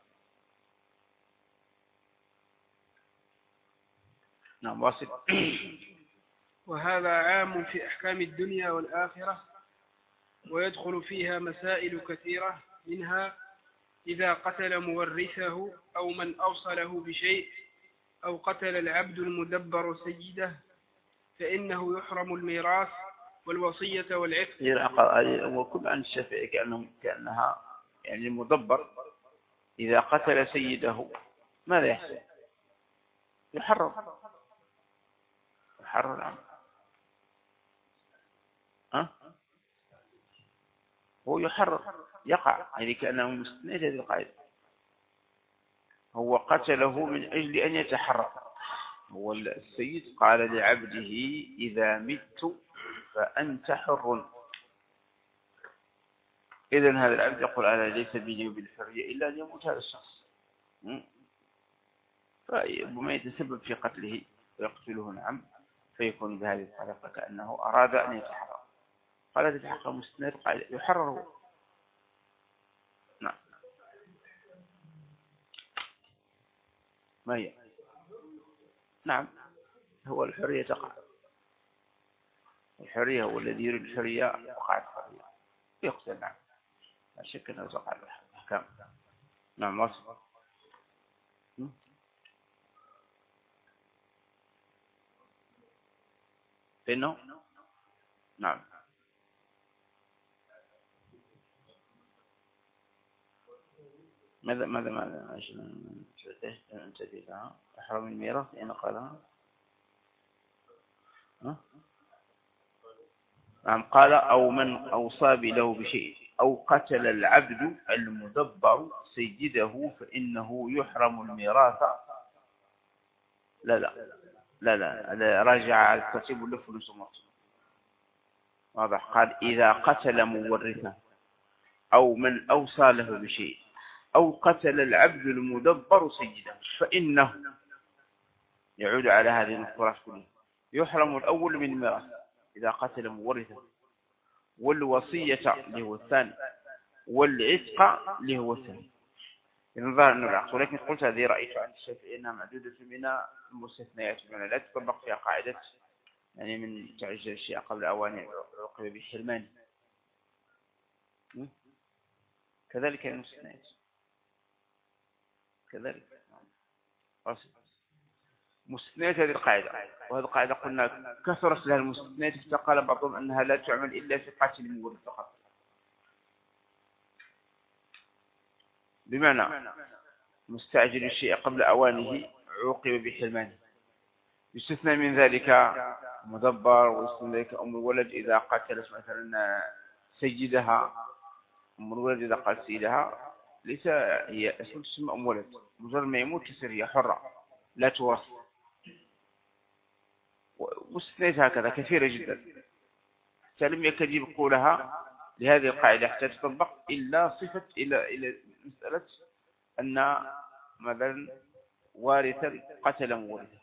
نعم واصل. وهذا عام في أحكام الدنيا والآخرة ويدخل فيها مسائل كثيرة، منها إذا قتل مورثه أو من أوصله بشيء أو قتل العبد المدبر سيده فإنه يحرم الميراث والوصية والعتق. وكل عن الشافعي كأنهم كأنها يعني المدبر إذا قتل سيده ماذا يحصل؟ يحرم يحرم العمد. ها هو يحرم يقع يعني كأنه مستند هذه القاعدة. هو قتله من أجل أن يتحرر. هو السيد قال لعبده إذا مت فأنت حر. إذن هذا العبد يقول أنا ليس بيني وبالحرية إلا أن يموت هذا الشخص، فربما يتسبب في قتله ويقتله. نعم. فيكون بهذه الطريقة كأنه أراد أن يتحرر. قال تتحقق مستند قال يحرر. نعم. ما هي؟ نعم هو الحرية تقع. الحرية هو الذي يريد الحرية وقع الحرية يقتل. نعم لا شك أنه تقع الأحكام. نعم واصل. فإنه نعم ماذا ماذا ماذا عشان أنت لها أحرم الميراث لأن قالها. نعم قال أو من أوصى له بشيء أو قتل العبد المدبر سيده فإنه يحرم الميراث. لا لا لا لا هذا راجع الترتيب واللف والسمط. واضح. قال إذا قتل مورثه أو من أوصى له بشيء أو قتل العبد المدبر سيده فإنه يعود على هذه المذكورات كلها يحرم الأول من الميراث إذا قتل مورثه، والوصية اللي هو الثاني، والعتق اللي هو الثاني. إذن ظهر أنه العقد. ولكن قلت هذه رأيت عند الشافعي أنها معدودة من المستثنيات من لا تطبق فيها قاعدة يعني من تعجل الشيء قبل أوانه عوقب بالحرمان. كذلك المستثنيات كذلك أصل مستثنيات هذه القاعدة. وهذه القاعدة قلنا كثرت لها المستثنيات فقال بعضهم أنها لا تعمل إلا في قاتل المورث فقط. بمعنى مستعجل الشيء قبل أوانه عوقب بحرمانه. يستثنى من ذلك مدبر، ويستثنى ذلك أم الولد إذا قتلت مثلا سيدها. أم الولد إذا قتلت سيدها ليس هي تسمى أم ولد، مجرد ما يموت تصير هي حرة لا تورث. واستثنيت هكذا كثيرة جدا، لم يكد يقولها لهذه القاعدة حتى تطبق إلا صفة إلى إلى مسألة أن مثلا وارثا قتل مورثا،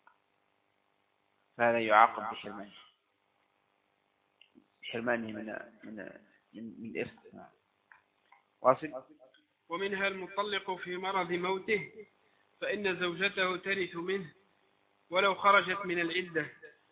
فهذا يعاقب بحرمانه حرمانه من من من من الإرث. واصل. ومنها المطلق في مرض موته فإن زوجته ترث منه ولو خرجت من العدة،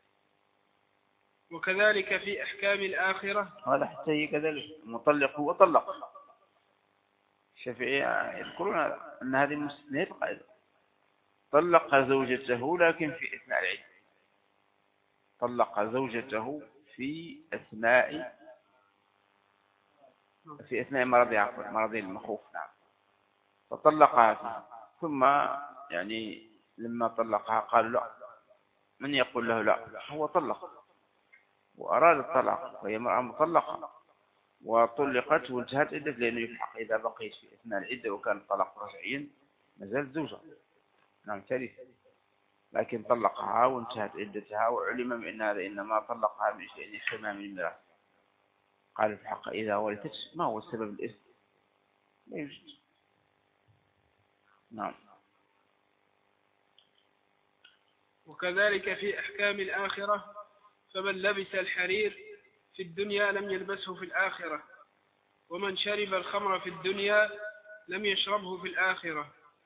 وكذلك في أحكام الآخرة. هذا حتى هي كذلك، المطلق هو طلق. الشافعية يذكرون أن هذه المستثنيات القاعدة، طلق زوجته لكن في أثناء العدة، طلق زوجته في أثناء في أثناء مرض عفوا مرض المخوف، نعم، فطلقها فيه. ثم يعني لما طلقها قال لا، من يقول له لا؟ هو طلق وأراد الطلاق، وهي امرأة مطلقة وطلقت وانتهت عدة، لأنه يلحق إذا بقيت في أثناء العدة وكان الطلاق رجعيا ما زالت زوجة، نعم ترث، لكن طلقها وانتهت عدتها وعلم من أن هذا إنما طلقها من شيء حرمان من الميراث. قال في الحق إذا ورثت ما هو السبب الإرث؟ لا يوجد. نعم. وكذلك في أحكام الآخرة، فمن لبس الحرير في الدنيا لم يلبسه في الآخرة، ومن شرب الخمر في الدنيا لم يشربه في الآخرة.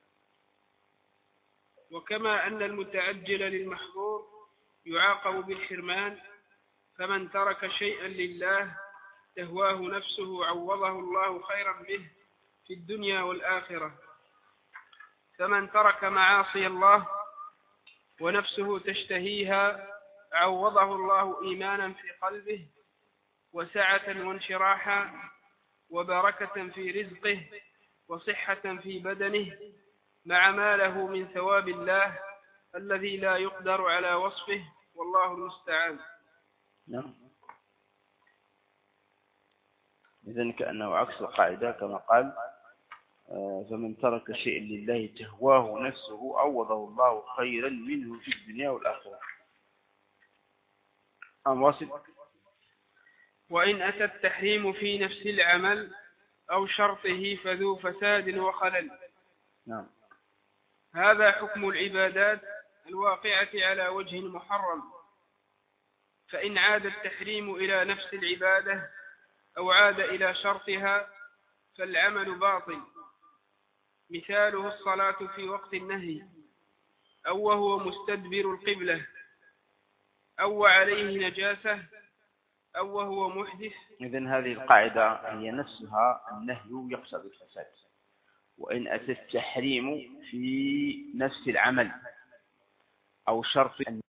وكما أن المتعجل للمحظور يعاقب بالحرمان، فمن ترك شيئا لله تهواه نفسه عوضه الله خيرا به في الدنيا والآخرة. فمن ترك معاصي الله ونفسه تشتهيها عوضه الله إيمانا في قلبه وسعة وانشراحا وبركة في رزقه وصحة في بدنه، مع ما له من ثواب الله الذي لا يقدر على وصفه، والله المستعان. نعم. إذن كأنه عكس القاعدة كما قال فمن ترك شيئا لله تهواه نفسه عوضه الله خيرا منه في الدنيا والآخرة. أم واصل. وإن أتى التحريم في نفس العمل أو شرطه فذو فساد وخلل. نعم. هذا حكم العبادات الواقعة على وجه محرم، فإن عاد التحريم إلى نفس العبادة أو عاد إلى شرطها فالعمل باطل. مثاله الصلاة في وقت النهي، أو وهو مستدبر القبلة، أو عليه نجاسة، أو وهو محدث. إذن هذه القاعدة هي نفسها النهي يقتضي الفساد. وإن أتى التحريم في نفس العمل أو شرط